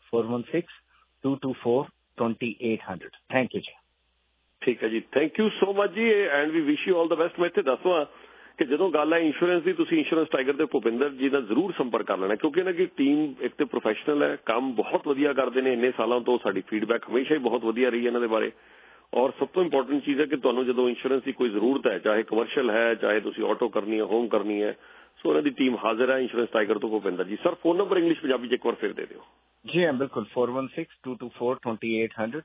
416-224-2800। Thank you जी। ठीक है जी, थैंक यू सो मच जी and we wish you all the best. मैं इत्थे दसवां कि ਜਦੋਂ ਗੱਲ ਹੈ ਇੰਸ਼ੋਰੈਂਸ ਦੀ, ਤੁਸੀਂ ਇੰਸ਼ੋਰੈਂਸ ਟਾਈਗਰ ਦੇ ਭੁਪਿੰਦਰ ਜੀ ਨਾਲ ਜ਼ਰੂਰ ਸੰਪਰਕ ਕਰ ਲੈਣਾ, ਕਿਉਂਕਿ ਇਹਨਾਂ ਦੀ ਟੀਮ ਇੱਕ ਤੇ ਪ੍ਰੋਫੈਸ਼ਨਲ ਹੈ, ਕੰਮ ਬਹੁਤ ਵਧੀਆ ਕਰਦੇ ਨੇ। ਇੰਨੇ ਸਾਲਾਂ ਤੋਂ ਸਾਡੀ ਫੀਡਬੈਕ ਹਮੇਸ਼ਾ ਹੀ ਬਹੁਤ ਵਧੀਆ ਰਹੀ ਹੈ ਇਹਨਾਂ ਦੇ ਬਾਰੇ। ਔਰ ਸਭ ਤੋਂ ਇੰਪੋਰਟੈਂਟ ਚੀਜ਼ ਹੈ ਕਿ ਤੁਹਾਨੂੰ ਜਦੋਂ ਇੰਸ਼ੋਰੈਂਸ ਦੀ ਕੋਈ ਜ਼ਰੂਰਤ ਹੈ, ਚਾਹੇ ਕਮਰਸ਼ੀਅਲ ਹੈ, ਚਾਹੇ ਤੁਸੀਂ ਆਟੋ ਕਰਨੀ ਹੈ, ਹੋਮ ਕਰਨੀ ਹੈ, ਸੋ ਇਹਨਾਂ ਦੀ ਟੀਮ ਹਾਜ਼ਰ ਹੈ ਇੰਸ਼ੋਰੈਂਸ ਟਾਈਗਰ ਤੋਂ Bhupinder ji. Sir phone number English Punjabi 'ਚ ਇੱਕ ਵਾਰ ਫਿਰ ਦੇ ਦਿਓ। जी हाँ बिल्कुल, 416-224-2800,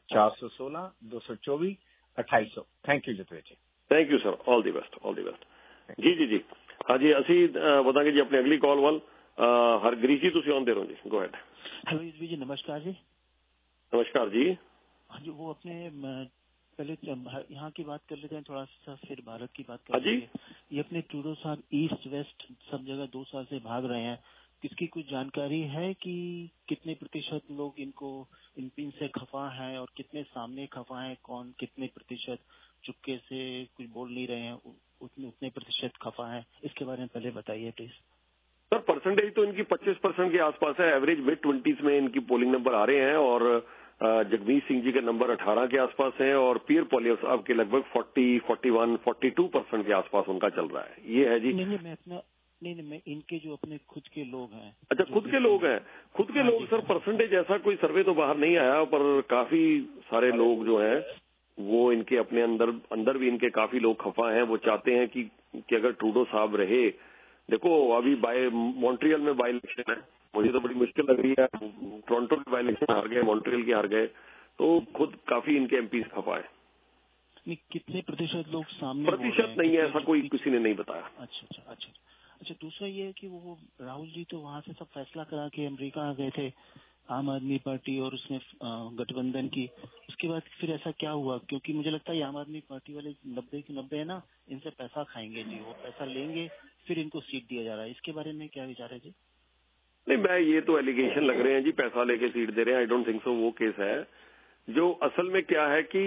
416-224-2800। Thank you Jatved ji. Thank you sir, all the best, all the best. जी जी जी हाँ जी, ਅਸੀਂ ਵਧਾਂਗੇ ਜੀ ਆਪਣੀ ਅਗਲੀ ਕਾਲ ਵੱਲ। ਹਰਗਰੀਸ਼ ਜੀ ਤੁਸੀਂ ਆਉਂਦੇ ਰਹੋ ਜੀ, go ahead. Hello Yudhveer ji, नमस्कार जी। नमस्कार जी। हाँ जी, वो अपने पहले यहाँ की बात कर लेते हैं थोड़ा सा, फिर भारत की बात कर लेते हैं। ये अपने ट्रूडो साहब ईस्ट वेस्ट सब जगह 2 साल से भाग रहे हैं, किसकी कुछ जानकारी है कि कितने प्रतिशत लोग इन से खफा हैं और कितने सामने खफा हैं, कौन कितने प्रतिशत चुपके से कुछ बोल नहीं रहे हैं, उतने प्रतिशत खफा हैं, इसके बारे में पहले बताइए प्लीज। सर परसेंटेज तो इनकी 25% के आसपास है, एवरेज मिड 20s में इनकी पोलिंग नंबर आ रहे हैं और जगमीत सिंह जी के नंबर 18 के आसपास हैं और पीर पोलियो साहब के लगभग 40, 41, 42% के आसपास उनका चल रहा है। ये है जी। मैं इनके जो अपने खुद के लोग हैं। अच्छा, खुद के लोग हैं, खुद के लोग सर परसेंटेज ऐसा कोई सर्वे तो बाहर नहीं आया, पर काफी सारे लोग जो हैं वो इनके अपने अंदर भी इनके काफी लोग खफा हैं। वो चाहते हैं कि अगर ट्रूडो साहब रहे। देखो अभी मॉन्ट्रियल में बाई इलेक्शन है, मुझे तो बड़ी मुश्किल लग रही है। टोरंटो की बाई इलेक्शन हार गए, मॉन्ट्रियल की हार गए, तो खुद काफी इनके एमपी खफा है। कितने प्रतिशत लोग सामने? प्रतिशत नहीं है ऐसा कोई किसी ने नहीं बताया। अच्छा, दूसरा ये है कि वो राहुल जी तो वहां से सब फैसला करा के अमेरिका आ गए थे, आम आदमी पार्टी और उसमें गठबंधन की। उसके बाद फिर ऐसा क्या हुआ? क्योंकि मुझे लगता है आम आदमी पार्टी वाले 90 के 90 है ना, इनसे पैसा खाएंगे जी, वो पैसा लेंगे फिर इनको सीट दिया जा रहा है। इसके बारे में क्या विचार है जी? नहीं, मैं ये तो एलिगेशन लग रहे हैं जी, पैसा लेके सीट दे रहे हैं। आई डोंट थिंक सो वो केस है। जो असल में क्या है कि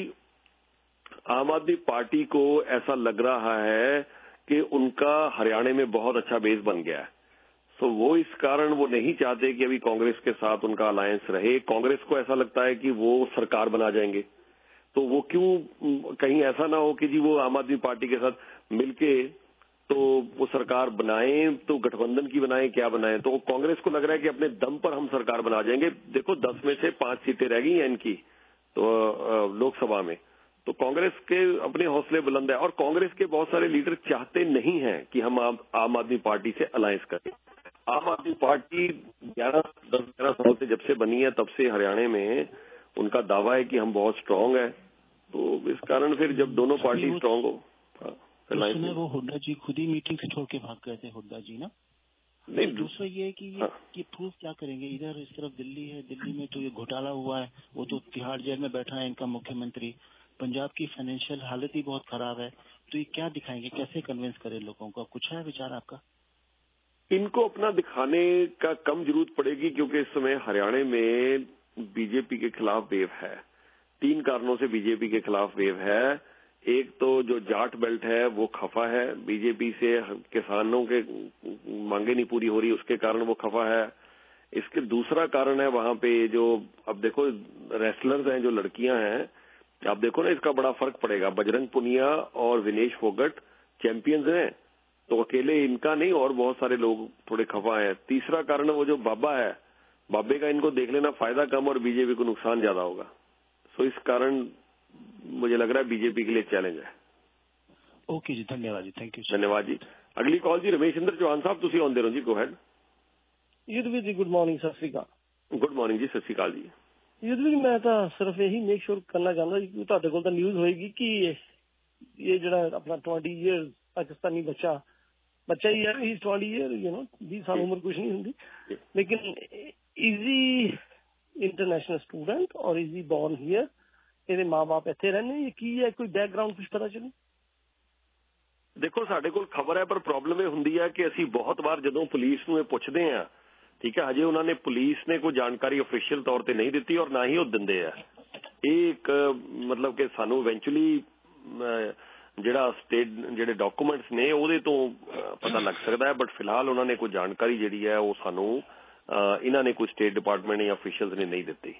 आम आदमी पार्टी को ऐसा लग रहा है कि उनका हरियाणा में बहुत अच्छा बेस बन गया है, सो वो इस कारण वो नहीं चाहते कि अभी कांग्रेस के साथ उनका अलायंस रहे। कांग्रेस को ऐसा लगता है कि वो सरकार बना जाएंगे, तो वो क्यों कहीं ऐसा ना हो कि जी वो आम आदमी पार्टी के साथ मिलके तो वो सरकार बनाएं, तो गठबंधन की बनाएं, क्या बनाएं। तो कांग्रेस को लग रहा है कि अपने दम पर हम सरकार बना जाएंगे। देखो 10 में से 5 सीटें रह गई हैं इनकी तो लोकसभा में, तो कांग्रेस के अपने हौसले बुलंद है और कांग्रेस के बहुत सारे लीडर चाहते नहीं हैं कि हम आम आदमी पार्टी से अलायंस करें। आम आदमी पार्टी 10-11 साल से जब से बनी है तब से हरियाणा में उनका दावा है कि हम बहुत स्ट्रांग है, तो इस कारण फिर जब दोनों पार्टी स्ट्रांग हो। सुना वो हुड्डा जी खुद ही मीटिंग से छोड़ के भाग गए थे, हुड्डा जी ना। नहीं, दूसरा ये है कि ये प्रूफ क्या करेंगे? इधर इस तरफ दिल्ली है, दिल्ली में तो ये घोटाला हुआ है, वो तो तिहाड़ जेल में बैठा है इनका मुख्यमंत्री। पंजाब की फाइनेंशियल हालत ही बहुत खराब है, तो ये क्या दिखाएंगे, कैसे कन्विंस करें लोगों को? कुछ है विचार आपका? इनको अपना दिखाने का कम जरूरत पड़ेगी, क्योंकि इस समय हरियाणा में बीजेपी के खिलाफ वेव है। 3 कारणों से बीजेपी के खिलाफ वेव है। एक तो जो जाट बेल्ट है वो खफा है बीजेपी से, किसानों के मांगे नहीं पूरी हो रही, उसके कारण वो खफा है। इसके दूसरा कारण है वहां पे जो अब देखो रेसलर्स हैं, जो लड़कियां हैं, आप देखो ना इसका बड़ा फर्क पड़ेगा। बजरंग पुनिया और विनेश फोगट चैंपियंस हैं, तो अकेले इनका नहीं और बहुत सारे लोग थोड़े खफा हैं। तीसरा कारण वो जो बाबा है, बाबे का इनको देख लेना फायदा कम और बीजेपी को नुकसान ज्यादा होगा। सो इस कारण मुझे लग रहा है बीजेपी के लिए चैलेंज है। ओके जी, धन्यवाद जी, थैंक यू। धन्यवाद जी। अगली कॉल जी रमेश चंद्र चौहान साहब, तुसी आउंदे रहो जी, go ahead. Yudhveer ji good morning, सत श्री अकाल। गुड मॉर्निंग जी, सत श्री अकाल जी। युद्धवीर मैं तो सिर्फ यही मेक श्योर करना चाहता कि ਤੁਹਾਡੇ ਕੋਲ ਤਾਂ न्यूज़ होएगी कि ये ਜਿਹੜਾ अपना 20 ईयर पाकिस्तानी बच्चा ही है, ही 20 ईयर 20 साल उम्र कुछ नहीं होती, लेकिन इजी इंटरनेशनल स्टूडेंट और इजी बॉर्न हियर, ਇਹਦੇ ਮਾਂ-ਬਾਪ ਇੱਥੇ ਰਹਿੰਦੇ, ਇਹ ਕੀ ਹੈ, ਕੋਈ ਬੈਕਗ੍ਰਾਉਂਡ ਕੁਝ ਪਤਾ ਚੱਲੇ? ਦੇਖੋ ਸਾਡੇ ਕੋਲ ਖਬਰ ਹੈ, ਪਰ ਪ੍ਰੋਬਲਮ ਇਹ ਹੁੰਦੀ ਹੈ ਕਿ ਅਸੀਂ ਬਹੁਤ ਵਾਰ ਜਦੋਂ ਪੁਲਿਸ ਨੂੰ ਇਹ ਪੁੱਛਦੇ ਹਾਂ, ਠੀਕ ਹੈ, ਹਜੇ ਉਹਨਾਂ ਨੇ ਪੁਲਿਸ ਨੇ ਕੋਈ ਜਾਣਕਾਰੀ ਅਫੀਸ਼ੀਅਲ ਤੌਰ ਤੇ ਨਹੀਂ ਦਿੱਤੀ ਔਰ ਨਾ ਹੀ ਉਹ ਦਿੰਦੇ ਆ। ਇਹ ਇੱਕ ਮਤਲਬ ਕਿ ਸਾਨੂੰ ਇਵੈਂਚੁਅਲੀ ਜਿਹੜਾ ਸਟੇਟ ਜਿਹੜੇ ਡਾਕੂਮੈਂਟਸ ਨੇ ਉਹਦੇ ਤੋਂ ਪਤਾ ਲੱਗ ਸਕਦਾ ਹੈ, ਬਟ ਫਿਲਹਾਲ ਉਹਨਾਂ ਨੇ ਕੋਈ ਜਾਣਕਾਰੀ ਜਿਹੜੀ ਹੈ ਉਹ ਸਾਨੂੰ ਇਹਨਾਂ ਨੇ ਕੋਈ ਸਟੇਟ ਡਿਪਾਰਟਮੈਂਟ ਜਾਂ ਅਫੀਸ਼ੀਅਲਸ ਨੇ ਨਹੀਂ ਦਿੱਤੀ।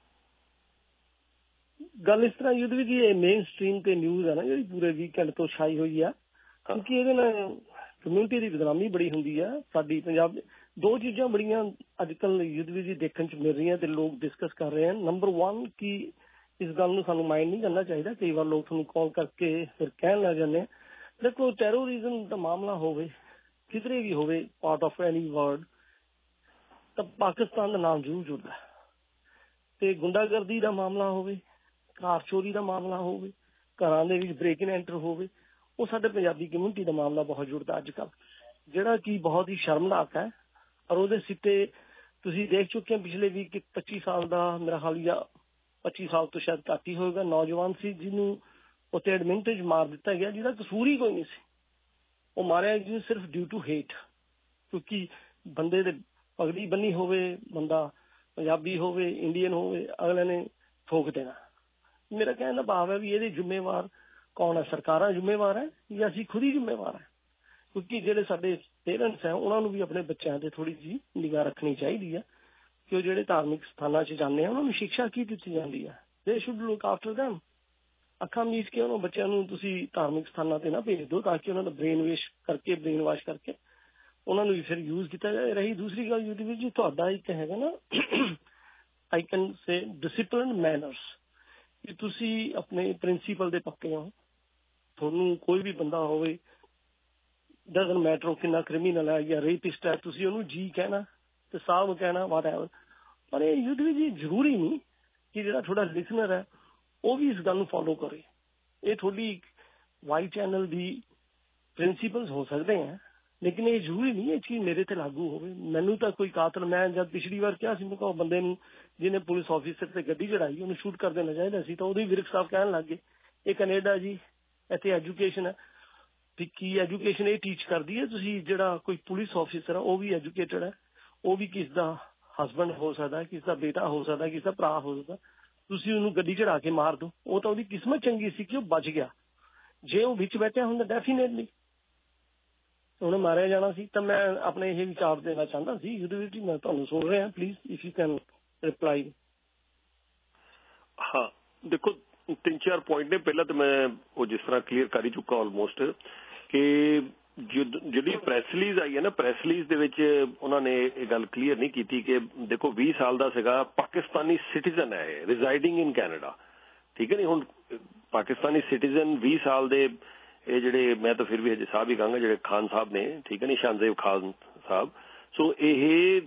ਗੱਲ ਇਸ ਤਰ੍ਹਾਂ ਯੁੱਧ ਵਿੱਚ ਇਹ ਮੇਨ ਸਟ੍ਰੀਮ ਤੇ ਨਿਊਜ਼ ਹੈ ਨਾ ਜਿਹੜੀ ਪੂਰੇ ਵੀਕਐਂਡ ਤੋਂ ਛਾਈ ਹੋਈ ਆ, ਕਿਉਂਕਿ ਇਹਦੇ ਨਾਲ ਕਮਿਊਨਿਟੀ ਦੀ ਬਦਨਾਮੀ ਬੜੀ ਹੁੰਦੀ ਆ ਸਾਡੀ ਪੰਜਾਬ ਦੇ। ਦੋ ਚੀਜ਼ਾਂ ਬੜੀਆਂ ਅੱਜ ਕੱਲ੍ਹ ਯੁੱਧ ਵਿੱਚ ਦੇਖਣ ਚ ਮਿਲ ਰਹੀਆਂ ਤੇ ਲੋਕ ਡਿਸਕਸ ਕਰ ਰਹੇ ਹਨ। ਨੰਬਰ 1 ਕਿ ਇਸ ਗੱਲ ਨੂੰ ਸਾਨੂੰ ਮਾਈਂਡ ਨਹੀਂ ਕਰਨਾ ਚਾਹੀਦਾ। ਕਈ ਵਾਰ ਲੋਕ ਤੁਹਾਨੂੰ ਕਾਲ ਕਰਕੇ ਫਿਰ ਕਹਿਣ ਲੱਗ ਜਾਂਦੇ ਆ। ਦੇਖੋ, ਟੈਰੋਰਿਜ਼ਮ ਦਾ ਮਾਮਲਾ ਹੋਵੇ ਕਿਧਰੇ ਵੀ ਹੋਵੇ, ਪਾਰਟ ਆਫ ਐਨੀ ਵਰਲਡ, ਤਾਂ ਪਾਕਿਸਤਾਨ ਦਾ ਨਾਮ ਜ਼ਰੂਰ ਜੁੜਦਾ। ਤੇ ਗੁੰਡਾਗਰਦੀ ਦਾ ਮਾਮਲਾ ਹੋਵੇ, ਕਾਰ ਚੋਰੀ ਦਾ ਮਾਮਲਾ ਹੋਵੇ, ਘਰਾਂ ਦੇ ਵਿੱਚ ਬ੍ਰੇਕ ਇਨ ਐਂਟਰ ਹੋਵੇ, ਉਹ ਸਾਡੇ ਪੰਜਾਬੀ ਕਮਿਊਨਿਟੀ ਦਾ ਮਾਮਲਾ ਬਹੁਤ ਜੁੜਦਾ ਅੱਜ ਕੱਲ੍ਹ, ਜਿਹੜਾ ਕਿ ਬਹੁਤ ਹੀ ਸ਼ਰਮਨਾਕ ਹੈ। ਔਰ ਉਹਦੇ ਸਿੱਟੇ ਤੁਸੀਂ ਦੇਖ ਚੁੱਕੇ ਹੋ ਪਿਛਲੇ ਵੀਕ 25 ਸਾਲ ਦਾ ਮੇਰਾ ਹਾਲ ਜਾਂ 25 ਸਾਲ ਤੋਂ ਸ਼ਾਇਦ ਘੱਟ ਹੀ ਹੋਏਗਾ ਨੌਜਵਾਨ ਸੀ ਜਿਹਨੂੰ ਉੱਥੇ ਐਡਮਿੰਟ 'ਚ ਮਾਰ ਦਿੱਤਾ ਗਿਆ, ਜਿਹਦਾ ਕਸੂਰ ਹੀ ਕੋਈ ਨਹੀਂ ਸੀ। ਉਹ ਮਾਰਿਆ ਗਿਆ ਸਿਰਫ ਡਿਊ ਟੂ ਹੇਟ, ਕਿਉਂਕਿ ਬੰਦੇ ਦੇ ਪਗੜੀ ਬੰਨੀ ਹੋਵੇ, ਬੰਦਾ ਪੰਜਾਬੀ ਹੋਵੇ, ਇੰਡੀਅਨ ਹੋਵੇ, ਅਗਲੇ ਨੇ ਠੋਕ ਦੇਣਾ। ਮੇਰਾ ਕਹਿਣ ਦਾ ਭਾਵ ਹੈ ਵੀ ਇਹਦੇ ਜ਼ਿੰਮੇਵਾਰ ਕੌਣ ਹੈ? ਸਰਕਾਰਾਂ ਜ਼ਿੰਮੇਵਾਰ ਹੈ ਜਾਂ ਅਸੀਂ ਖੁਦ ਹੀ ਜ਼ਿੰਮੇਵਾਰ ਹੈ? ਕਿਉਂਕਿ ਜਿਹੜੇ ਸਾਡੇ ਪੇਰੈਂਟਸ ਹੈ ਉਹਨਾਂ ਨੂੰ ਵੀ ਆਪਣੇ ਬੱਚਿਆਂ ਤੇ ਥੋੜੀ ਜਿਹੀ ਨਿਗਾਹ ਰੱਖਣੀ ਚਾਹੀਦੀ ਹੈ ਕਿ ਉਹ ਜਿਹੜੇ ਧਾਰਮਿਕ ਸਥਾਨਾਂ 'ਚ ਜਾਂਦੇ ਆ ਉਹਨਾਂ ਨੂੰ ਸਿੱਖਿਆ ਕੀ ਦਿੱਤੀ ਜਾਂਦੀ ਹੈ। ਦੇ ਸ਼ੁੱਡ ਲੁੱਕ ਆਫਟਰ ਦੈਮ। ਅੱਖਾਂ ਮੀਚ ਕੇ ਉਹਨਾਂ ਬੱਚਿਆਂ ਨੂੰ ਤੁਸੀਂ ਧਾਰਮਿਕ ਸਥਾਨਾਂ ਤੇ ਨਾ ਭੇਜ ਦਿਓ ਤਾਂ ਕਿ ਉਹਨਾਂ ਦਾ ਬ੍ਰੇਨ ਵਾਸ਼ ਕਰਕੇ ਉਹਨਾਂ ਨੂੰ ਵੀ ਫਿਰ ਯੂਜ਼ ਕੀਤਾ ਜਾਏ। ਰਹੀ ਦੂਸਰੀ ਗੱਲ ਯੂਟਿਊਬ ਵਿੱਚ ਤੁਹਾਡਾ ਇੱਕ ਹੈਗਾ ਨਾ I can say discipline manners, ਕਿ ਤੁਸੀਂ ਆਪਣੇ ਪ੍ਰਿੰਸੀਪਲ ਦੇ ਪੱਕੇ ਹੋ। ਤੁਹਾਨੂੰ ਕੋਈ ਵੀ ਬੰਦਾ ਹੋਵੇ, ਡਜ਼ਨਟ ਮੈਟਰ ਕਿੰਨਾ ਕ੍ਰਿਮੀਨਲ ਹੈ ਜਾਂ ਰੇਪਿਸਟ ਹੈ, ਤੁਸੀਂ ਉਹਨੂੰ ਜੀ ਕਹਿਣਾ ਤੇ ਸਾਹਿਬ ਕਹਿਣਾ ਵਾਟ ਐਵਰ। ਪਰ ਇਹ ਯੁੱਧ ਵਿੱਚ ਜ਼ਰੂਰੀ ਨਹੀਂ ਕਿ ਜਿਹੜਾ ਤੁਹਾਡਾ ਲਿਸਨਰ ਹੈ ਉਹ ਵੀ ਇਸ ਗੱਲ ਨੂੰ ਫੋਲੋ ਕਰੇ। ਇਹ ਤੁਹਾਡੀ ਵਾਈ ਚੈਨਲ ਦੀ ਪ੍ਰਿੰਸੀਪਲਸ ਹੋ ਸਕਦੇ ਹੈ, ਲੇਕਿਨ ਇਹ ਜ਼ਰੂਰੀ ਨਹੀਂ ਇਹ ਚੀਜ਼ ਮੇਰੇ ਤੇ ਲਾਗੂ ਹੋਵੇ। ਮੈਨੂੰ ਤਾਂ ਕੋਈ ਕਾਤਲ, ਮੈਂ ਜਦ ਪਿਛਲੀ ਵਾਰ ਕਿਹਾ ਸੀ ਮੈਂ ਕਿਹਾ ਬੰਦੇ ਨੂੰ ਜਿਹਨੇ ਪੁਲਿਸ ਆਫਿਸਰ ਤੇ ਗੱਡੀ ਚੜਾਈ ਉਹਨੂੰ ਸ਼ੂਟ ਕਰ ਦੇਣਾ ਚਾਹੀਦਾ ਸੀ, ਤਾਂ ਉਹਦੇ ਵਿਰਕ ਸਾਹਿਬ ਕਹਿਣ ਲੱਗ ਗਏ ਇਹ ਕੈਨੇਡਾ ਜੀ, ਇੱਥੇ ਐਜੂਕੇਸ਼ਨ ਹੈ। ਕੀ ਐਜੂਕੇਸ਼ਨ ਇਹ ਟੀਚ ਕਰਦੀ ਹੈ ਤੁਸੀਂ ਜਿਹੜਾ ਕੋਈ ਪੁਲਿਸ ਆਫਿਸਰ ਹੈ ਉਹ ਵੀ ਐਜੂਕੇਟਡ ਹੈ, ਉਹ ਵੀ ਕਿਸ ਦਾ ਹਸਬੈਂਡ ਹੋ ਸਕਦਾ, ਕਿਸ ਦਾ ਬੇਟਾ ਹੋ ਸਕਦਾ, ਕਿਸ ਦਾ ਭਰਾ ਹੋ ਸਕਦਾ, ਤੁਸੀਂ ਉਹਨੂੰ ਗੱਡੀ ਚੜਾ ਕੇ ਮਾਰ ਦਿਓ। ਉਹ ਤਾਂ ਉਹਦੀ ਕਿਸਮਤ ਚੰਗੀ ਸੀ ਕਿ ਉਹ ਬਚ ਗਿਆ। ਜੇ ਉਹ ਵਿੱਚ ਬੈਠਿਆ ਹੁੰਦਾ ਡੈਫੀਨੇਟਲੀ ਉਹਨੇ ਮਾਰਿਆ ਜਾਣਾ ਸੀ। ਤਾਂ ਮੈਂ ਆਪਣੇ ਇਹ ਵਿਚਾਰ ਦੇਣਾ ਚਾਹੁੰਦਾ ਸੀ ਜਿਹਦੇ ਵਿੱਚ ਮੈਂ ਤੁਹਾਨੂੰ ਸੁਣ ਰਿਹਾ। Please if you can reply. ਹਾਂ, ਦੇਖੋ 3-4 ਪੁਆਇੰਟ ਨੇ। ਪਹਿਲਾਂ ਤਾਂ ਮੈਂ ਉਹ ਜਿਸ ਤਰ੍ਹਾਂ ਕਲੀਅਰ ਕਰ ਹੀ ਚੁੱਕਾ ਆਲਮੋਸਟ ਕਿ ਜਿਹੜੀ ਪ੍ਰੈਸ ਰਿਲੀਜ਼ ਆਈ ਹੈ ਨਾ, ਪ੍ਰੈਸ ਰਿਲੀਜ਼ ਦੇ ਵਿੱਚ ਉਹਨਾਂ ਨੇ ਇਹ ਗੱਲ ਕਲੀਅਰ ਨਹੀਂ ਕੀਤੀ ਕਿ ਦੇਖੋ 20 ਸਾਲ ਦਾ ਸੀਗਾ, ਪਾਕਿਸਤਾਨੀ ਸਿਟੀਜ਼ਨ ਹੈ ਇਹ, ਰਿਜ਼ਾਈਡਿੰਗ ਇਨ ਕੈਨੇਡਾ, ਠੀਕ ਹੈ ਨਹੀਂ। ਹੁਣ ਪਾਕਿਸਤਾਨੀ ਸਿਟੀਜ਼ਨ 20 ਸਾਲ ਦੇ ਇਹ ਜਿਹੜੇ, ਮੈਂ ਤਾਂ ਫਿਰ ਵੀ ਹਜੇ ਸਾਹਿਬ ਹੀ ਕਹਾਂਗਾ, ਜਿਹੜੇ ਖਾਨ ਸਾਹਿਬ ਨੇ, ਠੀਕ ਹੈ ਨਹੀਂ, ਸ਼ਾਨਜ਼ੇਬ ਖਾਨ ਸਾਹਿਬ, ਸੋ ਇਹ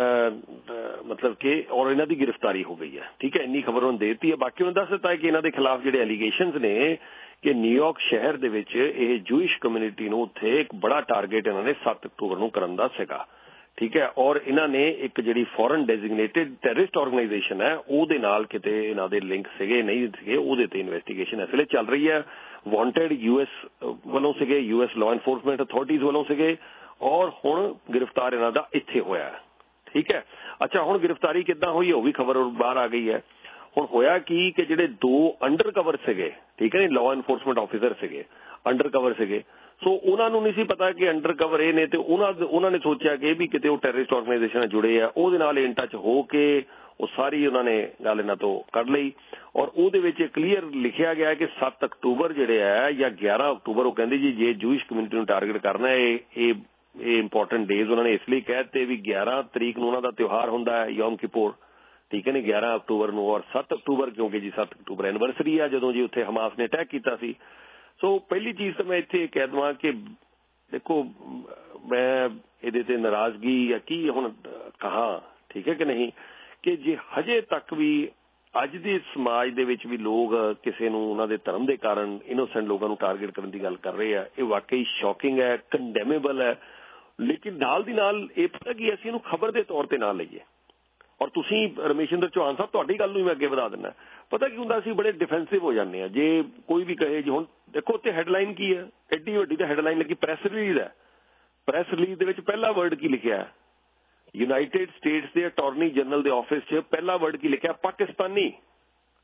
ਮਤਲਬ ਕਿ ਔਰ ਇਹਨਾਂ ਦੀ ਗ੍ਰਿਫਤਾਰੀ ਹੋ ਗਈ ਹੈ, ਠੀਕ ਹੈ, ਇੰਨੀ ਖਬਰ ਉਹਨਾਂ ਦੇ ਦਿੱਤੀ ਹੈ। ਬਾਕੀ ਉਹਨਾਂ ਦੱਸ ਦਿੱਤਾ ਹੈ ਕਿ ਇਹਨਾਂ ਦੇ ਖਿਲਾਫ ਜਿਹੜੇ ਐਲੀਗੇਸ਼ਨਸ ਨੇ ਕਿ ਨਿਊਯਾਰਕ ਸ਼ਹਿਰ ਦੇ ਵਿੱਚ ਇਹ ਜੂਇਸ਼ ਕਮਿਊਨਿਟੀ ਨੂੰ ਉੱਥੇ ਇੱਕ ਬੜਾ ਟਾਰਗੇਟ ਇਹਨਾਂ ਨੇ 7 ਅਕਤੂਬਰ ਨੂੰ ਕਰਨ ਦਾ ਸੀਗਾ, ਠੀਕ ਹੈ। ਔਰ ਇਹਨਾਂ ਨੇ ਇੱਕ ਜਿਹੜੀ ਫੋਰਨ ਡੈਜ਼ਿਗਨੇਟਿਡ ਟੈਰਰਿਸਟ ਆਰਗੇਨਾਈਜੇਸ਼ਨ ਹੈ ਉਹਦੇ ਨਾਲ ਕਿਤੇ ਇਹਨਾਂ ਦੇ ਲਿੰਕ ਸੀਗੇ ਨਹੀਂ ਸੀਗੇ, ਉਹਦੇ ਤੇ ਇਨਵੈਸਟੀਗੇਸ਼ਨ ਇਸ ਵੇਲੇ ਚੱਲ ਰਹੀ ਹੈ। ਵਾਂਟਡ US ਵੱਲੋਂ ਸੀਗੇ, US ਲਾਅ ਐਨਫੋਰਸਮੈਂਟ ਅਥਾਰਟੀਜ਼ ਵੱਲੋਂ ਸੀਗੇ, ਔਰ ਹੁਣ ਗ੍ਰਿਫਤਾਰ ਇਹਨਾਂ ਦਾ ਇੱਥੇ ਹੋਇਆ, ਠੀਕ ਹੈ। ਅੱਛਾ, ਹੁਣ ਗ੍ਰਿਫਤਾਰੀ ਕਿੱਦਾਂ ਹੋਈ ਉਹ ਵੀ ਖਬਰ ਬਾਹਰ ਆ ਗਈ ਹੈ। ਹੁਣ ਹੋਇਆ ਕੀ ਕਿ ਜਿਹੜੇ 2 ਅੰਡਰ ਕਵਰ ਸੀਗੇ, ਠੀਕ ਹੈ ਨਹੀਂ, ਲਾਅ ਐਨਫੋਰਸਮੈਂਟ ਆਫਿਸਰ ਸੀਗੇ, ਅੰਡਰ ਕਵਰ ਸੀਗੇ, ਸੋ ਉਹਨਾਂ ਨੂੰ ਨਹੀਂ ਸੀ ਪਤਾ ਕਿ ਅੰਡਰ ਕਵਰ ਇਹ ਨੇ, ਤੇ ਉਹਨਾਂ ਨੇ ਸੋਚਿਆ ਕਿ ਵੀ ਕਿਤੇ ਉਹ ਟੈਰਰਿਸਟ ਆਰਗੇਨਾਈਜੇਸ਼ਨ ਨਾਲ ਜੁੜੇ ਆ, ਉਹਦੇ ਨਾਲ ਇਨ ਟੱਚ ਹੋ ਕੇ ਉਹ ਸਾਰੀ ਉਹਨਾਂ ਨੇ ਗੱਲ ਇਹਨਾਂ ਤੋਂ ਕੱਢ ਲਈ। ਔਰ ਉਹਦੇ ਵਿੱਚ ਕਲੀਅਰ ਲਿਖਿਆ ਗਿਆ ਕਿ 7 ਅਕਤੂਬਰ ਜਿਹੜੇ ਹੈ ਜਾਂ 11 ਅਕਤੂਬਰ, ਉਹ ਕਹਿੰਦੇ ਜੀ ਜੇ ਜੂਇਸ਼ ਕਮਿਊਨਿਟੀ ਨੂੰ ਟਾਰਗੇਟ ਕਰਨਾ ਹੈ, ਇਹ ਇੰਪੋਰਟੈਂਟ ਡੇਜ਼ ਉਹਨਾਂ ਨੇ ਇਸ ਲਈ ਕਹਿ ਦਿੱਤੇ ਵੀ 11 ਤਰੀਕ ਨੂੰ ਉਹਨਾਂ ਦਾ ਤਿਉਹਾਰ ਹੁੰਦਾ ਹੈ ਯੋਮ ਕਿਪੁਰ, ਠੀਕ ਹੈ ਨੀ, 11 ਅਕਤੂਬਰ ਨੂੰ, ਔਰ 7 ਅਕਤੂਬਰ ਕਿਉਂਕਿ ਜੀ 7 ਅਕਤੂਬਰ ਐਨੀਵਰਸਰੀ ਆ ਜਦੋਂ ਜੀ ਉੱਥੇ ਹਮਾਸ ਨੇ ਅਟੈਕ ਕੀਤਾ ਸੀ। ਸੋ ਪਹਿਲੀ ਚੀਜ਼ ਤਾਂ ਮੈਂ ਇੱਥੇ ਕਹਿ ਦੇਵਾਂ ਕਿ ਦੇਖੋ ਮੈਂ ਇਹਦੇ ਤੇ ਨਾਰਾਜ਼ਗੀ ਜਾਂ ਕੀ ਹੁਣ ਕਹਾਂ, ਠੀਕ ਹੈ ਕਿ ਨਹੀਂ, ਕਿ ਜੇ ਹਜੇ ਤੱਕ ਵੀ ਅੱਜ ਦੇ ਸਮਾਜ ਦੇ ਵਿੱਚ ਵੀ ਲੋਕ ਕਿਸੇ ਨੂੰ ਉਹਨਾਂ ਦੇ ਧਰਮ ਦੇ ਕਾਰਨ ਇਨੋਸੈਂਟ ਲੋਕਾਂ ਨੂੰ ਟਾਰਗੇਟ ਕਰਨ ਦੀ ਗੱਲ ਕਰ ਰਹੇ ਆ, ਇਹ ਵਾਕਈ ਸ਼ੌਕਿੰਗ ਹੈ, ਕੰਡੈਮੇਬਲ ਹੈ। ਲੇਕਿਨ ਨਾਲ ਦੀ ਨਾਲ ਇਹ ਪਤਾ ਕਿ ਅਸੀਂ ਇਹਨੂੰ ਖਬਰ ਦੇ ਤੌਰ ਤੇ ਨਾ ਲਈਏ। ਔਰ ਤੁਸੀਂ ਰਮੇਸ਼ਿੰਦਰ ਚੌਹਾਨ ਸਾਹਿਬ, ਤੁਹਾਡੀ ਗੱਲ ਨੂੰ ਮੈਂ ਅੱਗੇ ਵਧਾ ਦਿੰਦਾ, ਪਤਾ ਕੀ ਹੁੰਦਾ, ਅਸੀਂ ਬੜੇ ਡਿਫੈਂਸਿਵ ਹੋ ਜਾਂਦੇ ਹਾਂ ਜੇ ਕੋਈ ਵੀ ਕਹੇ ਜੀ। ਹੁਣ ਦੇਖੋ ਉੱਥੇ ਹੈਡਲਾਈਨ ਕੀ ਹੈ, ਐਡੀ ਵੱਡੀ ਤਾਂ ਹੈਡਲਾਈਨ ਲੱਗੀ, ਪ੍ਰੈਸ ਰਿਲੀਜ਼ ਹੈ। ਪ੍ਰੈਸ ਰਿਲੀਜ਼ ਦੇ ਵਿੱਚ ਪਹਿਲਾ ਵਰਡ ਕੀ ਲਿਖਿਆ ਹੈ, ਯੂਨਾਈਟਿਡ ਸਟੇਟਸ ਦੇ ਅਟਾਰਨੀ ਜਨਰਲ ਦੇ ਆਫਿਸ 'ਚ ਪਹਿਲਾ ਵਰਡ ਕੀ ਲਿਖਿਆ, ਪਾਕਿਸਤਾਨੀ।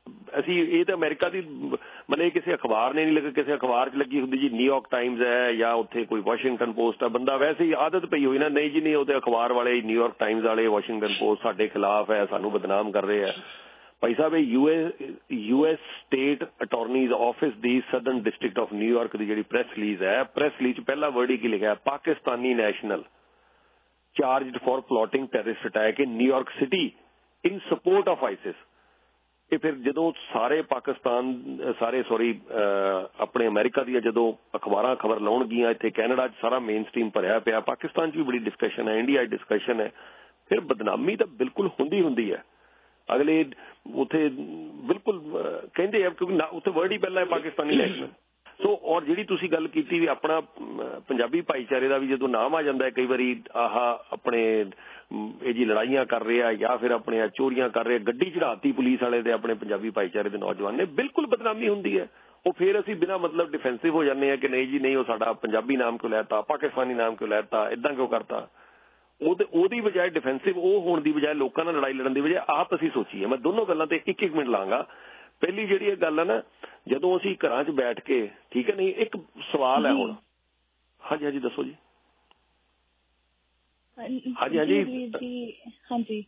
ਅਸੀਂ ਇਹ ਤਾਂ ਅਮਰੀਕਾ ਦੀ ਮਤਲਬ ਕਿਸੇ ਅਖਬਾਰ ਨੇ ਨਹੀਂ ਲੱਗੀ, ਕਿਸੇ ਅਖਬਾਰ 'ਚ ਲੱਗੀ ਹੁੰਦੀ ਜੀ ਨਿਊਯਾਰਕ ਟਾਈਮਜ਼ ਹੈ ਜਾਂ ਉੱਥੇ ਕੋਈ ਵਾਸ਼ਿੰਗਟਨ ਪੋਸਟ ਹੈ, ਬੰਦਾ ਵੈਸੇ ਹੀ ਆਦਤ ਪਈ ਹੋਈ ਨਾ, ਨਹੀਂ ਜੀ ਨਹੀਂ ਉਹ ਤੇ ਅਖਬਾਰ ਵਾਲੇ ਨਿਊਯਾਰਕ ਟਾਈਮਜ਼ ਵਾਲੇ ਵਾਸ਼ਿੰਗਟਨ ਪੋਸਟ ਸਾਡੇ ਖਿਲਾਫ ਹੈ, ਸਾਨੂੰ ਬਦਨਾਮ ਕਰ ਰਹੇ ਹੈ। ਭਾਈ ਸਾਹਿਬ ਇਹ ਯੂਐਸ ਸਟੇਟ ਅਟਾਰਨੀਜ਼ ਆਫਿਸ ਦੀ ਸਦਰਨ ਡਿਸਟ੍ਰਿਕਟ ਆਫ ਨਿਊਯਾਰਕ ਦੀ ਜਿਹੜੀ ਪ੍ਰੈਸ ਰਿਲੀਜ਼ ਹੈ, ਪ੍ਰੈਸ ਰਿਲੀਜ਼ 'ਚ ਪਹਿਲਾ ਵਰਡ ਹੀ ਕੀ ਲਿਖਿਆ, Pakistani national charged for plotting terrorist attack in New York city in support of ISIS. ਇਹ ਫਿਰ ਜਦੋਂ ਸਾਰੇ ਆਪਣੇ ਅਮਰੀਕਾ ਦੀਆਂ ਜਦੋਂ ਅਖਬਾਰਾਂ ਖਬਰ ਲਾਉਣਗੀਆਂ, ਇੱਥੇ ਕੈਨੇਡਾ 'ਚ ਸਾਰਾ ਮੇਨ ਸਟ੍ਰੀਮ ਭਰਿਆ ਪਿਆ, ਪਾਕਿਸਤਾਨ 'ਚ ਵੀ ਬੜੀ ਡਿਸਕਸ਼ਨ ਹੈ, ਇੰਡੀਆ 'ਚ ਡਿਸਕਸ਼ਨ ਹੈ, ਫਿਰ ਬਦਨਾਮੀ ਤਾਂ ਬਿਲਕੁਲ ਹੁੰਦੀ ਹੈ। ਅਗਲੇ ਉੱਥੇ ਬਿਲਕੁਲ ਕਹਿੰਦੇ ਆ ਕਿਉਂਕਿ ਉੱਥੇ ਵਰਡ ਹੀ ਪਹਿਲਾਂ ਹੈ ਪਾਕਿਸਤਾਨੀ ਨੈਸ਼ਨਲ। ਸੋ ਔਰ ਜਿਹੜੀ ਤੁਸੀਂ ਗੱਲ ਕੀਤੀ ਵੀ ਆਪਣਾ ਪੰਜਾਬੀ ਭਾਈਚਾਰੇ ਦਾ ਵੀ ਜਦੋਂ ਨਾਮ ਆ ਜਾਂਦਾ ਹੈ ਕਈ ਵਾਰੀ ਆਹ ਆਪਣੇ ਇਹ ਜੀ ਲੜਾਈਆਂ ਕਰ ਰਿਹਾ ਜਾਂ ਫਿਰ ਆਪਣੇ ਚੋਰੀਆਂ ਕਰ ਰਿਹਾ, ਗੱਡੀ ਚੜਾਤੀ ਪੁਲਿਸ ਵਾਲੇ ਤੇ ਆਪਣੇ ਪੰਜਾਬੀ ਭਾਈਚਾਰੇ ਦੇ ਨੌਜਵਾਨ ਨੇ, ਬਿਲਕੁਲ ਬਦਨਾਮੀ ਹੁੰਦੀ ਹੈ। ਉਹ ਫਿਰ ਅਸੀਂ ਬਿਨਾਂ ਮਤਲਬ ਡਿਫੈਂਸਿਵ ਹੋ ਜਾਂਦੇ ਹਾਂ ਕਿ ਨਹੀਂ ਜੀ ਨਹੀਂ ਉਹ ਸਾਡਾ ਪੰਜਾਬੀ ਨਾਮ ਕਿਉਂ ਲੈਤਾ, ਪਾਕਿਸਤਾਨੀ ਨਾਮ ਕਿਉਂ ਲੈਤਾ, ਇਦਾਂ ਕਿਉਂ ਕਰਤਾ। ਉਹਦੀ ਬਜਾਏ ਡਿਫੈਂਸਿਵ ਉਹ ਹੋਣ ਦੀ ਬਜਾਏ ਲੋਕਾਂ ਨਾਲ ਲੜਾਈ ਲੜਨ ਦੀ ਬਜਾਏ ਆਪ ਅਸੀਂ ਸੋਚੀਏ। ਮੈਂ ਦੋਨੋਂ ਗੱਲਾਂ ਤੇ ਇੱਕ ਮਿੰਟ ਲਾਂਗਾ। ਪਹਿਲੀ ਜਿਹੜੀ ਇਹ ਗੱਲ ਹੈ ਨਾ, ਜਦੋਂ ਅਸੀਂ ਘਰਾਂ 'ਚ ਬੈਠ ਕੇ, ਠੀਕ ਹੈ ਨਹੀਂ, ਇੱਕ ਸਵਾਲ ਹੈ ਹੁਣ। ਹਾਂਜੀ ਦੱਸੋ ਜੀ। ਹਾਂਜੀ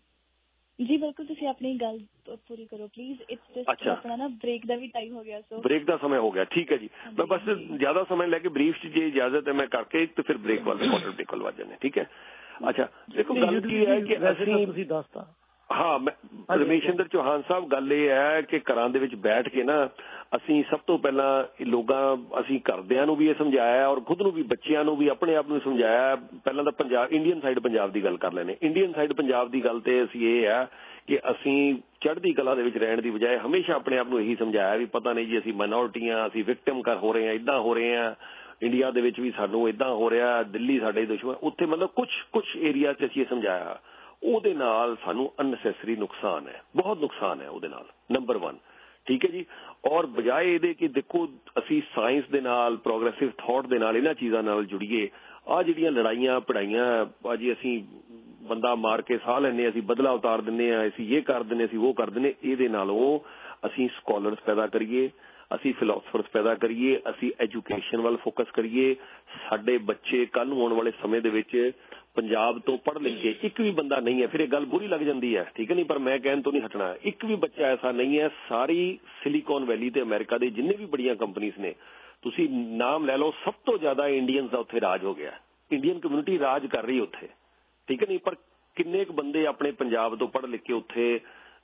ਜੀ ਬਿਲਕੁਲ, ਤੁਸੀਂ ਆਪਣੀ ਗੱਲ ਪੂਰੀ ਕਰੋ ਪਲੀਜ਼। ਇਟਸ ਜਸਟ ਆਪਣਾ ਨਾ ਬ੍ਰੇਕ ਦਾ ਵੀ ਟਾਈਮ ਹੋ ਗਿਆ, ਸੋ ਬ੍ਰੇਕ ਦਾ ਸਮੇਂ ਹੋ ਗਿਆ। ਠੀਕ ਹੈ ਜੀ, ਮੈਂ ਬਸ ਜ਼ਿਆਦਾ ਸਮੇਂ ਲੈ ਕੇ ਬਰੀਫ 'ਚ ਜੇ ਇਜਾਜ਼ਤ ਹੈ ਮੈਂ ਕਰਕੇ ਤੇ ਫਿਰ ਬ੍ਰੇਕ ਵਾਲੇ ਕੁਆਟਰ ਬ੍ਰੇਕ ਵੱਲ ਵੱਜ ਜਾਂਦੇ। ਠੀਕ ਹੈ। ਅੱਛਾ ਦੇਖੋ ਗੱਲ ਕੀ ਹੈ ਕਿ ਅਸੀਂ ਦੱਸਤਾ ਹਾਂ ਰਮੇਸ਼ਿੰਦਰ ਚੌਹਾਨ ਸਾਹਿਬ, ਗੱਲ ਇਹ ਹੈ ਕਿ ਘਰਾਂ ਦੇ ਵਿੱਚ ਬੈਠ ਕੇ ਨਾ ਅਸੀਂ ਸਭ ਤੋਂ ਪਹਿਲਾਂ ਅਸੀਂ ਘਰਦਿਆਂ ਨੂੰ ਵੀ ਇਹ ਸਮਝਾਇਆ ਔਰ ਖੁਦ ਨੂੰ ਵੀ, ਬੱਚਿਆਂ ਨੂੰ ਵੀ, ਆਪਣੇ ਆਪ ਨੂੰ ਸਮਝਾਇਆ। ਪਹਿਲਾਂ ਤਾਂ ਇੰਡੀਅਨ ਸਾਈਡ ਪੰਜਾਬ ਦੀ ਗੱਲ ਕਰ ਲੈਣੇ। ਇੰਡੀਅਨ ਸਾਈਡ ਪੰਜਾਬ ਦੀ ਗੱਲ ਤੇ ਅਸੀਂ ਇਹ ਹੈ ਕਿ ਅਸੀਂ ਚੜ੍ਹਦੀ ਕਲਾ ਦੇ ਵਿੱਚ ਰਹਿਣ ਦੀ ਬਜਾਏ ਹਮੇਸ਼ਾ ਆਪਣੇ ਆਪ ਨੂੰ ਇਹੀ ਸਮਝਾਇਆ ਵੀ ਪਤਾ ਨਹੀਂ ਜੀ ਅਸੀਂ ਮਾਈਨੋਰਟੀਆਂ, ਅਸੀਂ ਵਿਕਟਿਮ ਹੋ ਰਹੇ ਹਾਂ, ਇੱਦਾਂ ਹੋ ਰਹੇ ਹਾਂ, ਇੰਡੀਆ ਦੇ ਵਿੱਚ ਵੀ ਸਾਨੂੰ ਇੱਦਾਂ ਹੋ ਰਿਹਾ, ਦਿੱਲੀ ਸਾਡੇ ਦੁਸ਼ਮਣ, ਉੱਥੇ ਮਤਲਬ ਕੁਛ ਏਰੀਆ 'ਚ ਅਸੀਂ ਇਹ ਸਮਝਾਇਆ। ਉਹਦੇ ਨਾਲ ਸਾਨੂੰ ਅਨਨੈਸੈਸਰੀ ਨੁਕਸਾਨ ਹੈ, ਬਹੁਤ ਨੁਕਸਾਨ ਹੈ ਉਹਦੇ ਨਾਲ, ਨੰਬਰ 1। ਠੀਕ ਹੈ ਜੀ। ਔਰ ਬਜਾਏ ਇਹਦੇ ਕਿ ਦੇਖੋ ਅਸੀਂ ਸਾਇੰਸ ਦੇ ਨਾਲ, ਪ੍ਰੋਗਰੈਸਿਵ ਥਾਟ ਦੇ ਨਾਲ, ਇਹਨਾਂ ਚੀਜ਼ਾਂ ਨਾਲ ਜੁੜੀਏ। ਆਹ ਜਿਹੜੀਆਂ ਲੜਾਈਆਂ ਪੜਾਈਆਂ ਭਾਜੀ, ਅਸੀਂ ਬੰਦਾ ਮਾਰ ਕੇ ਸਾਹ ਲੈਂਦੇ, ਅਸੀਂ ਬਦਲਾ ਉਤਾਰ ਦਿੰਦੇ ਹਾਂ, ਅਸੀਂ ਇਹ ਕਰ ਦਿੰਦੇ, ਅਸੀਂ ਉਹ ਕਰ ਦਿੰਦੇ। ਇਹਦੇ ਨਾਲੋਂ ਅਸੀਂ ਸਕਾਲਰਸ ਪੈਦਾ ਕਰੀਏ, ਅਸੀਂ ਫਿਲੋਸਫਰਸ ਪੈਦਾ ਕਰੀਏ, ਅਸੀਂ ਐਜੂਕੇਸ਼ਨ ਵੱਲ ਫੋਕਸ ਕਰੀਏ। ਸਾਡੇ ਬੱਚੇ ਕੱਲ੍ਹ ਨੂੰ ਆਉਣ ਵਾਲੇ ਸਮੇਂ ਦੇ ਵਿੱਚ ਪੰਜਾਬ ਤੋਂ ਪੜ੍ਹ ਲਿਖ ਕੇ, ਇੱਕ ਵੀ ਬੰਦਾ ਨਹੀਂ ਹੈ, ਫਿਰ ਇਹ ਗੱਲ ਬੁਰੀ ਲੱਗ ਜਾਂਦੀ ਹੈ, ਠੀਕ ਹੈ ਨਹੀਂ, ਪਰ ਮੈਂ ਕਹਿਣ ਤੋਂ ਨਹੀਂ ਹਟਣਾ, ਇੱਕ ਵੀ ਬੱਚਾ ਐਸਾ ਨਹੀਂ ਹੈ। ਸਾਰੀ ਸਿਲੀਕਨ ਵੈਲੀ ਤੇ ਅਮਰੀਕਾ ਦੇ ਜਿੰਨੇ ਵੀ ਬੜੀਆਂ ਕੰਪਨੀਆਂ ਨੇ, ਤੁਸੀਂ ਨਾਮ ਲੈ ਲਓ, ਸਭ ਤੋਂ ਜ਼ਿਆਦਾ ਇੰਡੀਅਨਸ ਦਾ ਉੱਥੇ ਰਾਜ ਹੋ ਗਿਆ। ਇੰਡੀਅਨ ਕਮਿਊਨਿਟੀ ਰਾਜ ਕਰ ਰਹੀ ਉੱਥੇ, ਠੀਕ ਹੈ ਨਹੀਂ, ਪਰ ਕਿੰਨੇ ਕੁ ਬੰਦੇ ਆਪਣੇ ਪੰਜਾਬ ਤੋਂ ਪੜ੍ਹ ਲਿਖ ਕੇ ਉੱਥੇ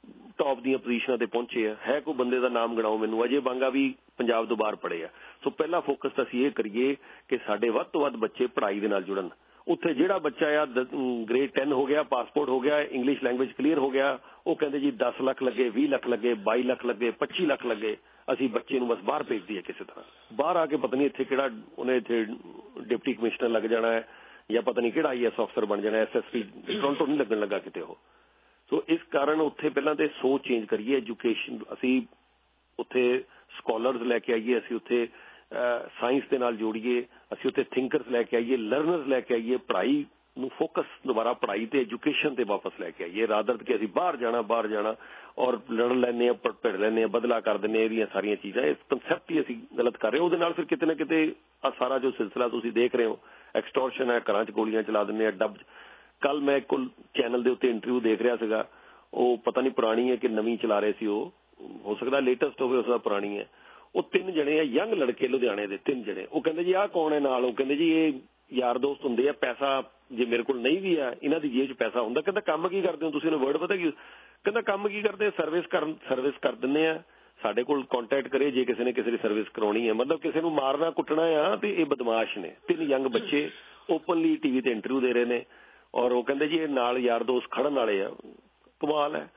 ਟੌਪ ਦੀਆਂ ਪੋਜੀਸ਼ਨਾਂ ਤੇ ਪਹੁੰਚੇ ਆ? ਹੈ ਕੋਈ ਬੰਦੇ ਦਾ ਨਾਮ ਗਿਣਾਓ ਮੈਨੂੰ। ਅਜੇ ਬਾਂਗਾ ਵੀ ਪੰਜਾਬ ਤੋਂ ਬਾਹਰ ਪੜ੍ਹੇ ਆ। ਸੋ ਪਹਿਲਾ ਫੋਕਸ ਤਾਂ ਅਸੀਂ ਇਹ ਕਰੀਏ ਕਿ ਸਾਡੇ ਵੱਧ ਤੋਂ ਵੱਧ ਬੱਚੇ ਪੜ੍ਹਾਈ ਦੇ ਨਾਲ ਜੁੜਨ। ਉੱਥੇ ਜਿਹੜਾ ਬੱਚਾ ਆ ਗ੍ਰੇਡ 10 ਹੋ ਗਿਆ, ਪਾਸਪੋਰਟ ਹੋ ਗਿਆ, ਇੰਗਲਿਸ਼ ਲੈਂਗੁਏਜ ਕਲੀਅਰ ਹੋ ਗਿਆ, ਉਹ ਕਹਿੰਦੇ ਜੀ 10 ਲੱਖ ਲੱਗੇ, 20 ਲੱਖ ਲੱਗੇ, 22 ਲੱਖ ਲੱਗੇ, 25 ਲੱਖ ਲੱਗੇ, ਅਸੀਂ ਬੱਚੇ ਨੂੰ ਬਸ ਬਾਹਰ ਭੇਜ ਦਈਏ ਕਿਸੇ ਤਰ੍ਹਾਂ। ਬਾਹਰ ਆ ਕੇ ਪਤਾ ਨਹੀਂ ਇੱਥੇ ਕਿਹੜਾ ਉਹਨੇ ਇੱਥੇ ਡਿਪਟੀ ਕਮਿਸ਼ਨਰ ਲੱਗ ਜਾਣਾ ਹੈ ਜਾਂ ਪਤਾ ਨਹੀਂ ਕਿਹੜਾ IAS ਅਫਸਰ ਬਣ ਜਾਣਾ, SSP ਟੋਰਾਂਟੋ ਨਹੀਂ ਲੱਗਣ ਲੱਗਾ ਕਿਤੇ ਉਹ। ਸੋ ਇਸ ਕਾਰਨ ਉੱਥੇ ਪਹਿਲਾਂ ਤੇ ਸੋਚ ਚੇਂਜ ਕਰੀਏ, ਐਜੂਕੇਸ਼ਨ ਅਸੀਂ ਉੱਥੇ ਸਕਾਲਰਸ ਲੈ ਕੇ ਆਈਏ, ਅਸੀਂ ਉੱਥੇ ਸਾਇੰਸ ਦੇ ਨਾਲ ਜੋੜੀਏ, ਅਸੀਂ ਉੱਥੇ ਥਿੰਕਰਸ ਲੈ ਕੇ ਆਈਏ, ਲਰਨਰਸ ਲੈ ਕੇ ਆਈਏ, ਪੜ੍ਹਾਈ ਨੂੰ ਫੋਕਸ ਦੁਬਾਰਾ ਪੜ੍ਹਾਈ ਤੇ ਐਜੂਕੇਸ਼ਨ ਤੇ ਵਾਪਸ ਲੈ ਕੇ ਆਈਏ, ਰਾਦਰ ਕਿ ਅਸੀਂ ਬਾਹਰ ਜਾਣਾ ਔਰ ਲੜ ਲੈਂਦੇ ਹਾਂ, ਭਿੜ ਲੈਂਦੇ ਹਾਂ, ਬਦਲਾ ਕਰ ਦਿੰਦੇ ਹਾਂ, ਇਹਦੀਆਂ ਸਾਰੀਆਂ ਚੀਜ਼ਾਂ। ਇਸ ਕਨਸੈਪਟ ਹੀ ਅਸੀਂ ਗਲਤ ਕਰ ਰਹੇ। ਉਹਦੇ ਨਾਲ ਫਿਰ ਕਿਤੇ ਨਾ ਕਿਤੇ ਆ ਸਾਰਾ ਜੋ ਸਿਲਸਿਲਾ ਤੁਸੀਂ ਦੇਖ ਰਹੇ ਹੋ, ਐਕਸਟੋਰਸ਼ਨ ਹੈ, ਘਰਾਂ 'ਚ ਗੋਲੀਆਂ ਚਲਾ ਦਿੰਦੇ ਆ, ਡੱਬ। ਕੱਲ ਮੈਂ ਇੱਕ ਚੈਨਲ ਦੇ ਉੱਤੇ ਇੰਟਰਵਿਊ ਦੇਖ ਰਿਹਾ ਸੀਗਾ, ਉਹ ਪਤਾ ਨਹੀਂ ਪੁਰਾਣੀ ਹੈ ਕਿ ਨਵੀਂ ਚਲਾ ਰਹੇ ਸੀ, ਉਹ ਹੋ ਸਕਦਾ ਲੇਟੈਸਟ ਹੋਵੇ, ਉਸ ਦਾ ਪੁਰਾਣੀ ਹੈ। ਉਹ 3 ਜਣੇ ਆ, ਯੰਗ ਲੜਕੇ ਲੁਧਿਆਣੇ ਦੇ 3 ਜਣੇ। ਉਹ ਕਹਿੰਦੇ ਜੀ ਆਹ ਕੌਣ ਹੈ ਨਾਲ? ਉਹ ਕਹਿੰਦੇ ਜੀ ਇਹ ਯਾਰ ਦੋਸਤ ਹੁੰਦੇ ਆ, ਪੈਸਾ ਜੇ ਮੇਰੇ ਕੋਲ ਨਹੀਂ ਵੀ ਆ, ਇਹਨਾਂ ਦੀ ਜੇਬ 'ਚ ਪੈਸਾ ਹੁੰਦਾ। ਕਹਿੰਦਾ ਕੰਮ ਕੀ ਕਰਦੇ ਹੋ ਤੁਸੀਂ? ਉਹਨੂੰ ਵਰਡ ਪਤਾ ਕੀ ਕਹਿੰਦਾ? ਕੰਮ ਕੀ ਕਰਦੇ? ਸਰਵਿਸ ਕਰ ਦਿੰਦੇ ਆ, ਸਾਡੇ ਕੋਲ ਕੰਟੈਕਟ ਕਰੇ ਜੇ ਕਿਸੇ ਨੇ ਕਿਸੇ ਦੀ ਸਰਵਿਸ ਕਰਾਉਣੀ ਹੈ। ਮਤਲਬ ਕਿਸੇ ਨੂੰ ਮਾਰਨਾ ਕੁੱਟਣਾ ਆ। ਤੇ ਇਹ ਬਦਮਾਸ਼ ਨੇ 3 ਯੰਗ ਬੱਚੇ, ਓਪਨਲੀ ਟੀਵੀ ਤੇ ਇੰਟਰਵਿਊ ਦੇ ਰਹੇ ਨੇ। ਔਰ ਉਹ ਕਹਿੰਦੇ ਜੀ ਇਹ ਨਾਲ ਯਾਰ ਦੋਸਤ ਖੜਨ ਵਾਲੇ ਆ। ਕਮਾਲ ਹੈ,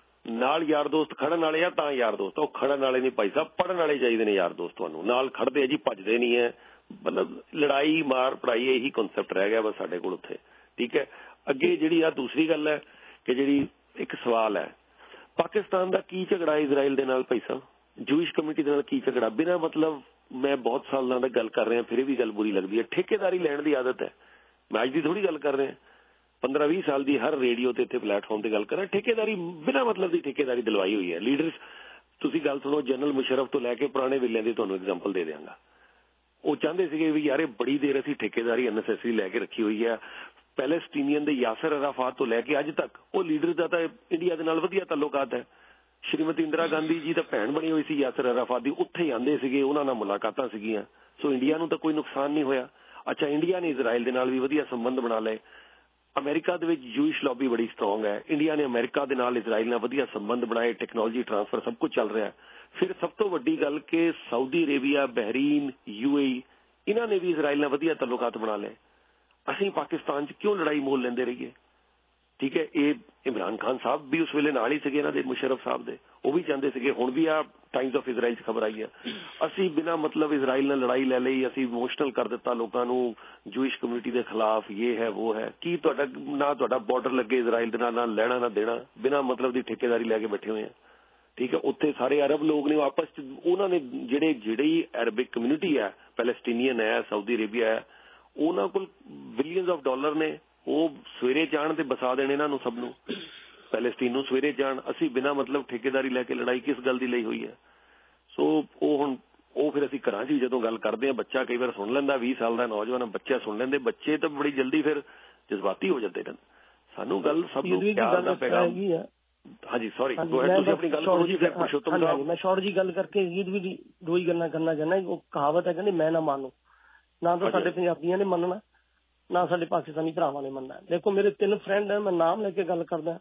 ਨਾਲ ਯਾਰ ਦੋਸਤ ਖੜਨ ਵਾਲੇ ਆ ਤਾਂ ਯਾਰ ਦੋਸਤ। ਉਹ ਖੜਨ ਵਾਲੇ ਨਹੀਂ ਭਾਈ ਸਾਹਿਬ, ਪੜ੍ਹਨ ਵਾਲੇ ਚਾਹੀਦੇ ਨੇ ਯਾਰ ਦੋਸਤ ਤੁਹਾਨੂੰ। ਨਾਲ ਖੜਦੇ ਆ ਜੀ, ਭੱਜਦੇ ਨਹੀਂ ਹੈ। ਮਤਲਬ ਲੜਾਈ ਮਾਰ ਪੜਾਈ ਇਹੀ ਕਨਸੈਪਟ ਰਹਿ ਗਿਆ ਬਸ ਸਾਡੇ ਕੋਲ ਉੱਥੇ। ਠੀਕ ਹੈ। ਅੱਗੇ ਜਿਹੜੀ ਆ ਦੂਸਰੀ ਗੱਲ ਹੈ ਕਿ ਜਿਹੜੀ ਇੱਕ ਸਵਾਲ ਹੈ, ਪਾਕਿਸਤਾਨ ਦਾ ਕੀ ਝਗੜਾ ਇਜ਼ਰਾਈਲ ਦੇ ਨਾਲ ਭਾਈ ਸਾਹਿਬ? ਜੂਇਸ਼ ਕਮਿਊਨਿਟੀ ਦੇ ਨਾਲ ਕੀ ਝਗੜਾ? ਬਿਨਾਂ ਮਤਲਬ ਮੈਂ ਬਹੁਤ ਸਾਲਾਂ ਦਾ ਗੱਲ ਕਰ ਰਿਹਾ, ਫਿਰ ਵੀ ਗੱਲ ਬੁਰੀ ਲੱਗਦੀ ਹੈ। ਠੇਕੇਦਾਰੀ ਲੈਣ ਦੀ ਆਦਤ ਹੈ। ਮੈਂ ਅੱਜ ਦੀ ਥੋੜੀ ਗੱਲ ਕਰ ਰਿਹਾ, 15-20 ਸਾਲ ਦੀ ਹਰ ਰੇਡੀਓ ਤੇ ਇੱਥੇ ਪਲੇਟਫਾਰਮ ਤੇ ਗੱਲ ਕਰ ਰਿਹਾ। ਠੇਕੇਦਾਰੀ ਬਿਨਾਂ ਮਤਲਬ ਦੀ ਠੇਕੇਦਾਰੀ ਦਿਲਵਾਈ ਹੋਈ ਹੈ। ਲੀਡਰਸ ਤੁਸੀਂ ਗੱਲ ਸੁਣੋ, ਜਨਰਲ ਮੁਸ਼ਰਫ ਤੋਂ ਲੈ ਕੇ ਪੁਰਾਣੇ ਵੇਲਿਆਂ ਦੀ ਤੁਹਾਨੂੰ ਐਗਜ਼ਾਮਪਲ ਦੇ ਦਿਆਂਗਾ। ਉਹ ਚਾਹੁੰਦੇ ਸੀਗੇ ਵੀ ਯਾਰ ਇਹ ਬੜੀ ਦੇਰ ਅਸੀਂ ਠੇਕੇਦਾਰੀ ਅਨਸੈਸਰੀ ਲੈ ਕੇ ਰੱਖੀ ਹੋਈ ਹੈ। ਪੈਲਸਟੀਨੀਅਨ ਦੇ ਯਾਸਰ ਅਰਾਫਾਤ ਤੋਂ ਲੈ ਕੇ ਅੱਜ ਤੱਕ ਉਹ ਲੀਡਰ ਦਾ ਤਾਂ ਇੰਡੀਆ ਦੇ ਨਾਲ ਵਧੀਆ ਤਾਲੁਕਾਤ ਹੈ। ਸ਼੍ਰੀਮਤੀ ਇੰਦਰਾ ਗਾਂਧੀ ਜੀ ਤਾਂ ਭੈਣ ਬਣੀ ਹੋਈ ਸੀ ਯਾਸਰ ਅਰਾਫਾਤ ਦੀ, ਉੱਥੇ ਹੀ ਆਉਂਦੇ ਸੀਗੇ, ਉਹਨਾਂ ਨਾਲ ਮੁਲਾਕਾਤਾਂ ਸੀਗੀਆਂ। ਸੋ ਇੰਡੀਆ ਨੂੰ ਤਾਂ ਕੋਈ ਨੁਕਸਾਨ ਨਹੀਂ ਹੋਇਆ। ਅੱਛਾ, ਇੰਡੀਆ ਨੇ ਇਜ਼ਰਾਈਲ ਦੇ ਨਾਲ ਵੀ ਵਧੀਆ ਸੰਬੰਧ ਬਣਾ ਲਏ। ਅਮਰੀਕਾ ਦੇ ਵਿੱਚ ਜੂਇਸ਼ ਲੌਬੀ ਬੜੀ ਸਟਰੋਂਗ ਹੈ। ਇੰਡੀਆ ਨੇ ਅਮਰੀਕਾ ਦੇ ਨਾਲ ਇਜ਼ਰਾਈਲ ਨਾਲ ਵਧੀਆ ਸੰਬੰਧ ਬਣਾਏ, ਟੈਕਨੋਲੋਜੀ ਟਰਾਂਸਫਰ ਸਭ ਕੁਝ ਚੱਲ ਰਿਹਾ। ਫਿਰ ਸਭ ਤੋਂ ਵੱਡੀ ਗੱਲ ਕਿ ਸਾਊਦੀ ਅਰੇਬੀਆ, ਬਹਿਰੀਨ, UAE ਇਹਨਾਂ ਨੇ ਵੀ ਇਜ਼ਰਾਈਲ ਨਾਲ ਵਧੀਆ ਤਾਲੁਕਾਤ ਬਣਾ ਲਏ। ਅਸੀਂ ਪਾਕਿਸਤਾਨ 'ਚ ਕਿਉਂ ਲੜਾਈ ਮੋਲ ਲੈਂਦੇ ਰਹੀਏ? ਠੀਕ ਹੈ, ਇਹ ਇਮਰਾਨ ਖਾਨ ਸਾਹਿਬ ਵੀ ਉਸ ਵੇਲੇ ਨਾਲ ਹੀ ਸੀਗੇ ਇਹਨਾਂ ਦੇ, ਮੁਸ਼ਰਫ ਸਾਹਿਬ ਦੇ, ਉਹ ਵੀ ਚਾਹੁੰਦੇ ਸੀਗੇ। ਹੁਣ ਵੀ ਆ ਟਾਈਮਜ਼ ਆਫ ਇਜ਼ਰਾਈਲ 'ਚ ਖਬਰ ਆਈ ਹੈ, ਅਸੀਂ ਬਿਨਾਂ ਮਤਲਬ ਇਜ਼ਰਾਈਲ ਨਾਲ ਲੜਾਈ ਲੈ ਲਈ, ਅਸੀਂ ਇਮੋਸ਼ਨਲ ਕਰ ਦਿੱਤਾ ਲੋਕਾਂ ਨੂੰ ਜੂਇਸ਼ ਕਮਿਊਨਿਟੀ ਦੇ ਖਿਲਾਫ, ਇਹ ਹੈ ਉਹ ਹੈ। ਕੀ ਤੁਹਾਡਾ ਬਾਰਡਰ ਲੱਗੇ ਇਜ਼ਰਾਈਲ ਦੇ ਨਾਲ, ਨਾ ਲੈਣਾ ਨਾ ਦੇਣਾ, ਬਿਨਾਂ ਮਤਲਬ ਦੀ ਠੇਕੇਦਾਰੀ ਲੈ ਕੇ ਬੈਠੇ ਹੋਏ ਆ। ਠੀਕ ਹੈ, ਉੱਥੇ ਸਾਰੇ ਅਰਬ ਲੋਕ ਨੇ, ਆਪਸ 'ਚ ਉਹਨਾਂ ਨੇ ਜਿਹੜੀ ਅਰਬਿਕ ਕਮਿਊਨਿਟੀ ਹੈ, ਪੈਲਸਟੀਨੀਅਨ ਹੈ, ਸਾਊਦੀ ਅਰੇਬੀਆ ਹੈ, ਉਹਨਾਂ ਕੋਲ ਬਿਲੀਅਨਸ ਆਫ ਡਾਲਰ ਨੇ। ਉਹ ਸਵੇਰੇ ਜਾਣ ਤੇ ਵਸਾ ਦੇਣ ਇਹਨਾਂ ਨੂੰ, ਸਭ ਨੂੰ, ਪੈਲਸਤੀਨ ਨੂੰ ਸਵੇਰੇ ਜਾਣ। ਅਸੀਂ ਬਿਨਾਂ ਮਤਲਬ ਠੇਕੇਦਾਰੀ ਲੈ ਕੇ ਲੜਾਈ ਕਿਸ ਗੱਲ ਦੀ ਲਈ ਹੋਈ ਹੈ? ਸੋ ਉਹ ਫਿਰ ਅਸੀਂ ਘਰਾਂ 'ਚ ਵੀ ਜਦੋਂ ਗੱਲ ਕਰਦੇ ਹਾਂ, ਬੱਚਾ ਕਈ ਵਾਰ ਸੁਣ ਲੈਂਦਾ, 20 ਸਾਲ ਦਾ ਨੌਜਵਾਨ ਬੱਚਾ ਸੁਣ ਲੈਂਦੇ, ਬੱਚੇ ਤਾਂ ਬੜੀ ਜਲਦੀ ਫਿਰ ਜਜ਼ਬਾਤੀ ਹੋ ਜਾਂਦੇ ਨੇ। ਸਾਨੂੰ ਗੱਲ ਸਭ ਨੂੰ ਪਿਆਰ ਦਾ ਪੈਗਾਮ। ਹਾਂਜੀ, ਸੌਰੀ, ਤੁਸੀਂ ਆਪਣੀ ਗੱਲ ਕਰੋ ਜੀ। ਫਿਰ ਪੁਰਸ਼ੋਤਮ ਸਾਹਿਬ, ਮੈਂ ਸ਼ਾਰਟ ਜੀ ਗੱਲ ਕਰਕੇ ਵੀ ਦੋ ਹੀ ਗੱਲਾਂ ਕਰਨਾ ਚਾਹੁੰਦਾ। ਉਹ ਕਹਾਵਤ ਹੈ, ਕਹਿੰਦੇ ਮੈਂ ਨਾ ਮੰਨੂ, ਨਾ ਤਾਂ ਸਾਡੇ ਪੰਜਾਬੀਆਂ ਨੇ ਮੰਨਣਾ, ਨਾ ਸਾਡੇ ਪਾਕਿਸਤਾਨੀ ਭਰਾਵਾਂ ਨੇ ਮੰਨਣਾ। ਦੇਖੋ, ਮੇਰੇ 3 ਫਰੈਂਡ ਹੈ, ਮੈਂ ਨਾਮ ਲੈ ਕੇ ਗੱਲ ਕਰਦਾ,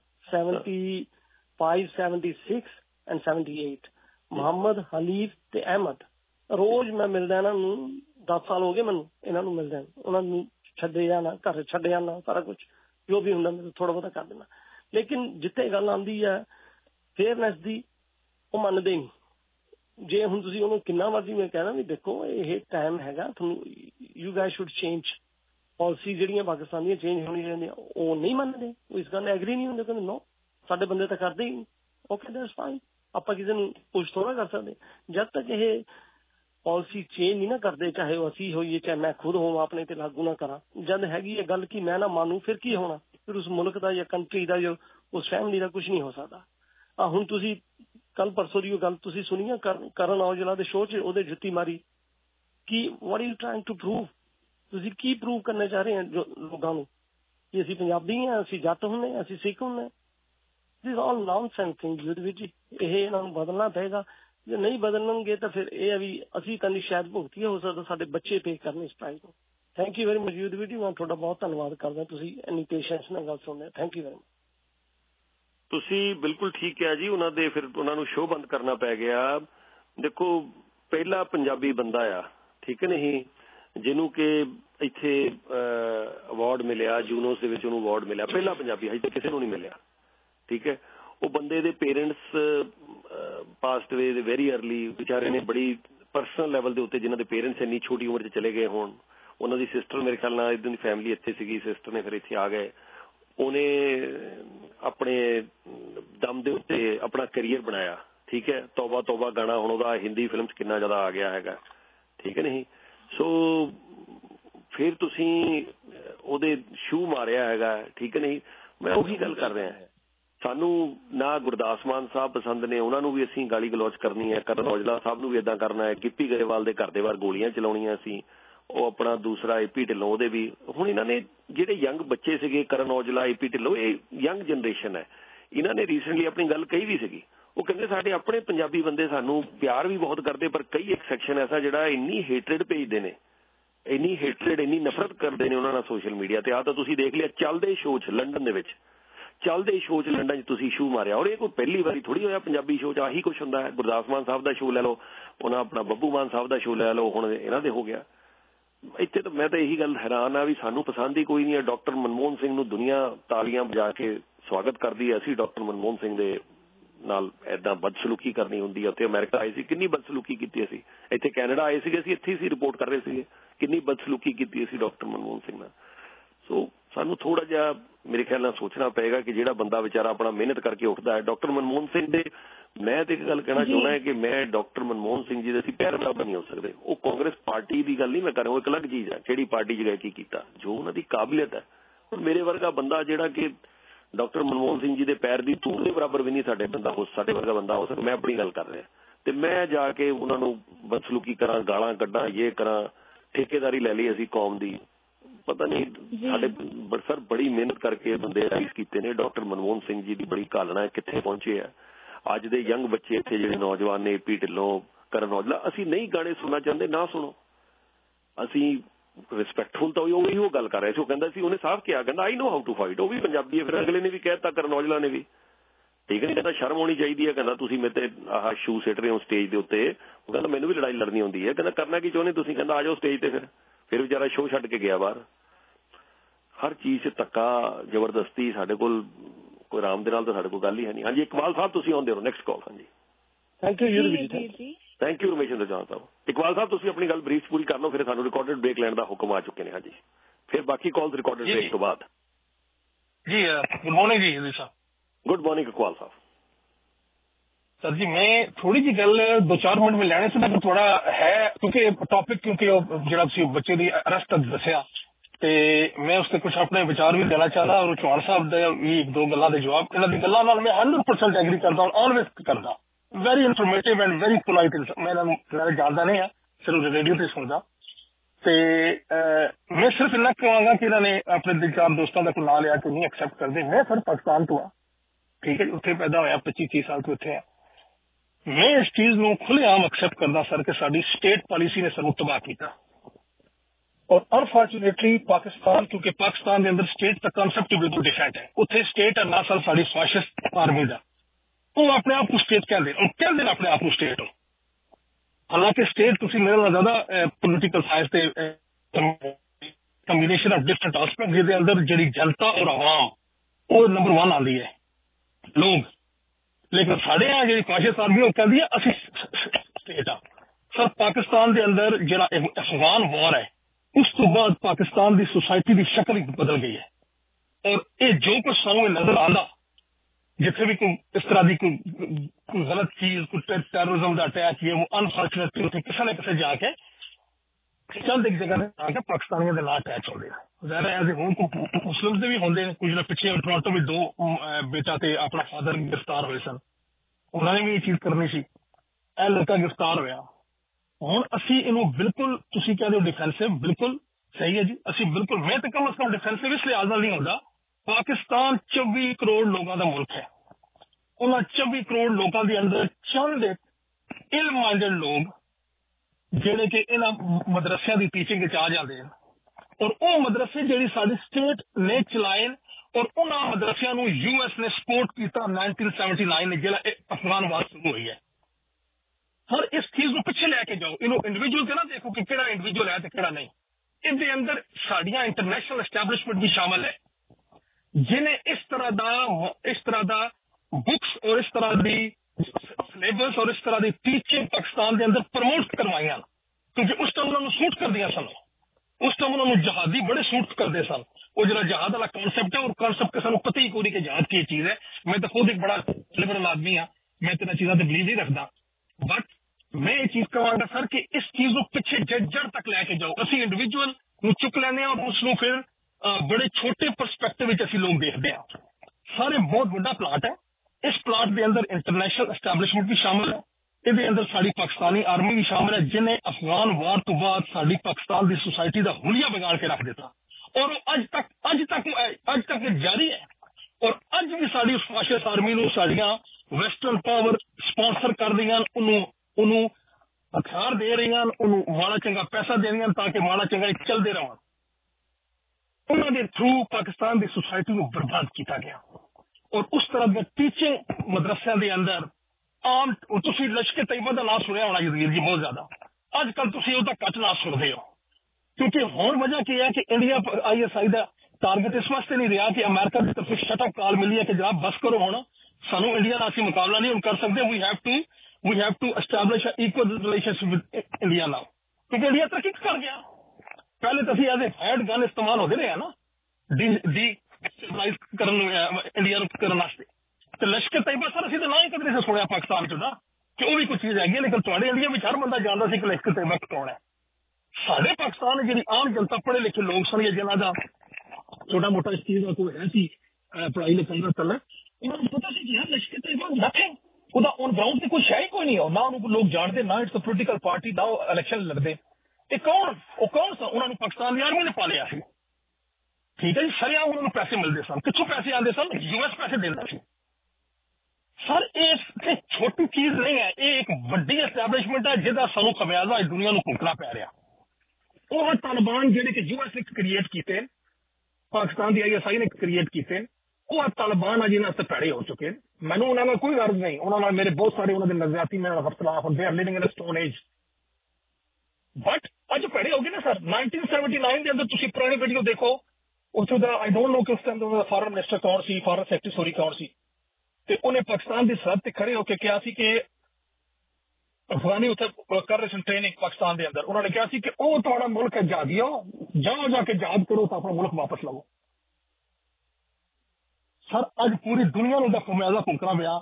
75, 76 ਐਂਡ 78, ਮੁਹੰਮਦ, ਹਨੀਫ ਤੇ ਅਹਿਮਦ। ਰੋਜ਼ ਮੈਂ ਮਿਲਦਾ ਇਹਨਾਂ ਨੂੰ, 10 ਸਾਲ ਹੋ ਗਏ ਮੈਨੂੰ ਇਹਨਾਂ ਨੂੰ ਮਿਲਦਾ। ਉਹਨਾਂ ਨੂੰ ਛੱਡੇ ਜਾਣਾ, ਘਰ ਛੱਡ ਜਾਣਾ, ਸਾਰਾ ਕੁਝ ਜੋ ਵੀ ਹੁੰਦਾ ਮੈਨੂੰ ਥੋੜਾ ਬਹੁਤਾ ਕਰ ਦੇਣਾ। ਲੇਕਿਨ ਜਿੱਥੇ ਗੱਲ ਆਉਂਦੀ ਹੈ ਫੇਅਰਨੈਸ ਦੀ, ਉਹ ਮੰਨਦੇ ਨਹੀਂ। ਜੇ ਹੁਣ ਤੁਸੀਂ ਉਹਨੂੰ ਕਿੰਨਾ ਮਰਜ਼ੀ ਮੈਂ ਕਹਿਣਾ ਵੀ ਦੇਖੋ ਇਹ ਟਾਈਮ ਹੈਗਾ, ਤੁਹਾਨੂੰ you guys should change policy, ਜਿਹੜੀਆਂ ਪਾਕਿਸਤਾਨ ਦੀਆਂ ਚੇਂਜ ਹੋਣੀਆਂ ਚਾਹੀਦੀਆਂ, ਉਹ ਨਹੀਂ ਮੰਨਦੇ। ਉਹ ਇਸ ਗੱਲ ਨਾਲ ਐਗਰੀ ਨਹੀਂ ਹੁੰਦੇ, ਕਹਿੰਦੇ ਨੋ, ਸਾਡੇ ਬੰਦੇ ਤਾਂ ਕਰਦੇ ਹੀ ਨਹੀਂ। ਓਕੇ, ਦੈਟਸ ਫਾਈਨ, ਆਪਾਂ ਕਿਸੇ ਨੂੰ ਪੁਸ਼ ਥੋੜਾ ਕਰ ਸਕਦੇ। ਜਦ ਤੱਕ ਇਹ ਪਾਲਿਸੀ ਚੇਂਜ ਨਹੀਂ ਨਾ ਕਰਦੇ, ਚਾਹੇ ਉਹ ਅਸੀਂ ਹੋਈਏ, ਚਾਹੇ ਮੈਂ ਖੁਦ ਹੋਵਾਂ, ਆਪਣੇ ਤੇ ਲਾਗੂ ਨਾ ਕਰਾਂ, ਜਦ ਹੈਗੀ ਇਹ ਗੱਲ ਕਿ ਮੈਂ ਨਾ ਮੰਨੂ, ਫਿਰ ਕੀ ਹੋਣਾ? ਫਿਰ ਉਸ ਮੁਲਕ ਦਾ ਜਾਂ ਕੰਟਰੀ ਦਾ ਜਾਂ ਉਸ ਫੈਮਿਲੀ ਦਾ ਕੁਝ ਨਹੀਂ ਹੋ ਸਕਦਾ। ਹੁਣ ਤੁਸੀਂ ਕੱਲ ਪਰਸੋਂ ਦੀ ਉਹ ਗੱਲ ਤੁਸੀਂ ਸੁਣੀ ਆ ਕਰਨ ਔਜਲਾ ਦੇ ਸ਼ੋਅ 'ਚ, ਉਹਦੇ ਜੁੱਤੀ ਮਾਰੀ। ਕੀ what are you trying to prove? ਤੁਸੀਂ ਕੀ ਪ੍ਰੂਵ ਕਰਨਾ ਚਾਹ ਰਹੇ ਹੋ ਲੋਕਾਂ ਨੂੰ ਕਿ ਅਸੀਂ ਪੰਜਾਬੀ ਹਾਂ, ਅਸੀਂ ਜੱਟ ਹੁੰਦੇ ਹਾਂ, ਅਸੀਂ ਸਿੱਖ ਹੁੰਦੇ ਹਾਂ? ਦਿਸ ਆਲ ਨੌਨਸੈਂਸ ਥਿੰਗ ਜਿਹਦੇ ਵਿੱਚ ਇਹ ਇਹਨਾਂ ਨੂੰ ਬਦਲਣਾ ਪਏਗਾ। ਜੇ ਨਹੀਂ ਬਦਲਣਗੇ ਤਾਂ ਫਿਰ ਇਹ ਹੈ ਵੀ ਅਸੀਂ ਤਾਂ ਸ਼ਾਇਦ ਭੁਗਤੀਏ, ਹੋ ਸਕਦਾ ਸਾਡੇ ਬੱਚੇ ਪੇ ਕਰਨ ਇਸ ਪ੍ਰਾਈਜ਼ ਨੂੰ। Thank you very much youth video, ਮੈਂ ਤੁਹਾਡਾ ਬਹੁਤ ਧੰਨਵਾਦ ਕਰਦਾ, ਤੁਸੀਂ ਇੰਨੀ ਪੇਸ਼ੈਂਸ ਨਾਲ ਗੱਲ ਸੁਣਦੇ। Thank you very much. ਤੁਸੀਂ ਬਿਲਕੁਲ ਠੀਕ ਕਿਹਾ ਜੀ। ਉਹਨਾਂ ਨੂੰ ਸ਼ੋਅ ਬੰਦ ਕਰਨਾ ਪੈ ਗਿਆ। ਦੇਖੋ, ਪਹਿਲਾ ਪੰਜਾਬੀ ਬੰਦਾ ਆ, ਠੀਕ ਹੈ ਨਹੀਂ, ਜਿਹਨੂੰ ਕਿ ਇੱਥੇ ਅਵਾਰਡ ਮਿਲਿਆ, ਜੂਨੋਸ ਦੇ ਵਿੱਚ ਉਹਨੂੰ ਅਵਾਰਡ ਮਿਲਿਆ, ਪਹਿਲਾ ਪੰਜਾਬੀ, ਹਜੇ ਤੱਕ ਕਿਸੇ ਨੂੰ ਨਹੀਂ ਮਿਲਿਆ। ਠੀਕ ਹੈ, ਉਹ ਬੰਦੇ ਦੇ ਪੇਰੈਂਟਸ ਪਾਸਟ ਵੇ ਦੇ ਵੈਰੀ ਅਰਲੀ, ਵਿਚਾਰੇ ਨੇ ਬੜੀ ਪਰਸਨਲ ਲੈਵਲ ਦੇ ਉੱਤੇ, ਜਿਨ੍ਹਾਂ ਦੇ ਪੇਰੈਂਟਸ ਇੰਨੀ ਛੋਟੀ ਉਮਰ 'ਚ ਚਲੇ ਗਏ ਹੋਣ। ਉਹਨਾਂ ਦੀ ਸਿਸਟਰ ਮੇਰੇ ਖਿਆਲ ਨਾਲ ਇੱਦਾਂ ਦੀ ਫੈਮਿਲੀ ਇੱਥੇ ਸੀਗੀ, ਸਿਸਟਰ ਨੇ ਫਿਰ ਇੱਥੇ ਆ ਗਏ। ਉਹਨੇ ਆਪਣੇ ਦਮ ਦੇ ਉੱਤੇ ਆਪਣਾ ਕੈਰੀਅਰ ਬਣਾਇਆ। ਠੀਕ ਹੈ, ਤੋਬਾ ਤੋਬਾ ਗਾਣਾ ਹੁਣ ਉਹਦਾ ਹਿੰਦੀ ਫਿਲਮ 'ਚ ਕਿੰਨਾ ਜ਼ਿਆਦਾ ਆ ਗਿਆ ਹੈਗਾ। ਠੀਕ ਹੈ ਨਹੀਂ, ਸੋ ਫਿਰ ਤੁਸੀਂ ਉਹਦੇ ਸ਼ੂ ਮਾਰਿਆ ਹੈਗਾ। ਠੀਕ ਹੈ ਨਹੀਂ, ਮੈਂ ਉਹੀ ਗੱਲ ਕਰ ਰਿਹਾ, ਸਾਨੂੰ ਨਾ ਗੁਰਦਾਸ ਮਾਨ ਸਾਹਿਬ ਪਸੰਦ ਨੇ, ਉਹਨਾਂ ਨੂੰ ਵੀ ਅਸੀਂ ਗਾਲੀ ਗਲੋਚ ਕਰਨੀ ਹੈ, ਕਰਨ ਔਜਲਾ ਸਾਹਿਬ ਨੂੰ ਵੀ ਏਦਾਂ ਕਰਨਾ ਹੈ, ਗਿੱਪੀ ਗਰੇਵਾਲ ਦੇ ਘਰ ਦੇ ਬਾਹਰ ਗੋਲੀਆਂ ਚਲਾਉਣੀਆਂ ਸੀ, ਉਹ ਆਪਣਾ ਦੂਸਰਾ AP ਢਿੱਲੋਂ ਉਹਦੇ ਵੀ। ਹੁਣ ਇਹਨਾਂ ਨੇ ਜਿਹੜੇ ਯੰਗ ਬੱਚੇ ਸੀਗੇ, ਕਰਨ ਔਜਲਾ, AP ਢਿੱਲੋਂ, ਇਹ ਯੰਗ ਜਨਰੇਸ਼ਨ ਹੈ, ਇਹਨਾਂ ਨੇ ਰੀਸੈਂਟਲੀ ਆਪਣੀ ਗੱਲ ਕਹੀ ਵੀ ਸੀਗੀ। ਉਹ ਕਹਿੰਦੇ ਸਾਡੇ ਆਪਣੇ ਪੰਜਾਬੀ ਬੰਦੇ ਸਾਨੂੰ ਪਿਆਰ ਵੀ ਬਹੁਤ ਕਰਦੇ, ਪਰ ਕਈ ਇੱਕ ਸੈਕਸ਼ਨ ਐਸਾ ਜਿਹੜਾ ਇੰਨੀ ਹੇਟਰੇਡ ਭੇਜਦੇ ਨੇ, ਇੰਨੀ ਹੇਟਰੇਡ, ਇੰਨੀ ਨਫ਼ਰਤ ਕਰਦੇ ਨੇ ਉਹਨਾਂ ਨਾਲ ਸੋਸ਼ਲ ਮੀਡੀਆ ਤੇ। ਆਹ ਤਾਂ ਤੁਸੀਂ ਦੇਖ ਲਿਆ ਚੱਲਦੇ ਸ਼ੋਅ 'ਚ ਲੰਡਨ ਦੇ ਵਿੱਚ, ਚੱਲਦੇ ਸ਼ੋਅ 'ਚ ਲੰਡਨ 'ਚ ਤੁਸੀਂ ਸ਼ੂ ਮਾਰਿਆ। ਔਰ ਇਹ ਕੋਈ ਪਹਿਲੀ ਵਾਰੀ ਥੋੜੀ ਹੋਇਆ, ਪੰਜਾਬੀ ਸ਼ੋਅ 'ਚ ਆਹੀ ਕੁਛ ਹੁੰਦਾ ਹੈ। ਗੁਰਦਾਸ ਮਾਨ ਸਾਹਿਬ ਦਾ ਸ਼ੋਅ ਲੈ ਲਓ, ਉਹਨਾਂ ਆਪਣਾ ਬੱਬੂ ਮਾਨ ਸਾਹਿਬ ਦਾ ਸ਼ੋਅ ਲੈ ਲਓ, ਹੁਣ ਇਹਨਾਂ ਦੇ ਹੋ ਗਿਆ। ਇੱਥੇ ਤਾਂ ਮੈਂ ਤਾਂ ਇਹੀ ਗੱਲ ਹੈਰਾਨ ਆ ਵੀ ਸਾਨੂੰ ਪਸੰਦ ਹੀ ਕੋਈ ਨਹੀਂ ਹੈ। ਡਾਕਟਰ ਮਨਮੋਹਨ ਸਿੰਘ ਨੂੰ ਦੁਨੀਆ ਤਾਲੀਆਂ ਵਜਾ ਕੇ ਸਵਾਗਤ ਕਰਦੀ ਹੈ, ਅਸੀਂ ਡਾਕਟਰ ਮਨਮੋਹਨ ਸਿੰਘ ਦੇ ਨਾਲ ਏਦਾਂ ਬਦਸਲੂਕੀ ਕਰਨੀ ਹੁੰਦੀ ਹੈ। ਉੱਥੇ ਅਮਰੀਕਾ ਆਏ ਸੀ, ਕਿੰਨੀ ਬਦਸਲੂਕੀ ਕੀਤੀ ਅਸੀਂ। ਇੱਥੇ ਕੈਨੇਡਾ ਆਏ ਸੀਗੇ, ਅਸੀਂ ਇੱਥੇ ਹੀ ਰਿਪੋਰਟ ਕਰ ਰਹੇ ਸੀਗੇ, ਕਿੰਨੀ ਬਦਸਲੂਕੀ ਕੀਤੀ ਅਸੀਂ ਡਾਕਟਰ ਮਨਮੋਹਨ ਸਿੰਘ ਨਾਲ। ਸੋ ਸਾਨੂੰ ਥੋੜਾ ਜਿਹਾ ਮੇਰੇ ਖਿਆਲ ਨਾਲ ਸੋਚਣਾ ਪਏਗਾ ਕਿ ਜਿਹੜਾ ਬੰਦਾ ਵਿਚਾਰਾ ਆਪਣਾ ਮਿਹਨਤ ਕਰਕੇ ਉੱਠਦਾ ਹੈ। ਡਾਕਟਰ ਮਨਮੋਹਨ ਸਿੰਘ ਦੇ, ਮੈਂ ਤੇ ਇੱਕ ਗੱਲ ਕਹਿਣਾ ਚਾਹੁੰਦਾ ਹੈ ਕਿ ਮੈਂ ਡਾਕਟਰ ਮਨਮੋਹਨ ਸਿੰਘ ਜੀ ਦੇ ਅਸੀਂ ਪੈਰ ਬਰਾਬਰ ਨਹੀਂ ਹੋ ਸਕਦੇ। ਉਹ ਕਾਂਗਰਸ ਪਾਰਟੀ ਦੀ ਗੱਲ ਨਹੀਂ ਮੈਂ ਕਰ ਰਿਹਾ, ਉਹ ਇੱਕ ਅਲੱਗ ਚੀਜ਼ ਹੈ, ਕਿਹੜੀ ਪਾਰਟੀ 'ਚ ਗਏ ਕੀ ਕੀਤਾ, ਜੋ ਉਹਨਾਂ ਦੀ ਕਾਬਲੀਅਤ ਹੈ। ਹੁਣ ਮੇਰੇ ਵਰਗਾ ਬੰਦਾ ਜਿਹੜਾ ਕਿ ਡਾਕਟਰ ਮਨਮੋਹਨ ਸਿੰਘ ਜੀ ਦੇ ਪੈਰ ਦੀ ਧੂੜ ਦੇ ਬਰਾਬਰ ਵੀ ਨਹੀਂ ਸਾਡੇ ਵਰਗਾ ਬੰਦਾ ਹੋ ਸਕਦਾ। ਮੈਂ ਆਪਣੀ ਗੱਲ ਕਰ ਰਿਹਾ ਤੇ ਮੈਂ ਜਾ ਕੇ ਉਹਨਾਂ ਨੂੰ ਬਦਸਲੂਕੀ ਕਰਾਂ, ਗਾਲਾਂ ਕੱਢਾਂ, ਇਹ ਕਰਾਂ, ਠੇਕੇਦਾਰੀ ਲੈ ਲਈ ਅਸੀਂ ਕੌਮ ਦੀ। ਪਤਾ ਨਹੀਂ ਸਾਡੇ ਸਰ ਬੜੀ ਮਿਹਨਤ ਕਰਕੇ ਬੰਦੇ ਰਾਈਜ਼ ਕੀਤੇ ਨੇ। ਡਾਕਟਰ ਮਨਮੋਹਨ ਸਿੰਘ ਜੀ ਦੀ ਬੜੀ ਘਾਲਣਾ ਕਿੱਥੇ ਪਹੁੰਚੇ ਆ। ਅੱਜ ਦੇ ਯੰਗ ਬੱਚੇ ਇੱਥੇ ਜਿਹੜੇ ਨੌਜਵਾਨ ਨੇ, AP ਢਿੱਲੋਂ, ਕਰਨ ਔਜਲਾ, ਅਸੀਂ ਨਹੀਂ ਗਾਣੇ ਸੁਣਨਾ ਚਾਹੁੰਦੇ, ਨਾ ਸੁਣੋ। ਅਸੀਂ ਰਿਸਪੈਕਟਫੁਲ ਤਾਂ ਉਹ ਗੱਲ ਕਰ ਰਹੇ ਸੀ। ਉਹ ਕਹਿੰਦਾ ਸੀ, ਉਹਨੇ ਸਾਫ਼ ਕਿਹਾ, ਕਹਿੰਦਾ I know how to fight. ਉਹ ਵੀ ਪੰਜਾਬੀ ਹੈ। ਫਿਰ ਅਗਲੇ ਨੇ ਵੀ ਕਹਿ ਦਿੱਤਾ, ਕਰਨ ਔਜਲਾ ਨੇ ਵੀ, ਠੀਕ ਹੈ, ਕਹਿੰਦਾ ਸ਼ਰਮ ਹੋਣੀ ਚਾਹੀਦੀ ਹੈ। ਕਹਿੰਦਾ ਤੁਸੀਂ ਮੇਰੇ ਤੇ ਆਹ ਸ਼ੂ ਸਿੱਟ ਰਹੇ ਹੋ ਸਟੇਜ ਦੇ ਉੱਤੇ। ਉਹ ਕਹਿੰਦਾ ਮੈਨੂੰ ਵੀ ਲੜਾਈ ਲੜਨੀ ਹੁੰਦੀ ਹੈ। ਕਹਿੰਦਾ ਕਰਨਾ ਕੀ ਚਾਹੁੰਦੇ ਤੁਸੀਂ? ਕਹਿੰਦਾ ਆ ਜਾਓ ਸਟੇਜ ਤੇ। ਫਿਰ ਵਿਚਾਰਾ ਸ਼ੋਅ ਛੱਡ ਕੇ ਗਿਆ ਬਾਹਰ। ਹਰ ਚੀਜ਼ 'ਚ ਧੱਕਾ, ਜ਼ਬਰਦਸਤੀ। ਸਾਡੇ ਕੋਲ ਕੋਈ ਆਰਾਮ ਦੇ ਨਾਲ ਤਾਂ ਸਾਡੇ ਕੋਲ ਗੱਲ ਹੀ ਹੈ ਨਹੀਂ। ਹਾਂਜੀ ਇਕਬਾਲ ਸਾਹਿਬ ਤੁਸੀਂ ਆਉਂਦੇ ਹੋ, ਨੈਕਸਟ ਕਾਲ। ਹਾਂਜੀ ਥੈਂਕ ਯੂ ਰਮੇਸ਼ ਇੰਦਰਜਾਨ ਸਾਹਿਬ। ਇਕਬਾਲ ਸਾਹਿਬ ਤੁਸੀਂ ਆਪਣੀ ਗੱਲ ਬਰੀਫ ਪੂਰੀ ਕਰ ਲਓ, ਫਿਰ ਸਾਨੂੰ ਰਿਕਾਰਡਡ ਬ੍ਰੇਕ ਲੈਣ ਦਾ ਹੁਕਮ ਆ ਚੁੱਕੇ ਨੇ। ਹਾਂਜੀ ਫਿਰ ਬਾਕੀ ਕਾਲਸ ਰਿਕਾਰਡਡ ਬ੍ਰੇਕ ਤੋਂ ਬਾਅਦ। ਜੀ ਗੁੱਡ ਮਾਰਨਿੰਗ ਜੀ ਹਿੰਦੀ ਸਾਹਿਬ। गुड मॉर्निंग इकबाल साहब। सर जी मैं थोड़ी जी गल 2-4 मिनट में लैने से मैं थोड़ा है क्योंकि टॉपिक क्योंकि जो बच्चे की अरेस्ट तक दसिया ते मैं उससे कुछ अपने विचार भी देना चाहता और चौहान साहब दे भी 2 गल्लां दे जवाब इन्हां दी गल्लां नाल मैं 100% एग्री करदा हूं। ऑलवेज करदा, very informative and very polite. मैं जानदा नहीं है, सिर्फ रेडियो ते सुनदा ते मैं सिर्फ इन्ना कहांगा कि इन्होंने अपने 2-4 दोस्तों का कोई नाम लिया कि नहीं एक्सेप्ट करते। मैं सर पाकिस्तान तो हाँ, ठीक है, उत्थे पैदा होया, 25-30 साल तो इत्थे है। मैं इस चीज को खुलेआम एक्सेप्ट करदा सर कि साडी स्टेट पॉलिसी ने सर तबाह किया और अनफॉर्चुनेटली पाकिस्तान, क्योंकि पाकिस्तान के अंदर स्टेट का कांसेप्ट बिल्कुल डिफरेंट है। उत्थे स्टेट है ना सर साडी फाशिस्ट आर्मी दा, वो अपने आप को स्टेट कहते अपने आप को स्टेट हो। हालांकि स्टेट तुसी मेरे नाल ज्यादा पोलिटिकल साइंस ते कॉम्बिनेशन ऑफ डिफरेंट एस्पेक्ट जिहदे अंदर जिहड़ी जनता और आवाम वो नंबर 1 आंदी है लोग, लेकिन साढ़े यहाँ जी फाशिस्ट आर्मी वो कहती है असि स्टेट आ। सर पाकिस्तान के अंदर जो अफगान वॉर है उस तो बाद पाकिस्तान की सोसाइटी की शक्ल बदल गई है और ये जो कुछ सामू नजर आता जिथे भी कोई इस तरह की कोई गलत चीज, कोई टेररिज्म का अटैक है, वो अनफॉर्चुनेटली उसे किसी न किसी जाके चंद एक जगह आके पाकिस्तानियों के नाल अटैच हो गया। ज़ाहिर है हुण मुस्लिम भी होंगे कुछ ना, पिछले टोरंटो में 2 बेटा ते अपना फादर गिरफ्तार हुए सन, उन्होंने भी ये चीज करनी सी, ए लड़का गिरफ्तार होया। हुण असी इनू बिल्कुल तुसी कह रहे हो डिफेंसिव, बिल्कुल सही है जी। असी बिल्कुल, मैं तो कम अज कम डिफेंसिव इस लिहाज नाल नहीं होंदा। पाकिस्तान 24 करोड़ लोगों का मुल्क है। उन्होंने 24 करोड़ लोगों के अंदर चंद इल माइंडेड लोग जेडे कि इन्हां मदरसियां दी टीचिंग च आ जाते हैं और वो मदरसे जिहड़ी साडी स्टेट ने चलाए और उन्हां मदरसियां नूं US ने सपोर्ट किया 1979 में जिहड़ा अफगान वार शुरू हुई है। हर इस चीज को पिछे लैके जाओ, इन्हों इंडिविजुअल से ना देखो कि केड़ा इंडिविजुअल है ते केड़ा नहीं। इहदे अंदर साडियां इंटरनेशनल एस्टैब्लिशमेंट भी शामिल है जिन्हें इस तरह दा बुक्स और इस तरह दी सिलेबस और इस तरह की टीचिंग पाकिस्तान के अंदर प्रमोट करवाइया, क्योंकि उस टाइम उन्होंने सूट कर दिया सन। उस टाइम उन्होंने जहादी बड़े सूट करते सन। वो जो जहाद वाला कॉन्सेप्ट है और कॉन्सेप्ट के सानू पता ही कोई कि जहाद की चीज है। मैं तो खुद एक बड़ा लिबरल आदमी हाँ, मैं तेना चीजा तो बिलीव नहीं रखता, बट मैं ये चीज कहूंगा सर कि इस चीज को पिछे जड़ तक लैके जाओ। असं इंडिविजुअल चुक लेने और उसको फिर बड़े छोटे परस्पेक्टिव असी लोग देखते हैं। सारे बहुत बड़ा प्लाट है। इस प्लाट के अंदर इंटरनेशनल एस्टैब्लिशमेंट भी शामिल है, इसके अंदर साड़ी पाकिस्तानी आर्मी भी शामिल है जिन्हें अफगान वार तो बाद साड़ी पाकिस्तान की सोसाइटी का हुलिया बिगाड़ के रख दिता और अज तक जारी है। और अज भी साड़ी उस फाशिस्ट आर्मी नूं साड़ियां वेस्टर्न पावर स्पॉन्सर कर दियां, उन्होंने हथियार दे रही, उन्होंने माड़ा चंगा पैसा दे रही ताकि माड़ा चंगा चलते रहन। उन्होंने थ्रू पाकिस्तान की सोसाइटी को बर्बाद किया गया और उस तरह की टीचिंग मदरसिया के अंदर आम तुसी लश्कर तैयबा का नाम सुनिया होना जगीर जी बहुत ज्यादा। अजकल तुसी उसका कट नाम सुनते हो, क्योंकि हुण वजह क्या है कि इंडिया ISI का टारगेट इस वास्ते नहीं रहा कि अमेरिका की तरफ शटअप कॉल मिली है कि जनाब बस करो, हुण सानू इंडिया नाल मुकाबला नहीं कर सकते। We have to establish equal relationship with India now, क्योंकि इंडिया तरक्की कर गया। पहले तो एज ए हैड गन इस्तेमाल होते रहे ना इंडिया करने तो लश्कर तैयबा सर असं तो ना ही कदे से सुनिया पाकिस्तान चो ना कि वो भी कुछ चीज है, लेकिन थोड़े इंडिया में हर बंदा जानता सी कि लश्कर तैयबा कौन है। साढ़े पाकिस्तान जी आम जनता पढ़े लिखे लोग सन जिन्हों का छोटा मोटा इस चीज का कोई है सी ਪੜ੍ਹਾਈ ਲਿਖਣ ਦਾ ਚੱਲ ਉਹਨਾਂ ਨੂੰ ਪਤਾ ਸੀ ਕਿ ਯਾਰ ਲਸ਼ਕਰ ਤੈਯਬਾ ਨਥਿੰਗ, ਉਹਦਾ ਔਨ ਗਰਾਊਂਡ ਤੇ ਕੋਈ ਸ਼ੈ ਹੀ ਕੋਈ ਨਹੀਂ ਹੋ, ਨਾ ਉਹਨੂੰ ਲੋਕ ਜਾਣਦੇ, ਨਾ ਇਟਸ ਅ ਪੋਲੀਟੀਕਲ ਪਾਰਟੀ, ਨਾ ਉਹ ਇਲੈਕਸ਼ਨ ਲੜਦੇ। ਇਹ ਕੌਣ ਸਨ? ਉਹਨਾਂ ਨੂੰ ਪਾਕਿਸਤਾਨ ਦੀ ਆਰਮੀ ਨੇ ਪਾਲਿਆ ਸੀ, ਠੀਕ ਹੈ ਜੀ। ਸ਼ਰੇਆਮ ਉਹਨਾਂ ਨੂੰ ਪੈਸੇ ਮਿਲਦੇ ਸਨ। ਕਿੱਥੋਂ ਪੈਸੇ ਆਉਂਦੇ ਸਨ? US ਪੈਸੇ ਦਿੰਦਾ ਸੀ। ਸਰ ਇਹ ਛੋਟੀ ਚੀਜ਼ ਨਹੀਂ ਹੈ, ਇਹ ਇੱਕ ਵੱਡੀ ਐਸਟੈਬਲਿਸ਼ਮੈਂਟ ਹੈ ਜਿਹਦਾ ਸਾਨੂੰ ਖਮਿਆਜ਼ਾ ਇਸ ਦੁਨੀਆ ਨੂੰ ਭੁਗਤਣਾ ਪੈ ਰਿਹਾ। ਉਹ ਤਾਲਿਬਾਨ ਜਿਹੜੇ ਕਿ US ਨੇ ਕ੍ਰੀਏਟ ਕੀਤੇ, ਪਾਕਿਸਤਾਨ ਦੀ ISI ਨੇ ਕ੍ਰੀਏਟ ਕੀਤੇ, ਉਹ ਤਾਲਿਬਾਨ ਅੱਜ ਇਹਨਾਂ ਵਾਸਤੇ ਭੈੜੇ ਹੋ ਚੁੱਕੇ। ਮੈਨੂੰ ਉਹਨਾਂ ਨਾਲ ਕੋਈ ਗਰਜ਼ ਨਹੀਂ, ਉਹਨਾਂ ਨਾਲ ਮੇਰੇ ਬਹੁਤ ਸਾਰੇ ਉਹਨਾਂ ਦੇ ਨਜ਼ਰਿਆਤੀ ਮੇਰੇ ਇਖਤਲਾਫ ਹੁੰਦੇ ਆ, living in a stone age, but ਅੱਜ ਭੈੜੇ ਹੋ ਗਏ ਨਾ ਸਰ। 1979 ਦੇ ਅੰਦਰ ਤੁਸੀਂ ਪੁਰਾਣੀ ਵੀਡੀਓ ਦੇਖੋ, ਉੱਥੋਂ ਦਾ ਆਈ ਡੋਂਟ ਨੋ ਕਿ ਉਸ ਟਾਈਮ ਦਾ ਫਾਰਨ ਮਿਨਿਸਟਰ ਕੌਣ ਸੀ, ਫਾਰਨ ਸੈਕਟਰੀ ਕੌਣ ਸੀ, ਤੇ ਉਹਨੇ ਪਾਕਿਸਤਾਨ ਦੀ ਸਰਹੱਦ ਤੇ ਖੜੇ ਹੋ ਕੇ ਕਿਹਾ ਸੀ ਕਿ ਅਫਗਾਨੀ ਉੱਥੇ ਕਰ ਰਹੇ ਸਨ ਟ੍ਰੇਨਿੰਗ ਪਾਕਿਸਤਾਨ ਦੇ ਅੰਦਰ, ਉਹਨਾਂ ਨੇ ਕਿਹਾ ਸੀ ਕਿ ਉਹ ਤੁਹਾਡਾ ਮੁਲਕ ਹੈ, ਜਾਗਿਓ, ਜਾਓ ਜਾ ਕੇ ਯਾਦ ਕਰੋ ਤਾਂ ਆਪਣਾ ਮੁਲਕ ਵਾਪਸ ਲਵੋ। ਸਰ ਅੱਜ ਪੂਰੀ ਦੁਨੀਆ ਨੂੰ ਦਾ ਖਮਿਆਜ਼ਾ ਭੁਗਤਣਾ ਪਿਆ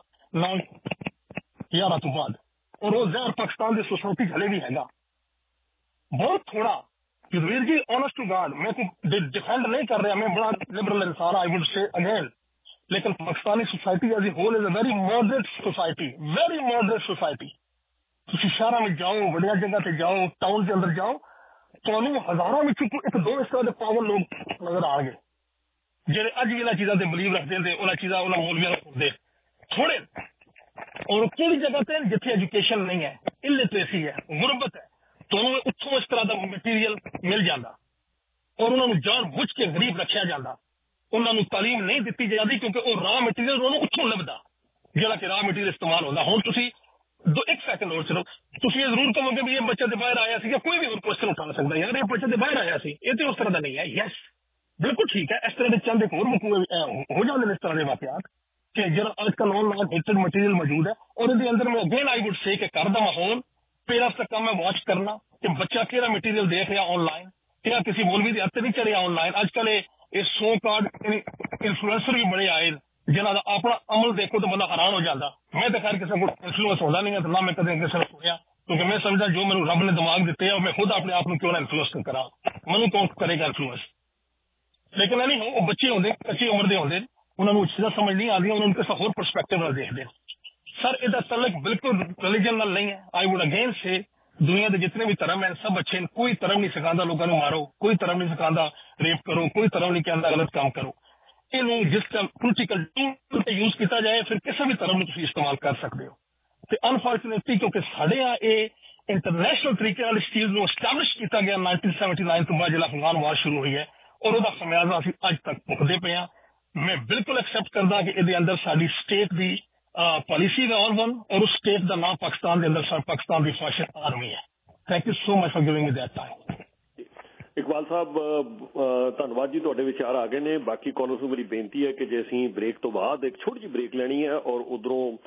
9/11 ਤੋਂ ਬਾਅਦ, ਔਰ ਉਹ ਜ਼ਹਿਰ ਪਾਕਿਸਤਾਨ ਦੀ ਸੋਸਾਇਟੀ ਹਲੇ ਵੀ ਹੈਗਾ ਬਹੁਤ ਥੋੜਾ। ਜਸਵੀਰ ਜੀ ऑनेस्ट टू गॉड मैं कोई डिफेंड नहीं कर रहा, मैं बड़ा लिबरल इंसान, आई वुड से अगेन, लेकिन Pakistani society as a whole is a very moderate society, very moderate society. तुम शहर में जाओ, बड़िया जगह से जाओ, टाउन के अंदर जाओ, तो हजारों में एक दो इस तरह के पावर लोग नजर आ गए ਜਿਹੜੇ ਅੱਜ ਇਹਨਾਂ ਚੀਜ਼ਾਂ ਤੇ ਬਿਲੀਵ ਰੱਖਦੇ ਨੇ, ਉਹਨਾਂ ਚੀਜ਼ਾਂ ਉਹਨਾਂ ਮੌਲਵੀਆਂ ਨੂੰ ਸੁਣਦੇ ਥੋੜੇ। ਔਰ ਕਿਹੜੀ ਜਗ੍ਹਾ ਤੇ ਜਿੱਥੇ ਐਜੂਕੇਸ਼ਨ ਨਹੀਂ ਹੈ, ਇਲਿਟਰੇਸੀ ਹੈ, ਗੁਰਬਤ ਹੈ, ਤੁਹਾਨੂੰ ਉੱਥੋਂ ਇਸ ਤਰ੍ਹਾਂ ਦਾ ਮਟੀਰੀਅਲ ਮਿਲ ਜਾਂਦਾ, ਔਰ ਉਹਨਾਂ ਨੂੰ ਜਾਣ ਬੁੱਝ ਕੇ ਗਰੀਬ ਰੱਖਿਆ ਜਾਂਦਾ। ਉਹਨਾਂ ਨੂੰ ਤਾਲੀਮ ਨਹੀਂ ਦਿੱਤੀ ਜਾਂਦੀ ਕਿਉਂਕਿ ਉਹ ਰਾਹ ਮਟੀਰੀਅਲ ਉਹਨੂੰ ਉੱਥੋਂ ਲੱਭਦਾ, ਜਿਹੜਾ ਕਿ ਰਾਹ ਮਟੀਰੀਅਲ ਇਸਤੇਮਾਲ ਹੁੰਦਾ। ਹੁਣ ਤੁਸੀਂ ਇੱਕ ਸੈਕਿੰਡ ਹੋਰ ਚਲੋ, ਤੁਸੀਂ ਇਹ ਜ਼ਰੂਰ ਕਹੋਗੇ ਵੀ ਇਹ ਬੱਚੇ ਦੇ ਬਾਹਰ ਆਇਆ ਸੀ, ਜਾਂ ਕੋਈ ਵੀ ਹੋਰ ਕੁਐਸਚਨ ਉਠਾ ਸਕਦਾ ਯਾਰ ਇਹ ਬੱਚੇ ਦੇ ਬਾਹਰ ਆਇਆ ਸੀ, ਇਹ ਤੇ ਉਸ ਤਰ੍ਹਾਂ ਦਾ ਨਹੀਂ ਹੈ। ਯੈਸ ਬਿਲਕੁਲ ਠੀਕ ਹੈ, ਇਸ ਤਰ੍ਹਾਂ ਦੇ ਚੰਦ ਹੋਰ ਹੋ ਜਾਂਦੇ ਨੇ ਇਸ ਤਰ੍ਹਾਂ ਦੇ ਵਾਕਿਆਤ ਕਿ ਜਿਹੜਾ ਅੱਜ ਕੱਲ੍ਹ ऑनलाइन हेटेड मटीरियल मौजूद है, और ਇਹਦੇ ਅੰਦਰ मैं अगेन आई वुड से कि घर का माहौल पेरेंट्स का काम है वॉच करना कि बच्चा केड़ा मटीरियल देख रहा ऑनलाइन, क्या किसी मौलवी के हत्थ नहीं चढ़िया ऑनलाइन। आजकल ये सो कार्ड इन्फ्लुएंसर भी बड़े आए जिन्हों का अपना अमल देखो तो बंदा हैरान हो जाता। मैं तो खैर किसी को इन्फ्लुएंस होता नहीं है, तो ना मैं कदे किसी ने सुनिया, क्योंकि मैं समझा जो मैंने रब ने दिमाग दिते है मैं खुद अपने आप को क्यों ना इन्फ्लुएंस करा, मैनू कौन करेगा इन्फ्लुएंस। लेकिन नहीं हो, बच्चे होंगे कच्ची उम्र के होंगे, उन्होंने चीज़ां समझ नहीं आती, उन्होंने किसी होर परस्पैक्टिव नाल देखते। सर इसका तल्लक बिल्कुल रिलीजन नाल नहीं है। आई वुड अगेन से दुनिया के जितने भी धर्म हैं सब अच्छे हैं, कोई धर्म नहीं सिखाता लोगों को मारो, कोई धर्म नहीं सिखाता रेप करो, कोई धर्म नहीं कहता गलत काम करो। इन्हों जिस टाइम पोलिटिकल टूल ते यूज किया जाए फिर किसी भी धर्म को इस्तेमाल कर सकते हो। तो अनफॉर्चुनेटली क्योंकि साढ़े ये इंटरनेशनल तरीके इस चीज़ को एस्टैबलिश किया गया 1979 तो बाद जो अफगान वार शुरू हुई है, और उसका खमियाजा असीं अज तक भुगते पे हैं। मैं बिल्कुल एक्सेप्ट करदा कि इहदे अंदर साडी स्टेट की पॉलिसी है ऑन वन, और उस स्टेट का नाम पाकिस्तान के अंदर पाकिस्तान की फैशन आर्मी है। Thank you so much for giving me that time. Iqbal साहब धन्यवाद जी, तुहाडे विचार आ गए ने। बाकी कॉलर्स नूं मेरी बेनती है कि जे असीं ब्रेक तो बाद एक छोटी जी ब्रेक लैनी है, और उधरों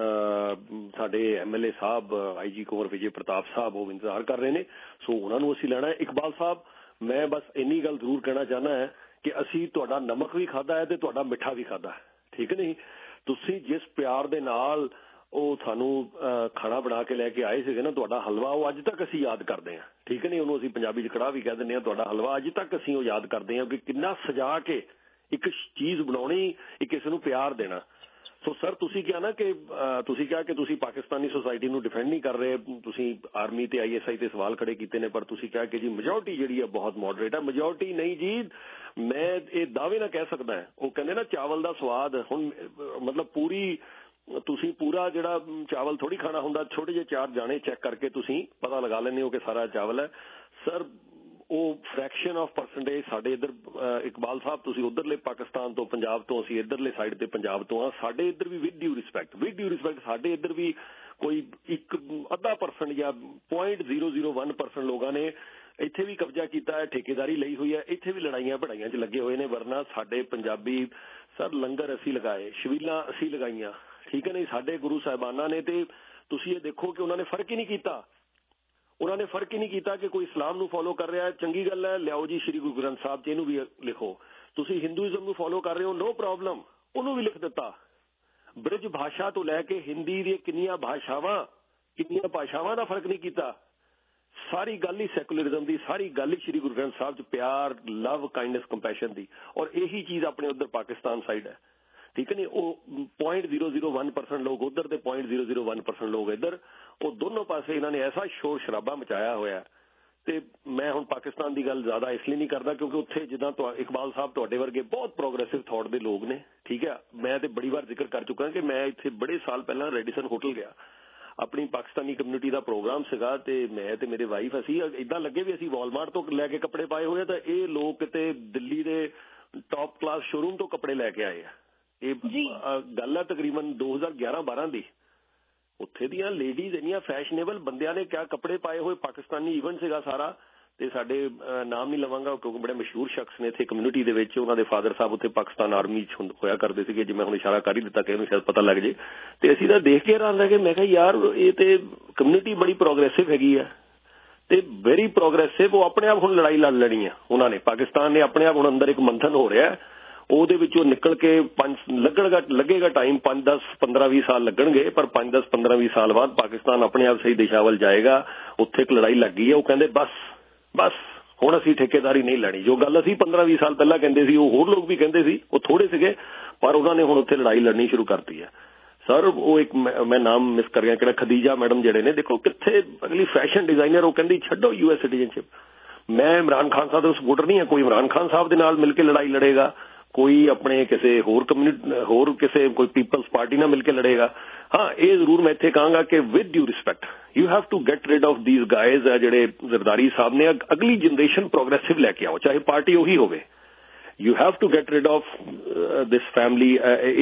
साडे MLA साहब IG कुंवर विजय प्रताप साहब वो इंतजार कर रहे हैं, सो उन्होंने असीं लैना है। इकबाल साहब मैं बस इन्नी गल जरूर कहना चाहना है कि असीं तुहाडा नमक भी खादा है ते तुहाडा मिठा भी खादा है, ठीक है नहीं। तुसीं जिस प्यार दे नाल ਉਹ ਸਾਨੂੰ ਖਾਣਾ ਬਣਾ ਕੇ ਲੈ ਕੇ ਆਏ ਸੀਗੇ ਨਾ, ਤੁਹਾਡਾ ਹਲਵਾ ਉਹ ਅੱਜ ਤੱਕ ਅਸੀਂ ਯਾਦ ਕਰਦੇ ਹਾਂ, ਠੀਕ ਹੈ ਨਹੀਂ। ਉਹਨੂੰ ਅਸੀਂ ਪੰਜਾਬੀ 'ਚ ਕੜਾਹ ਵੀ ਕਹਿ ਦਿੰਦੇ ਹਾਂ। ਤੁਹਾਡਾ ਹਲਵਾ ਅੱਜ ਤੱਕ ਅਸੀਂ ਉਹ ਯਾਦ ਕਰਦੇ ਹਾਂ ਕਿ ਕਿੰਨਾ ਸਜਾ ਕੇ ਇੱਕ ਚੀਜ਼ ਬਣਾਉਣੀ, ਇੱਕ ਕਿਸੇ ਨੂੰ ਪਿਆਰ ਦੇਣਾ। ਸੋ ਸਰ ਤੁਸੀਂ ਕਿਹਾ ਨਾ ਕਿ ਤੁਸੀਂ ਕਿਹਾ ਕਿ ਤੁਸੀਂ ਪਾਕਿਸਤਾਨੀ ਸੋਸਾਇਟੀ ਨੂੰ ਡਿਫੈਂਡ ਨਹੀਂ ਕਰ ਰਹੇ, ਤੁਸੀਂ ਆਰਮੀ ਤੇ ISI ਤੇ ਸਵਾਲ ਖੜੇ ਕੀਤੇ ਨੇ, ਪਰ ਤੁਸੀਂ ਕਿਹਾ ਕਿ ਜੀ ਮੈਜੋਰਟੀ ਜਿਹੜੀ ਹੈ ਬਹੁਤ ਮੋਡਰੇਟ ਹੈ। ਮੈਜੋਰਟੀ ਨਹੀਂ ਜੀ, ਮੈਂ ਇਹ ਦਾਅਵੇ ਨਾਲ ਕਹਿ ਸਕਦਾ। ਉਹ ਕਹਿੰਦੇ ਨਾ ਚਾਵਲ ਦਾ ਸਵਾਦ, ਹੁਣ ਮਤਲਬ ਪੂਰੀ ਤੁਸੀਂ ਪੂਰਾ ਜਿਹੜਾ ਚਾਵਲ ਥੋੜੀ ਖਾਣਾ ਹੁੰਦਾ, ਛੋਟੇ ਜਿਹੇ 4 ਦਾਣੇ ਚੈੱਕ ਕਰਕੇ ਤੁਸੀਂ ਪਤਾ ਲਗਾ ਲੈਂਦੇ ਹੋ ਕਿ ਸਾਰਾ ਚਾਵਲ ਹੈ। ਸਰ ਉਹ ਫ੍ਰੈਕਸ਼ਨ ਆਫ ਪਰਸੈਂਟੇਜ ਸਾਡੇ ਇੱਧਰ, ਇਕਬਾਲ ਸਾਹਿਬ ਤੁਸੀਂ ਉੱਧਰਲੇ ਪਾਕਿਸਤਾਨ ਤੋਂ, ਪੰਜਾਬ ਤੋਂ, ਅਸੀਂ ਇੱਧਰਲੇ ਸਾਈਡ ਤੇ ਪੰਜਾਬ ਤੋਂ ਆ। ਸਾਡੇ ਇੱਧਰ ਵੀ ਵਿਦ ਡਿਊ ਰਿਸਪੈਕਟ ਸਾਡੇ ਇੱਧਰ ਵੀ ਕੋਈ 1% ਜਾਂ 0.001% ਲੋਕਾਂ ਨੇ ਇੱਥੇ ਵੀ ਕਬਜ਼ਾ ਕੀਤਾ ਹੈ, ਠੇਕੇਦਾਰੀ ਲਈ ਹੋਈ ਹੈ, ਇੱਥੇ ਵੀ ਲੜਾਈਆਂ ਭੜਾਈਆਂ 'ਚ ਲੱਗੇ ਹੋਏ ਨੇ। ਵਰਨਾ ਸਾਡੇ ਪੰਜਾਬੀ ਸਰ ਲੰਗਰ ਅਸੀਂ ਲਗਾਏ, ਛਬੀਲਾਂ ਅਸੀਂ ਲਗਾਈਆਂ, ਠੀਕ ਹੈ ਨਹੀਂ। ਸਾਡੇ ਗੁਰੂ ਸਾਹਿਬਾਨਾਂ ਨੇ, ਤੇ ਤੁਸੀਂ ਇਹ ਦੇਖੋ ਕਿ ਉਹਨਾਂ ਨੇ ਫਰਕ ਹੀ ਨਹੀਂ ਕੀਤਾ। ਉਹਨਾਂ ਨੇ ਫਰਕ ਹੀ ਨਹੀਂ ਕੀਤਾ ਕਿ ਕੋਈ ਇਸਲਾਮ ਨੂੰ ਫੋਲੋ ਕਰ ਰਿਹਾ, ਚੰਗੀ ਗੱਲ ਹੈ, ਲਿਆਓ ਜੀ ਸ਼੍ਰੀ ਗੁਰੂ ਗ੍ਰੰਥ ਸਾਹਿਬ 'ਚ ਇਹਨੂੰ ਵੀ ਲਿਖੋ। ਤੁਸੀਂ ਹਿੰਦੂਇਜ਼ਮ ਨੂੰ ਫੋਲੋ ਕਰ ਰਹੇ ਹੋ, ਨੋ ਪ੍ਰੋਬਲਮ, ਉਹਨੂੰ ਵੀ ਲਿਖ ਦਿੱਤਾ। ਬ੍ਰਿਜ ਭਾਸ਼ਾ ਤੋਂ ਲੈ ਕੇ ਹਿੰਦੀ ਦੀਆਂ ਕਿੰਨੀਆਂ ਭਾਸ਼ਾਵਾਂ ਦਾ ਫਰਕ ਨਹੀਂ ਕੀਤਾ। ਸਾਰੀ ਗੱਲ ਹੀ ਸੈਕੂਲਰਿਜ਼ਮ ਦੀ, ਸਾਰੀ ਗੱਲ ਹੀ ਸ਼੍ਰੀ ਗੁਰੂ ਗ੍ਰੰਥ ਸਾਹਿਬ 'ਚ ਪਿਆਰ, ਲਵ, ਕਾਈਂਡਨੈਸ, ਕੰਪੈਸ਼ਨ ਦੀ, ਔਰ ਇਹੀ ਚੀਜ਼ ਆਪਣੇ ਉੱਧਰ ਪਾਕਿਸਤਾਨ ਸਾਈਡ ਹੈ। ਠੀਕ ਹੈ ਨੀ, ਉਹ 0.001% ਲੋਕ ਉੱਧਰ ਤੇ 0.001% ਲੋਕ ਇੱਧਰ, ਉਹ ਦੋਨੋਂ ਪਾਸੇ ਇਹਨਾਂ ਨੇ ਐਸਾ ਸ਼ੋਰ ਸ਼ਰਾਬਾ ਮਚਾਇਆ ਹੋਇਆ। ਤੇ ਮੈਂ ਹੁਣ ਪਾਕਿਸਤਾਨ ਦੀ ਗੱਲ ਜ਼ਿਆਦਾ ਇਸ ਲਈ ਨਹੀਂ ਕਰਦਾ ਕਿਉਂਕਿ ਉੱਥੇ ਜਿੱਦਾਂ ਇਕਬਾਲ ਸਾਹਿਬ ਤੁਹਾਡੇ ਵਰਗੇ ਬਹੁਤ ਪ੍ਰੋਗਰੈਸਿਵ ਥਾਟ ਦੇ ਲੋਕ ਨੇ। ਠੀਕ ਹੈ, ਮੈਂ ਤੇ ਬੜੀ ਵਾਰ ਜ਼ਿਕਰ ਕਰ ਚੁੱਕਾ ਕਿ ਮੈਂ ਇੱਥੇ ਬੜੇ ਸਾਲ ਪਹਿਲਾਂ ਰੈਡੀਸਨ ਹੋਟਲ ਗਿਆ, ਆਪਣੀ ਪਾਕਿਸਤਾਨੀ ਕਮਿਊਨਿਟੀ ਦਾ ਪ੍ਰੋਗਰਾਮ ਸੀਗਾ, ਤੇ ਮੈਂ ਤੇ ਮੇਰੇ ਵਾਈਫ ਅਸੀਂ ਏਦਾਂ ਲੱਗੇ ਵੀ ਅਸੀਂ ਵਾਲਮਾਰਟ ਤੋਂ ਲੈ ਕੇ ਕੱਪੜੇ ਪਾਏ ਹੋਏ ਆ, ਤਾਂ ਇਹ ਲੋਕ ਕਿਤੇ ਦਿੱਲੀ ਦੇ ਟੌਪ ਕਲਾਸ ਸ਼ੋਰੂਮ ਤੋਂ ਕੱਪੜੇ ਲੈ ਕੇ ਆਏ ਆ। ਇਹ ਗੱਲ ਹੈ ਤਕਰੀਬਨ 2011-12 ਦੀ। ਉੱਥੇ ਦੀਆਂ ਲੇਡੀਜ਼ ਇੰਨੀਆਂ ਫੈਸ਼ਨੇਬਲ, ਬੰਦਿਆਂ ਨੇ ਕਿਆ ਕੱਪੜੇ ਪਾਏ ਹੋਏ, ਪਾਕਿਸਤਾਨੀ ਈਵੈਂਟ ਸੀਗਾ ਸਾਰਾ। ਤੇ ਸਾਡੇ ਨਾਮ ਨਹੀਂ ਲਵਾਂਗਾ ਕਿਉਂਕਿ ਬੜੇ ਮਸ਼ਹੂਰ ਸ਼ਖਸ ਨੇ ਇੱਥੇ ਕਮਿਊਨਿਟੀ ਦੇ ਵਿੱਚ, ਉਹਨਾਂ ਦੇ ਫਾਦਰ ਸਾਹਿਬ ਉੱਥੇ ਪਾਕਿਸਤਾਨ ਆਰਮੀ 'ਚ ਹੋਇਆ ਕਰਦੇ ਸੀਗੇ, ਜੇ ਮੈਂ ਹੁਣ ਇਸ਼ਾਰਾ ਕਰ ਹੀ ਦਿੱਤਾ ਕਿ ਇਹਨੂੰ ਸ਼ਾਇਦ ਪਤਾ ਲੱਗ ਜੇ। ਤੇ ਅਸੀਂ ਤਾਂ ਦੇਖ ਕੇ ਹੈਰਾਨ ਰਹਿ ਗਏ, ਮੈਂ ਕਿਹਾ ਯਾਰ ਇਹ ਤੇ ਕਮਿਊਨਿਟੀ ਬੜੀ ਪ੍ਰੋਗਰੈਸਿਵ ਹੈਗੀ ਆ, ਤੇ ਵੈਰੀ ਪ੍ਰੋਗਰੈਸਿਵ। ਉਹ ਆਪਣੇ ਆਪ ਹੁਣ ਲੜਾਈ ਲੜ ਲੈਣੀ ਆ ਉਹਨਾਂ ਨੇ, ਪਾਕਿਸਤਾਨ ਨੇ ਆਪਣੇ ਆਪ ਹੁਣ ਅੰਦਰ ਇੱਕ ਮੰਥਨ ਹੋ ਰਿਹਾ, ਉਹਦੇ ਵਿੱਚੋਂ ਨਿਕਲ ਕੇ ਲੱਗੇਗਾ ਟਾਈਮ 5, 10, 15, 20 ਸਾਲ ਲੱਗਣਗੇ, ਪਰ 5, 10, 15, 20 ਸਾਲ ਬਾਅਦ ਪਾਕਿਸਤਾਨ ਆਪਣੇ ਆਪ ਸਹੀ ਦਿਸ਼ਾ ਵੱਲ ਜਾਏਗਾ। ਉੱਥੇ ਇੱਕ ਲੜਾਈ ਲੱਗ ਗਈ ਹੈ, ਉਹ ਕਹਿੰਦੇ ਬਸ ਹੁਣ ਅਸੀਂ ਠੇਕੇਦਾਰੀ ਨਹੀਂ ਲੈਣੀ। ਜੋ ਗੱਲ ਅਸੀਂ 15, 20 ਸਾਲ ਪਹਿਲਾਂ ਕਹਿੰਦੇ ਸੀ, ਉਹ ਹੋਰ ਲੋਕ ਵੀ ਕਹਿੰਦੇ ਸੀ, ਉਹ ਥੋੜੇ ਸੀਗੇ, ਪਰ ਉਹਨਾਂ ਨੇ ਹੁਣ ਉੱਥੇ ਲੜਾਈ ਲੜਨੀ ਸ਼ੁਰੂ ਕਰਤੀ ਹੈ। ਸਰ ਉਹ ਇੱਕ ਮੈਂ ਨਾਮ ਮਿਸ ਕਰ ਗਿਆ, ਕਿਹੜਾ ਖਦੀਜਾ ਮੈਡਮ ਜਿਹੜੇ ਨੇ, ਦੇਖੋ ਕਿੱਥੇ ਅਗਲੀ ਫੈਸ਼ਨ ਡਿਜ਼ਾਈਨਰ, ਉਹ ਕਹਿੰਦੀ ਛੱਡੋ US ਸਿਟੀਜ਼ਨਸ਼ਿਪ। ਮੈਂ ਇਮਰਾਨ ਖਾਨ ਸਾਹਿਬ ਦਾ ਸਪੋਰਟਰ ਨਹੀਂ ਹਾਂ, ਕੋਈ ਇਮਰਾਨ ਖਾਨ ਸਾਹਿਬ ਦੇ ਨਾਲ ਮਿਲ ਕੇ ਲੜਾਈ ਲੜੇਗਾ, ਕੋਈ ਆਪਣੇ ਕਿਸੇ ਹੋਰ ਕਿਸੇ ਕੋਈ ਪੀਪਲਸ ਪਾਰਟੀ ਨਾਲ ਮਿਲ ਕੇ ਲੜੇਗਾ। ਹਾਂ, ਇਹ ਜ਼ਰੂਰ ਮੈਂ ਇੱਥੇ ਕਹਾਂਗਾ ਕਿ with due respect you have to get rid of these guys. ਜਿਹੜੇ ਜ਼ਰਦਾਰੀ ਸਾਹਿਬ ਨੇ, ਅਗਲੀ ਜਨਰੇਸ਼ਨ ਪ੍ਰੋਗਰੈਸਿਵ ਲੈ ਕੇ ਆਓ, ਚਾਹੇ ਪਾਰਟੀ ਉਹੀ ਹੋਵੇ। You have to get rid of this family.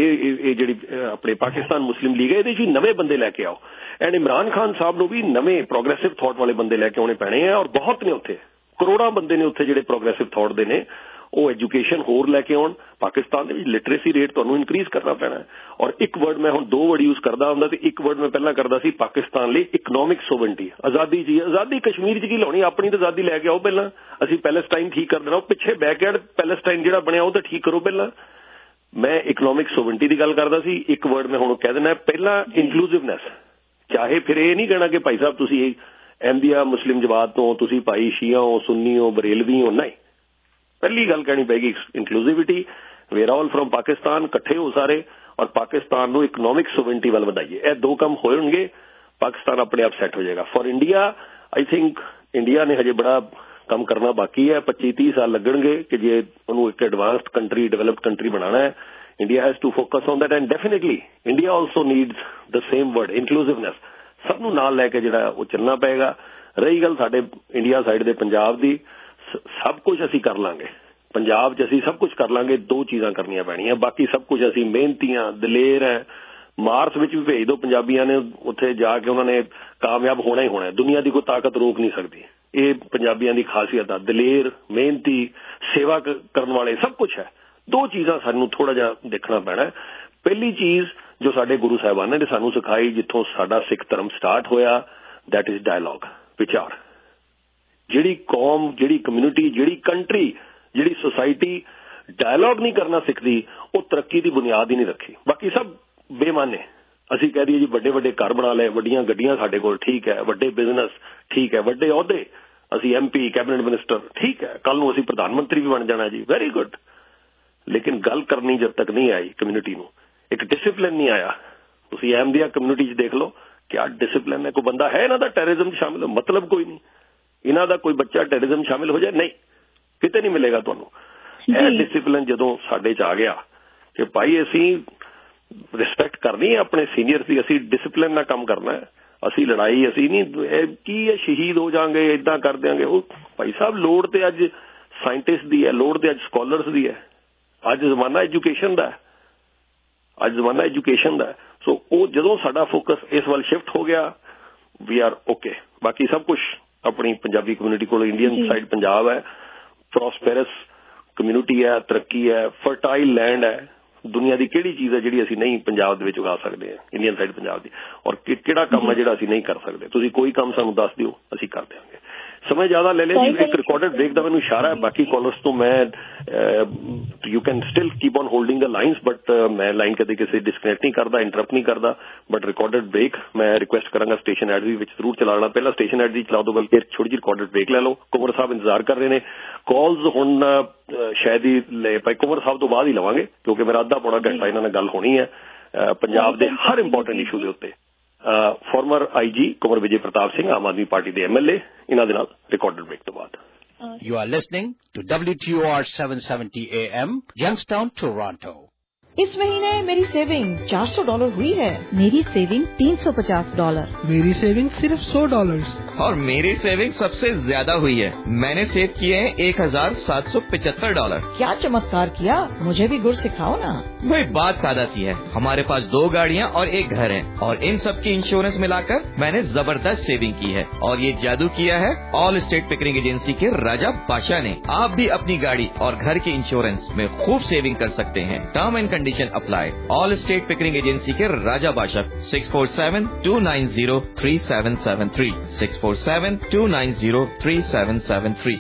ਇਹ ਜਿਹੜੀ ਆਪਣੇ ਪਾਕਿਸਤਾਨ ਮੁਸਲਿਮ ਲੀਗ ਹੈ, ਇਹਦੇ 'ਚ ਨਵੇਂ ਬੰਦੇ ਲੈ ਕੇ ਆਓ, ਐਂਡ ਇਮਰਾਨ ਖਾਨ ਸਾਹਿਬ ਨੂੰ ਵੀ ਨਵੇਂ ਪ੍ਰੋਗਰੈਸਿਵ ਥਾਟ ਵਾਲੇ ਬੰਦੇ ਲੈ ਕੇ ਆਉਣੇ ਪੈਣੇ ਆ। ਔਰ ਬਹੁਤ ਨੇ ਉੱਥੇ, ਕਰੋੜਾਂ ਬੰਦੇ ਨੇ ਉੱਥੇ ਜਿਹੜੇ ਪ੍ਰੋਗਰੈਸਿਵ ਥਾਟ ਦੇ ਨੇ। ਉਹ ਐਜੂਕੇਸ਼ਨ ਹੋਰ ਲੈ ਕੇ ਆਉਣ। ਪਾਕਿਸਤਾਨ ਦੇ ਵਿੱਚ ਲਿਟਰੇਸੀ ਰੇਟ ਤੁਹਾਨੂੰ ਇਨਕਰੀਜ਼ ਕਰਨਾ ਪੈਣਾ। ਔਰ ਇੱਕ ਵਰਡ ਮੈਂ ਹੁਣ 2 ਵਰਡ ਯੂਜ਼ ਕਰਦਾ ਹੁੰਦਾ, ਤੇ ਇੱਕ ਵਰਡ ਮੈਂ ਪਹਿਲਾਂ ਕਰਦਾ ਸੀ ਪਾਕਿਸਤਾਨ ਲਈ ਇਕਨੋਮਿਕ ਸੋਵਰਨਟੀ। ਆਜ਼ਾਦੀ ਜੀ, ਆਜ਼ਾਦੀ ਕਸ਼ਮੀਰ 'ਚ ਕੀ ਲਾਉਣੀ, ਆਪਣੀ ਤਾਂ ਆਜ਼ਾਦੀ ਲੈ ਕੇ ਆਓ ਪਹਿਲਾਂ। ਅਸੀਂ ਪੈਲੇਸਟਾਈਨ ਠੀਕ ਕਰ ਦੇਣਾ, ਉਹ ਪਿੱਛੇ ਬੈਕਯਾਰਡ ਪੈਲੇਸਟਾਈਨ ਜਿਹੜਾ ਬਣਿਆ ਉਹ ਤਾਂ ਠੀਕ ਕਰੋ ਪਹਿਲਾਂ। ਮੈਂ ਇਕਨੋਮਿਕ ਸੋਵਰਨਟੀ ਦੀ ਗੱਲ ਕਰਦਾ ਸੀ। ਇੱਕ ਵਰਡ ਮੈਂ ਹੁਣ ਕਹਿ ਦੇਣਾ, ਪਹਿਲਾਂ ਇਨਕਲੂਸਿਵਨੈਸ। ਚਾਹੇ ਫਿਰ ਇਹ ਨਹੀਂ ਕਹਿਣਾ ਕਿ ਭਾਈ ਸਾਹਿਬ ਤੁਸੀਂ ਅਹਿਮਦੀਆ ਮੁਸਲਿਮ ਜਮਾਤ ਤੋਂ, ਤੁਸੀਂ ਭਾਈ ਸ਼ੀਆ ਹੋ, ਸੁੰਨੀ ਹੋ, ਬਰੇਲਵੀ ਹੋ, ਨਹੀਂ। ਪਹਿਲੀ ਗੱਲ ਕਹਿਣੀ ਪਏਗੀ inclusivity. Where all from Pakistan, ਇਕੱਠੇ ਹੋ ਸਾਰੇ, ਔਰ ਪਾਕਿਸਤਾਨ ਨੂੰ ਇਕਨੋਮਿਕ ਸੋਵਰਨਟੀ ਵੱਲ ਵਧਾਈਏ। ਇਹ 2 ਕੰਮ ਹੋਣਗੇ, ਪਾਕਿਸਤਾਨ ਆਪਣੇ ਆਪ ਸੈੱਟ ਹੋ ਜਾਏਗਾ। For India, I think India ਨੇ ਹਜੇ ਬੜਾ ਕੰਮ ਕਰਨਾ ਬਾਕੀ ਹੈ। 25-30 ਸਾਲ ਲੱਗਣਗੇ ਕਿ ਜੇ ਉਹਨੂੰ ਇੱਕ ਐਡਵਾਂਸਡ ਕੰਟਰੀ, ਡਿਵੈਲਪਡ ਕੰਟਰੀ ਬਣਾਉਣਾ ਹੈ। India has to focus on that, and definitely India also needs the same word, inclusiveness. ਸਭ ਨੂੰ ਨਾਲ ਲੈ ਕੇ ਜਿਹੜਾ ਉਹ ਚੱਲਣਾ ਪਏਗਾ। ਰਹੀ ਗੱਲ ਸਾਡੇ ਇੰਡੀਆ ਸਾਈਡ ਦੇ ਪੰਜਾਬ ਦੀ, ਸਭ ਕੁਝ ਅਸੀਂ ਕਰ ਲਾਂਗੇ ਪੰਜਾਬ 'ਚ, ਅਸੀਂ ਸਭ ਕੁਝ ਕਰ ਲਾਂਗੇ। 2 ਚੀਜ਼ਾਂ ਕਰਨੀਆਂ ਪੈਣੀਆਂ, ਬਾਕੀ ਸਭ ਕੁਝ ਅਸੀਂ ਮਿਹਨਤੀਆਂ, ਦਲੇਰ ਹੈ। ਮਾਰਚ ਵਿੱਚ ਵੀ ਭੇਜ ਦਿਓ ਪੰਜਾਬੀਆਂ ਨੇ, ਉੱਥੇ ਜਾ ਕੇ ਉਹਨਾਂ ਨੇ ਕਾਮਯਾਬ ਹੋਣਾ ਹੀ ਹੋਣਾ। ਦੁਨੀਆ ਦੀ ਕੋਈ ਤਾਕਤ ਰੋਕ ਨਹੀਂ ਸਕਦੀ। ਇਹ ਪੰਜਾਬੀਆਂ ਦੀ ਖਾਸੀਅਤ ਆ, ਦਲੇਰ, ਮਿਹਨਤੀ, ਸੇਵਾ ਕਰਨ ਵਾਲੇ, ਸਭ ਕੁਝ ਹੈ। 2 ਚੀਜ਼ਾਂ ਸਾਨੂੰ ਥੋੜਾ ਜਿਹਾ ਦੇਖਣਾ ਪੈਣਾ। ਪਹਿਲੀ ਚੀਜ਼ ਜੋ ਸਾਡੇ ਗੁਰੂ ਸਾਹਿਬਾਨਾਂ ਨੇ ਸਾਨੂੰ ਸਿਖਾਈ, ਜਿੱਥੋਂ ਸਾਡਾ ਸਿੱਖ ਧਰਮ ਸਟਾਰਟ ਹੋਇਆ, ਦੈਟ ਇਜ਼ ਡਾਇਲੌਗ, ਵਿਚਾਰ। ਜਿਹੜੀ ਕੌਮ, ਜਿਹੜੀ ਕਮਿਊਨਿਟੀ, ਜਿਹੜੀ ਕੰਟਰੀ, ਜਿਹੜੀ ਸੁਸਾਇਟੀ ਡਾਇਲੌਗ ਨਹੀਂ ਕਰਨਾ ਸਿੱਖਦੀ, ਉਹ ਤਰੱਕੀ ਦੀ ਬੁਨਿਆਦ ਹੀ ਨਹੀਂ ਰੱਖੀ। ਬਾਕੀ ਸਭ ਬੇਮਾਨੇ। ਅਸੀਂ ਕਹਿ ਦਈਏ ਜੀ ਵੱਡੇ ਵੱਡੇ ਘਰ ਬਣਾ ਲਏ, ਵੱਡੀਆਂ ਗੱਡੀਆਂ ਸਾਡੇ ਕੋਲ, ਠੀਕ ਹੈ, ਵੱਡੇ ਬਿਜ਼ਨਸ, ਠੀਕ ਹੈ, ਵੱਡੇ ਅਹੁਦੇ, ਅਸੀਂ MP, ਕੈਬਨਿਟ ਮਿਨਿਸਟਰ, ਠੀਕ ਹੈ, ਕੱਲ ਨੂੰ ਅਸੀਂ ਪ੍ਰਧਾਨ ਮੰਤਰੀ ਵੀ ਬਣ ਜਾਣਾ ਜੀ, ਵੈਰੀ ਗੁੱਡ। ਲੇਕਿਨ ਗੱਲ ਕਰਨੀ ਜਦ ਤੱਕ ਨਹੀਂ ਆਈ ਕਮਿਊਨਿਟੀ ਨੂੰ, ਇੱਕ ਡਿਸਿਪਲਿਨ ਨਹੀਂ ਆਇਆ। ਤੁਸੀਂ ਅਹਿਮਦੀਆ ਕਮਿਊਨਿਟੀ 'ਚ ਦੇਖ ਲਓ, ਕਿਆ ਡਿਸਿਪਲਿਨ ਹੈ। ਕੋਈ ਬੰਦਾ ਹੈ ਇਹਨਾਂ ਦਾ ਟੈਰਰਿਜ਼ਮ ਸ਼ਾਮਿਲ ਹੋ, ਮਤਲਬ ਕੋਈ ਨਹੀਂ। ਇਹਨਾਂ ਦਾ ਕੋਈ ਬੱਚਾ ਟੈਰਰਿਜ਼ਮ ਸ਼ਾਮਿਲ ਹੋ ਜਾਏ, ਨਹੀਂ, ਕਿਤੇ ਨਹੀਂ ਮਿਲੇਗਾ ਤੁਹਾਨੂੰ। ਇਹ ਡਿਸਿਪਲਿਨ ਜਦੋਂ ਸਾਡੇ 'ਚ ਆ ਗਿਆ ਕਿ ਭਾਈ ਅਸੀਂ ਰਿਸਪੈਕਟ ਕਰਨੀ ਹੈ ਆਪਣੇ ਸੀਨੀਅਰਸ ਦੀ, ਅਸੀਂ ਡਿਸਿਪਲਿਨ ਨਾਲ ਕੰਮ ਕਰਨਾ ਹੈ, ਅਸੀਂ ਲੜਾਈ, ਅਸੀਂ ਨਹੀਂ ਕੀ ਹੈ ਸ਼ਹੀਦ ਹੋ ਜਾਾਂਗੇ, ਏਦਾਂ ਕਰ ਦਿਆਂਗੇ। ਉਹ ਭਾਈ ਸਾਹਿਬ ਲੋੜ ਤੇ ਅੱਜ ਸਾਇੰਟਿਸਟ ਦੀ ਹੈ, ਲੋੜ ਤੇ ਅੱਜ ਸਕਾਲਰਸ ਦੀ ਹੈ। ਅੱਜ ਜ਼ਮਾਨਾ ਐਜੂਕੇਸ਼ਨ ਦਾ ਹੈ, ਅੱਜ ਜ਼ਮਾਨਾ ਐਜੂਕੇਸ਼ਨ ਦਾ। ਸੋ ਉਹ ਜਦੋਂ ਸਾਡਾ ਫੋਕਸ ਇਸ ਵੱਲ ਸ਼ਿਫਟ ਹੋ ਗਿਆ, ਵੀ ਆਰ ਓਕੇ। ਬਾਕੀ ਸਭ ਕੁਝ ਆਪਣੀ ਪੰਜਾਬੀ ਕਮਿਊਨਿਟੀ ਕੋਲ, ਇੰਡੀਅਨ ਸਾਈਡ ਪੰਜਾਬ ਹੈ, ਪ੍ਰੋਸਪੈਰਸ ਕਮਿਊਨਿਟੀ ਹੈ, ਤਰੱਕੀ ਹੈ, ਫਰਟਾਈਲ ਲੈਂਡ ਹੈ। ਦੁਨੀਆ ਦੀ ਕਿਹੜੀ ਚੀਜ਼ ਹੈ ਜਿਹੜੀ ਅਸੀਂ ਨਹੀਂ ਪੰਜਾਬ ਦੇ ਵਿੱਚ ਉਗਾ ਸਕਦੇ ਹਾਂ, ਇੰਡੀਅਨ ਸਾਈਡ ਪੰਜਾਬ ਦੀ? ਔਰ ਕਿਹੜਾ ਕੰਮ ਹੈ ਜਿਹੜਾ ਅਸੀਂ ਨਹੀਂ ਕਰ ਸਕਦੇ? ਤੁਸੀਂ ਕੋਈ ਕੰਮ ਸਾਨੂੰ ਦੱਸ ਦਿਓ, ਅਸੀਂ ਕਰ ਦਿਆਂਗੇ। समय ज्यादा ले लें जी। एक रिकॉर्डेड ब्रेक का मैंने इशारा है, बाकी कॉलर्स तो मैं you can still keep on holding the lines, but मैं लाइन कदे किसी डिस्कनेक्ट नहीं करता, इंटरप्ट नहीं करता, बट रिकॉर्डेड ब्रेक मैं रिक्वेस्ट करांगा स्टेशन एड भी विच जरूर चलाना। पहला स्टेशन एड जी चला दो, बल्कि छोटी जी रिकॉर्डेड ब्रेक ले लो। कुंवर साहब इंतजार कर रहे हैं, कॉल्स हुण शायद ही ले पाए, कुंवर साहब तो बाद ही लवांगे क्योंकि मेरा अद्धा पौना घंटा इन्हां नाल गल होनी है पंजाब दे हर इंपॉर्टेंट इशू दे उत्ते। Former IG Kunwar Vijay Pratap Singh Aam Aadmi party के MLA इन्हां दे नाल रिकॉर्डेड ब्रेक तो बाद। You are listening to WTOR 770 AM, Youngstown, Toronto. इस महीने मेरी सेविंग $400 हुई है। मेरी सेविंग $350। मेरी सेविंग सिर्फ $100। और मेरी सेविंग सबसे ज्यादा हुई है, मैंने सेव किए हैं $1775। क्या चमत्कार किया, मुझे भी गुर सिखाओ ना। भाई बात सादा सी है, हमारे पास 2 गाड़ियाँ और 1 घर है और इन सब की इंश्योरेंस मिलाकर मैंने जबरदस्त सेविंग की है। और ये जादू किया है ऑल स्टेट पिकरिंग एजेंसी के राजा बादशाह ने। आप भी अपनी गाड़ी और घर की इंश्योरेंस में खूब सेविंग कर सकते हैं। Term and condition apply. All state Pickering agency के राजा बादशाह 647-290-3773 647-290-3773।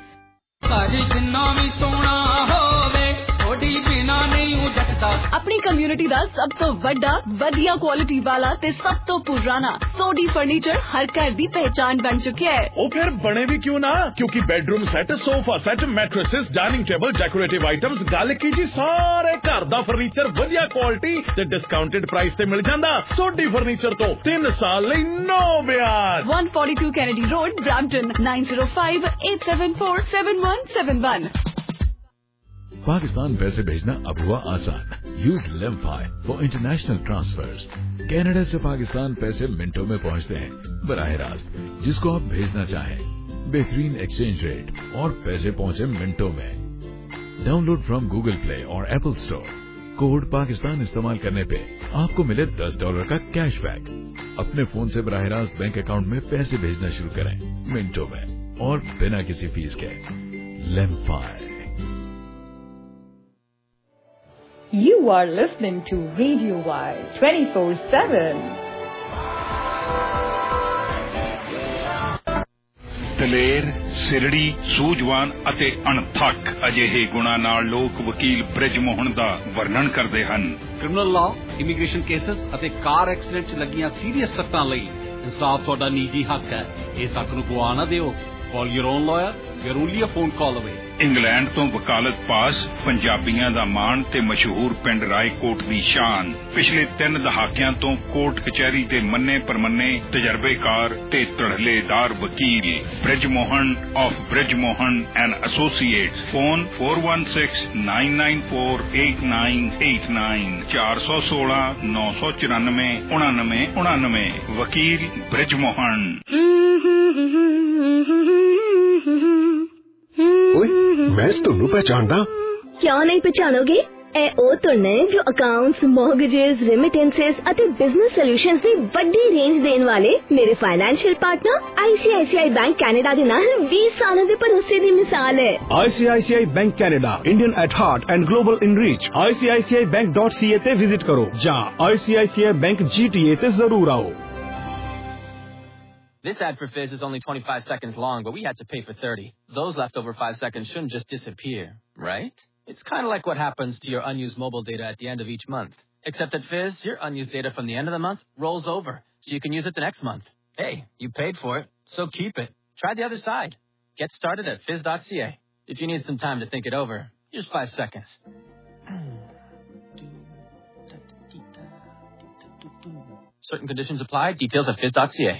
अपनी कम्युनिटी का सब तो वड्डा वधिया क्वालिटी वाला ते सब तो पुराना सोडी फर्नीचर हर घर की पहचान बन चुका है। वो फिर बने भी क्यों ना, क्योंकि bedroom set, sofa set, mattresses, dining table, decorative items, गल की जी सारे घर दा फर्नीचर वधिया क्वालिटी ते डिस्काउंटेड प्राइस ते मिल जांदा। सोडी फर्नीचर तो 3 साल लई नो ब्याज। 142 कैनेडी रोड, ब्रैम्पटन 9058747171। पाकिस्तान पैसे भेजना अब हुआ आसान। Use LemFi for international transfers. Canada से पाकिस्तान पैसे मिनटों में पहुंचते हैं बराह रास्त जिसको आप भेजना चाहें। बेहतरीन एक्सचेंज रेट और पैसे पहुंचे मिनटों में। डाउनलोड फ्रॉम गूगल प्ले और एप्पल स्टोर। कोड पाकिस्तान इस्तेमाल करने पे आपको मिले $10 का कैशबैक। अपने फोन से बराह रास्त बैंक अकाउंट में पैसे भेजना शुरू करें मिनटों में और बिना किसी फीस के। लेमफाई। You are listening to Radio Y 24/7. ਦਲੇਰ, ਸਿਰੜੀ, ਸੂਝਵਾਨ ਅਤੇ ਅਣਥੱਕ ਅਜਿਹੇ ਗੁਣਾਂ ਨਾਲ ਲੋਕ ਵਕੀਲ ਬ੍ਰਿਜ ਮੋਹਨ ਦਾ ਵਰਣਨ ਕਰਦੇ ਹਨ। ਕ੍ਰਿਮੀਨਲ ਲਾਅ, ਇਮੀਗ੍ਰੇਸ਼ਨ ਕੇਸਸ ਅਤੇ ਕਾਰ ਐਕਸੀਡੈਂਟ 'ਚ ਲੱਗੀਆਂ ਸੀਰੀਅਸ ਸੱਟਾਂ ਲਈ ਇਨਸਾਫ ਤੁਹਾਡਾ ਨਿੱਜੀ ਹੱਕ ਹੈ। ਇਸ ਹੱਕ ਨੂੰ ਗਵਾ ਨਾ ਦਿਓ। Call your own lawyer. We are only a phone call away. England ਤੋਂ ਵਕਾਲਤ ਪਾਸ, ਪੰਜਾਬੀਆਂ ਦਾ ਮਾਣ ਤੇ ਮਸ਼ਹੂਰ ਪਿੰਡ ਰਾਏਕੋਟ ਦੀ ਸ਼ਾਨ। ਪਿਛਲੇ 3 ਦਹਾਕਿਆਂ ਤੋਂ ਕੋਰਟ ਕਚਹਿਰੀ ਦੇ ਮੰਨੇ ਪਰਮੰਨੇ ਤਜਰਬੇਕਾਰ ਤੇ ਧੜਲੇਦਾਰ ਵਕੀਲ Brij Mohan of Brij Mohan and associates. Phone 4169948989 416-994-9999 ਵਕੀਲ ਬ੍ਰਿਜ ਮੋਹਨ। ਓਏ ਮੈਂ ਤੁਹਾਨੂੰ ਪਛਾਣਦਾ। ਕਿਉਂ ਨਹੀਂ ਪਛਾਣੋਗੇ? ਇਹ ਉਹ ਧੁਨ ਨੇ ਜੋ ਅਕਾਊਂਟਸ, ਮੌਰਗੇजेस, ਰੈਮਿਟੈਂਸਸ ਅਤੇ ਬਿਜ਼ਨਸ ਸੋਲੂਸ਼ਨਸ ਦੀ ਵੱਡੀ ਰੇਂਜ ਦੇਣ ਵਾਲੇ ਮੇਰੇ financial partner ICICI bank Canada ਦੇ ਨਾਲ 20 ਸਾਲਾਂ ਦੇ ਭਰੋਸੇ ਦੀ ਮਿਸਾਲ ਹੈ। ICICI bank Canada, Indian at heart and global in reach. ICICIBank.ca ਤੇ ਵਿਜ਼ਿਟ ਕਰੋ ਜਾਂ ICICI ਬੈਂਕ GTA ਤੇ ਜ਼ਰੂਰ ਆਓ। This ad for Fizz is only 25 seconds long, but we had to pay for 30. Those leftover 5 seconds shouldn't just disappear, right? It's kind of like what happens to your unused mobile data at the end of each month. Except at Fizz, your unused data from the end of the month rolls over, so you can use it the next month. Hey, you paid for it, so keep it. Try the other side. Get started at Fizz.ca. If you need some time to think it over, here's 5 seconds. Certain conditions apply. Details at Fizz.ca.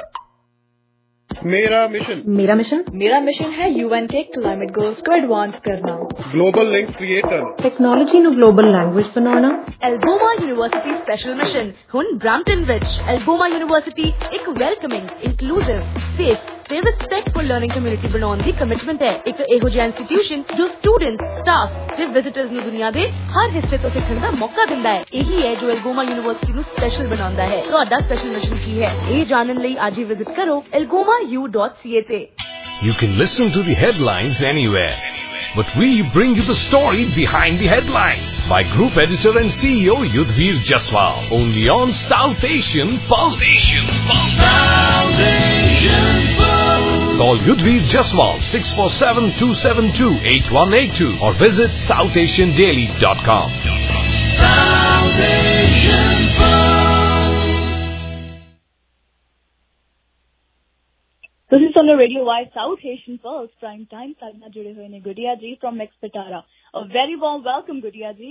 मेरा mission है UN के climate goals को advance करना, global links create करना, technology ਨੂੰ global language बनाना। Algoma university special mission ਹੁਣ Brampton ਵਿੱਚ। एल्गोमा यूनिवर्सिटी ਇੱਕ ਵੈਲਕਮਿੰਗ, ਇਨਕਲੂਸਿਵ, ਸੇਫ ਤੇ ਰਿਸਪੈਕਟਫੁਲ ਲਰਨਿੰਗ ਕਮਿਊਨਿਟੀ ਬਣਾਉਣ ਦੀ ਕਮਿਟਮੈਂਟ ਹੈ। ਇੱਕ ਇਹੋ ਜਿਹਾ ਇੰਸਟੀਟਿਊਸ਼ਨ ਜੋ ਸਟੂਡੈਂਟਸ, ਸਟਾਫ ਤੇ ਵਿਜ਼ਿਟਰਸ ਨੂੰ ਦੁਨੀਆ ਦੇ ਹਰ ਹਿੱਸੇ ਤੋਂ ਸਿੱਖਣ ਦਾ ਮੌਕਾ ਦਿੰਦਾ ਹੈ। ਇਹੀ ਹੈ ਜੋ एल्गोमा यूनिवर्सिटी ਨੂੰ ਸਪੈਸ਼ਲ ਬਣਾਉਂਦਾ ਹੈ। ਤੁਹਾਡਾ ਸਪੈਸ਼ਲ ਮਿਸ਼ਨ ਕੀ ਹੈ, ਇਹ ਜਾਣਨ ਲਈ ਅੱਜ ਹੀ ਵਿਜ਼ਿਟ ਕਰੋ elgomau.ca ਤੇ। You can listen to the headlines anywhere, but we bring you the story behind the headlines by Group Editor and CEO Yudhvir Jaswal, only on South Asian Pulse. South Asian Pulse. Call Yudhvir Jaswal 647-272-8182 or visit SouthAsianDaily.com. South Asian ਤੁਸੀਂ ਸੁਣ ਰਹੇ radio Y South Asian Pulse prime time ਸਾਡੇ ਨਾਲ ਜੁੜੇ ਹੋਏ ਨੇ Gudiya ji from Mix Pitara a very warm welcome Gudiya ji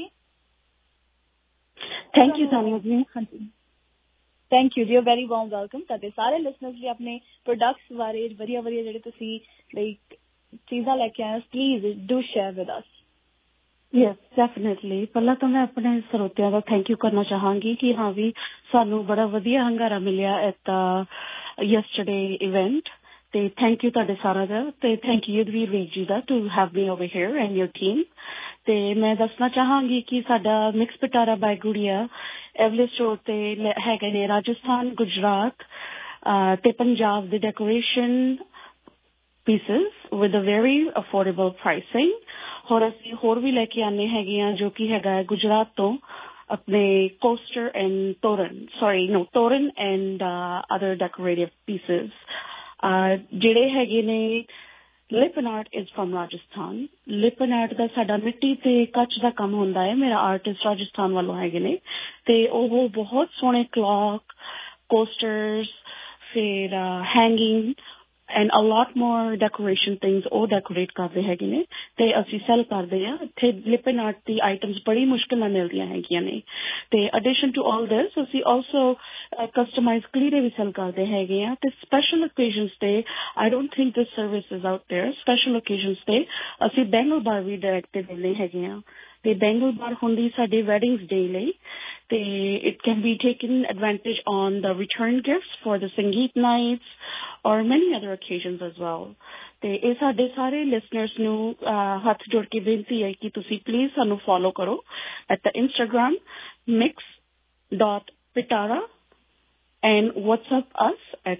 thank you Tania ji ਹਾਂਜੀ thank you ਜੀ ਵੈਰੀ ਵਾਰਮ ਵੈਲਕਮ ਤੁਹਾਡੇ ਸਾਰੇ ਲਿਸਨਰਸ ਲਈ ਆਪਣੇ ਪ੍ਰੋਡਕਟਸ ਬਾਰੇ ਵਧੀਆ ਜਿਹੜੇ ਤੁਸੀਂ ਲਾਈਕ ਚੀਜ਼ਾਂ ਲੈ ਕੇ ਆਏ ਹੋ please do share with us yes definitely ਪਹਿਲਾਂ ਤਾਂ ਮੈਂ ਆਪਣੇ ਸਰੋਤਿਆਂ ਦਾ ਥੈਂਕ ਯੂ ਕਰਨਾ ਚਾਹਾਂਗੀ ਕਿ ਹਾਂ ਵੀ ਸਾਨੂੰ ਬੜਾ ਵਧੀਆ ਹੰਗਾਰਾ ਮਿਲਿਆ ਐਟ ਯੈਸਟਰਡੇ ਇਵੈਂਟ ਤੇ ਥੈਂਕ ਯੂ ਤੁਹਾਡੇ ਸਾਰਿਆਂ ਦਾ ਤੇ ਥੈਂਕ ਯੂ ਯੁਧਵੀਰ ਵੀਰ ਜੀ ਦਾ to have me over here and your team ਤੇ ਮੈਂ ਦੱਸਣਾ ਚਾਹਾਂਗੀ ਕਿ ਸਾਡਾ ਮਿਕਸ ਪਿਟਾਰਾ ਬਾਈ ਗੁੜੀਆ ਐਵਲੇ ਸਟੋਰ ਤੇ ਹੈਗੇ ਨੇ ਰਾਜਸਥਾਨ ਗੁਜਰਾਤ ਤੇ ਪੰਜਾਬ ਦੇ decoration pieces with a very affordable pricing ਹੋਰ ਅਸੀਂ ਹੋਰ ਵੀ ਲੈ ਕੇ ਆਉਂਦੇ ਹੈਗੇ ਆ ਜੋ ਕਿ ਹੈਗਾ ਗੁਜਰਾਤ ਤੋਂ ਆਪਣੇ coaster and toran and other decorative pieces ਜਿਹੜੇ ਹੈਗੇ ਨੇ lippan art is from Rajasthan lippan art ਦਾ ਸਾਡਾ ਮਿੱਟੀ ਤੇ ਕੱਚ ਦਾ ਕੰਮ ਹੁੰਦਾ ਹੈ ਮੇਰਾ ਆਰਟਿਸਟ ਰਾਜਸਥਾਨ ਵੱਲੋਂ ਹੈਗੇ ਨੇ ਤੇ ਉਹ ਬਹੁਤ ਸੋਹਣੇ ਕਲੌਕ ਕੋਸਟਰਸ ਫਿਰ hanging and a lot more decoration things ਉਹ ਡੈਕੋਰੇਟ ਕਰਦੇ ਹੈਗੇ ਨੇ ਤੇ ਅਸੀਂ ਸੈਲ ਕਰਦੇ ਹਾਂ ਇੱਥੇ ਲਿਪਨ ਆਰਟ ਦੀ ਆਈਟਮਸ ਬੜੀ ਮੁਸ਼ਕਿਲ ਨਾਲ ਮਿਲਦੀਆਂ ਹੈਗੀਆਂ ਨੇ ਤੇ ਅਡੀਸ਼ਨ ਟੂ ਆਲ ਦਿਸ ਅਸੀਂ ਆਲਸੋ ਕਸਟਮਾਈਜ਼ ਕਲੀਰੇ ਵੀ ਸੈਲ ਕਰਦੇ ਹੈਗੇ ਆ ਤੇ ਸਪੈਸ਼ਲ ਓਕੇਜ਼ਨਸ ਤੇ I don't think this service is out there special occasions ਤੇ ਅਸੀਂ ਬੈਂਗਲ ਬਾਰ ਵੀ ਡਾਇਰੈਕਟ ਦਿੰਦੇ ਹੈਗੇ ਆ ਤੇ ਬੈਂਗਲ ਬਾਰ ਹੁੰਦੀ ਸਾਡੇ ਵੈਡਿੰਗਸ ਡੇ ਲਈ ਤੇ it can be taken advantage on the return gifts for the sangeet nights ਔਰ ਮੈਨੀ ਅਦਰ ਓਕੇਜ਼ਨਸ ਐਜ਼ ਵੈਲ ਤੇ ਇਹ ਸਾਡੇ ਸਾਰੇ ਲਿਸਨਰਸ ਨੂੰ ਹੱਥ ਜੋੜ ਕੇ ਬੇਨਤੀ ਹੈ ਕਿ ਤੁਸੀਂ ਪਲੀਜ਼ ਸਾਨੂੰ ਫੋਲੋ ਕਰੋ at the Instagram mix.pitara and WhatsApp us at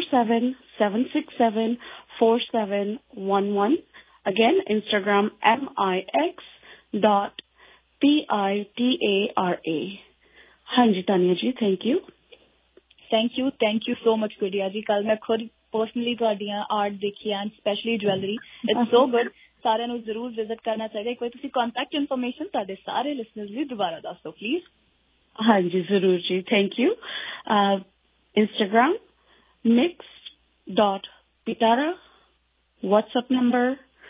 647-767-4711. Again, Instagram mix.pitara. Hanji Tanya ji, thank you. Thank you so much Gudiya ji. Kal main khud personally ਤੁਹਾਡੀਆਂ ਆਰਟ ਦੇਖੀ and specially jewellery it's so good ਸਾਰਿਆਂ ਨੂੰ ਜ਼ਰੂਰ visit ਕਰਨਾ ਚਾਹੀਦਾ ਇੱਕ ਵਾਰ ਤੁਸੀਂ contact information ਤੁਹਾਡੇ ਸਾਰੇ ਲਿਸਨਰਸ ਲਈ ਦੁਬਾਰਾ ਦੱਸ ਦਿਓ ਪਲੀਜ਼ ਹਾਂਜੀ ਜ਼ਰੂਰ ਜੀ thank you Instagram mix.pitara WhatsApp number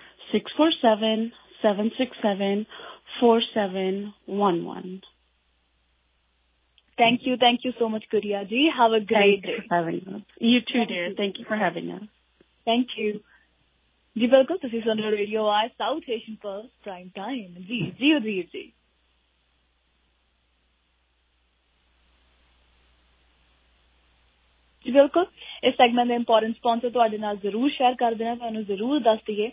647-767-4711. Thank you so much Gudiya ji. Have a great day. For having us. You too dear. Thank you for having us. Thank you. जी बिल्कुल ਤੁਸੀਂ ਸੁਣ ਰਹੇ radio Y South Asian Pulse prime time ਜੀ ਬਿਲਕੁਲ ਇਸ segment ਦੇ important sponsor ਤੁਹਾਡੇ ਨਾਲ ਜ਼ਰੂਰ ਸ਼ੇਅਰ ਕਰ ਦੇਣਾ ਤੁਹਾਨੂੰ ਜ਼ਰੂਰ ਦੱਸ ਦਈਏ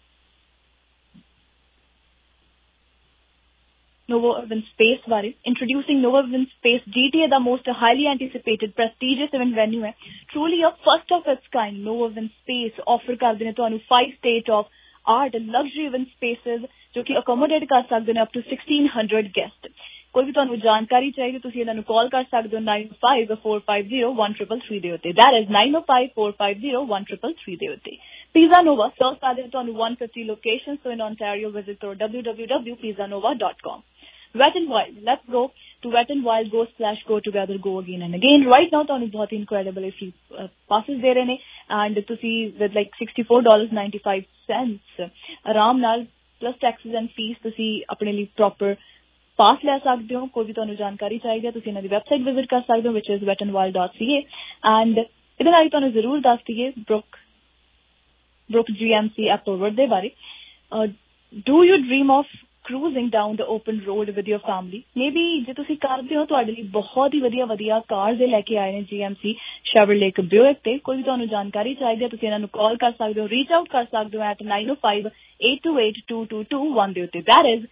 Nova Urban Space ਬਾਰੇ introducing Nova Urban Space GTA the most highly anticipated prestigious event venue ਹੈ truly a first of its kind Nova Urban Space offer ਕਰਦੇ ਨੇ ਤੁਹਾਨੂੰ 5 state of art and luxury event spaces ਜੋ ਕਿ accommodate ਕਰ ਸਕਦੇ ਨੇ up to 1600 guests ਕੋਈ ਵੀ ਤੁਹਾਨੂੰ ਜਾਣਕਾਰੀ ਚਾਹੀਦੀ ਤੁਸੀਂ ਇਹਨਾਂ ਨੂੰ ਕਾਲ ਕਰ ਸਕਦੇ ਹੋ 9054501333 ਦੇ ਉੱਤੇ that is 9054501333 ਦੇ ਉੱਤੇ Pizza Nova serves ਕਰਦੇ ਤੁਹਾਨੂੰ 150 locations so in Ontario visit www.pizzanova.com Wet n Wild let's go to Wet n Wild go together go again and again right now ਤੁਹਾਨੂੰ ਬਹੁਤ incredible free passes ਦੇ ਰਹੇ ਨੇ and ਤੁਸੀਂ with like $64.95 ਆਰਾਮ ਨਾਲ plus taxes and fees ਤੁਸੀਂ ਆਪਣੇ ਲਈ proper ਪਾਸ ਲੈ ਸਕਦੇ ਹੋ ਕੋਈ ਵੀ ਤੁਹਾਨੂੰ ਜਾਣਕਾਰੀ ਚਾਹੀਦੀ ਹੈ ਤੁਸੀਂ ਇਹਨਾਂ ਦੀ ਵੈਬਸਾਈਟ ਵਿਜ਼ਿਟ ਕਰ ਸਕਦੇ ਹੋ which is wetandwild.ca and ਇਹਦੇ ਨਾਲ ਤੁਹਾਨੂੰ ਜ਼ਰੂਰ ਦੱਸ ਦਈਏ ਬਰੁਕ GMC ਐਪਲ ਵਰਡ ਦੇ ਬਾਰੇ do you dream of cruising down the open road with your family maybe ਜੇ ਤੁਸੀਂ ਕਰਦੇ ਹੋ ਤੁਹਾਡੇ ਲਈ ਬਹੁਤ ਹੀ ਵਧੀਆ ਕਾਰਸ ਦੇ ਲੈ ਕੇ ਆਏ ਨੇ GMC Chevrolet Buick ਤੇ ਕੋਈ ਵੀ ਤੁਹਾਨੂੰ ਜਾਣਕਾਰੀ ਚਾਹੀਦੀ ਹੈ ਤੁਸੀਂ ਇਹਨਾਂ ਨੂੰ ਕਾਲ ਕਰ ਸਕਦੇ ਹੋ ਰੀਚ ਆਊਟ ਕਰ ਸਕਦੇ ਹੋ at 9058282221 ਦੇ ਉੱਤੇ that is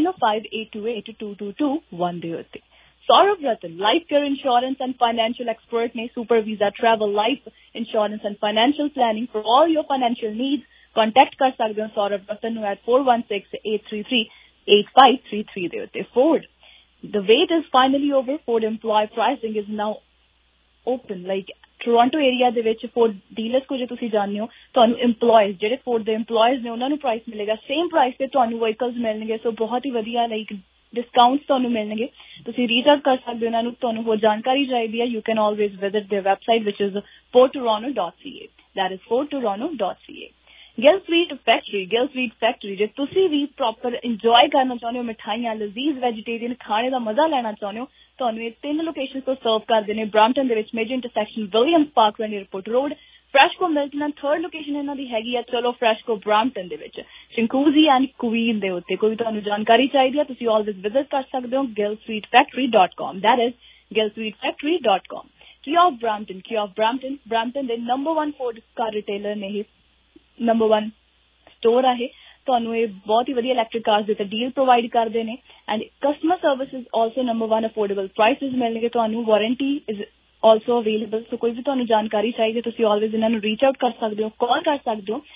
9058282221 ਦੇ ਉੱਤੇ Saurav Ratan, life care insurance and financial expert ne Super Visa Travel Life Insurance and Financial Planning for all your financial needs. Contact kar sakde ho Saurav Ratan nu at 416-833-8533 de utte. Ford, the wait is finally over. Ford employee pricing is now open. Like Toronto area ਦੇ ਵਿੱਚ Ford dealers ਕੋ ਜੇ ਤੁਸੀਂ ਜਾਣਦੇ ਹੋ ਤੁਹਾਨੂੰ EMPLOYEES ਜਿਹੜੇ Ford ਦੇ EMPLOYEES ਨੇ ਉਹਨਾਂ ਨੂੰ ਪ੍ਰਾਈਸ ਮਿਲੇਗਾ ਸੇਮ ਪ੍ਰਾਈਸ ਤੇ ਤੁਹਾਨੂੰ ਵਹੀਕਲਸ ਮਿਲਣਗੇ ਸੋ ਬਹੁਤ ਹੀ ਵਧੀਆ ਲਾਈਕ ਡਿਸਕਾਊਂਟਸ ਤੁਹਾਨੂੰ ਮਿਲਣਗੇ ਤੁਸੀਂ ਰੀਚ ਆਊਟ ਕਰ ਸਕਦੇ ਹੋ ਉਹਨਾਂ ਨੂੰ ਤੁਹਾਨੂੰ ਹੋਰ ਜਾਣਕਾਰੀ ਚਾਹੀਦੀ ਹੈ you can always visit their website which is fordtoronto.ca that is fordtoronto.ca Gill sweet factory ਜੇ ਤੁਸੀਂ ਵੀ ਪ੍ਰੋਪਰ ਇੰਜੋਏ ਕਰਨਾ ਚਾਹੁੰਦੇ ਹੋ ਮਿਠਾਈਆਂ ਲਜ਼ੀਜ਼ ਵੈਜੀਟੇਰੀਅਨ ਖਾਣੇ ਦਾ ਮਜ਼ਾ ਲੈਣਾ ਚਾਹੁੰਦੇ ਹੋ ਤੁਹਾਨੂੰ ਇਹ 3 ਲੋਕੇਸ਼ਨ ਤੋਂ ਸਰਵ ਕਰਦੇ ਨੇ ਬ੍ਰਾਂਪਟਨ ਦੇ ਵਿੱਚ major intersection Williams park and airport road Freshco Milton third location ਇਹਨਾਂ ਦੀ ਹੈਗੀ ਹੈ ਚਲੋ ਫਰੈਸ਼ਕੋ ਬ੍ਰਾਂਪਟਨ ਦੇ ਵਿੱਚ ਸ਼ਿੰਕੂਜ਼ੀ ਐਂਡ ਕੁਈਨ ਦੇ ਉੱਤੇ ਕੋਈ ਤੁਹਾਨੂੰ ਜਾਣਕਾਰੀ ਚਾਹੀਦੀ ਹੈ ਤੁਸੀਂ ਆਲਵੇਜ਼ ਵਿਜ਼ਿਟ ਕਰ ਸਕਦੇ ਹੋ gillsweetfactory.com that is gillsweetfactory.com ਕੀ ਆਫ ਬ੍ਰਾਂਪਟਨ ਦੇ ਨੰਬਰ 1 ਫੂਡ ਕਾਰ ਰਿਟੇਲਰ ਨੇ ਇਹ ਨੰਬਰ 1 ਸਟੋਰ ਹੈ ਤੁਹਾਨੂੰ ਇਹ ਬਹੁਤ ਹੀ ਵਧੀਆ ਇਲੈਕਟ੍ਰਿਕ ਕਾਰਸ ਦੇ ਉੱਤੇ ਡੀਲ ਪ੍ਰੋਵਾਈਡ ਕਰਦੇ ਨੇ and customer services also number 1 affordable prices ਮਿਲਣਗੇ ਤੁਹਾਨੂੰ warranty is also available so ਕੋਈ ਵੀ ਤੁਹਾਨੂੰ ਜਾਣਕਾਰੀ ਚਾਹੀਦੀ ਤੁਸੀਂ ਆਲਵੇਜ਼ ਇਹਨਾਂ ਨੂੰ ਰੀਚ ਆਊਟ ਕਰ ਸਕਦੇ ਹੋ ਕਾਲ ਕਰ ਸਕਦੇ ਹੋ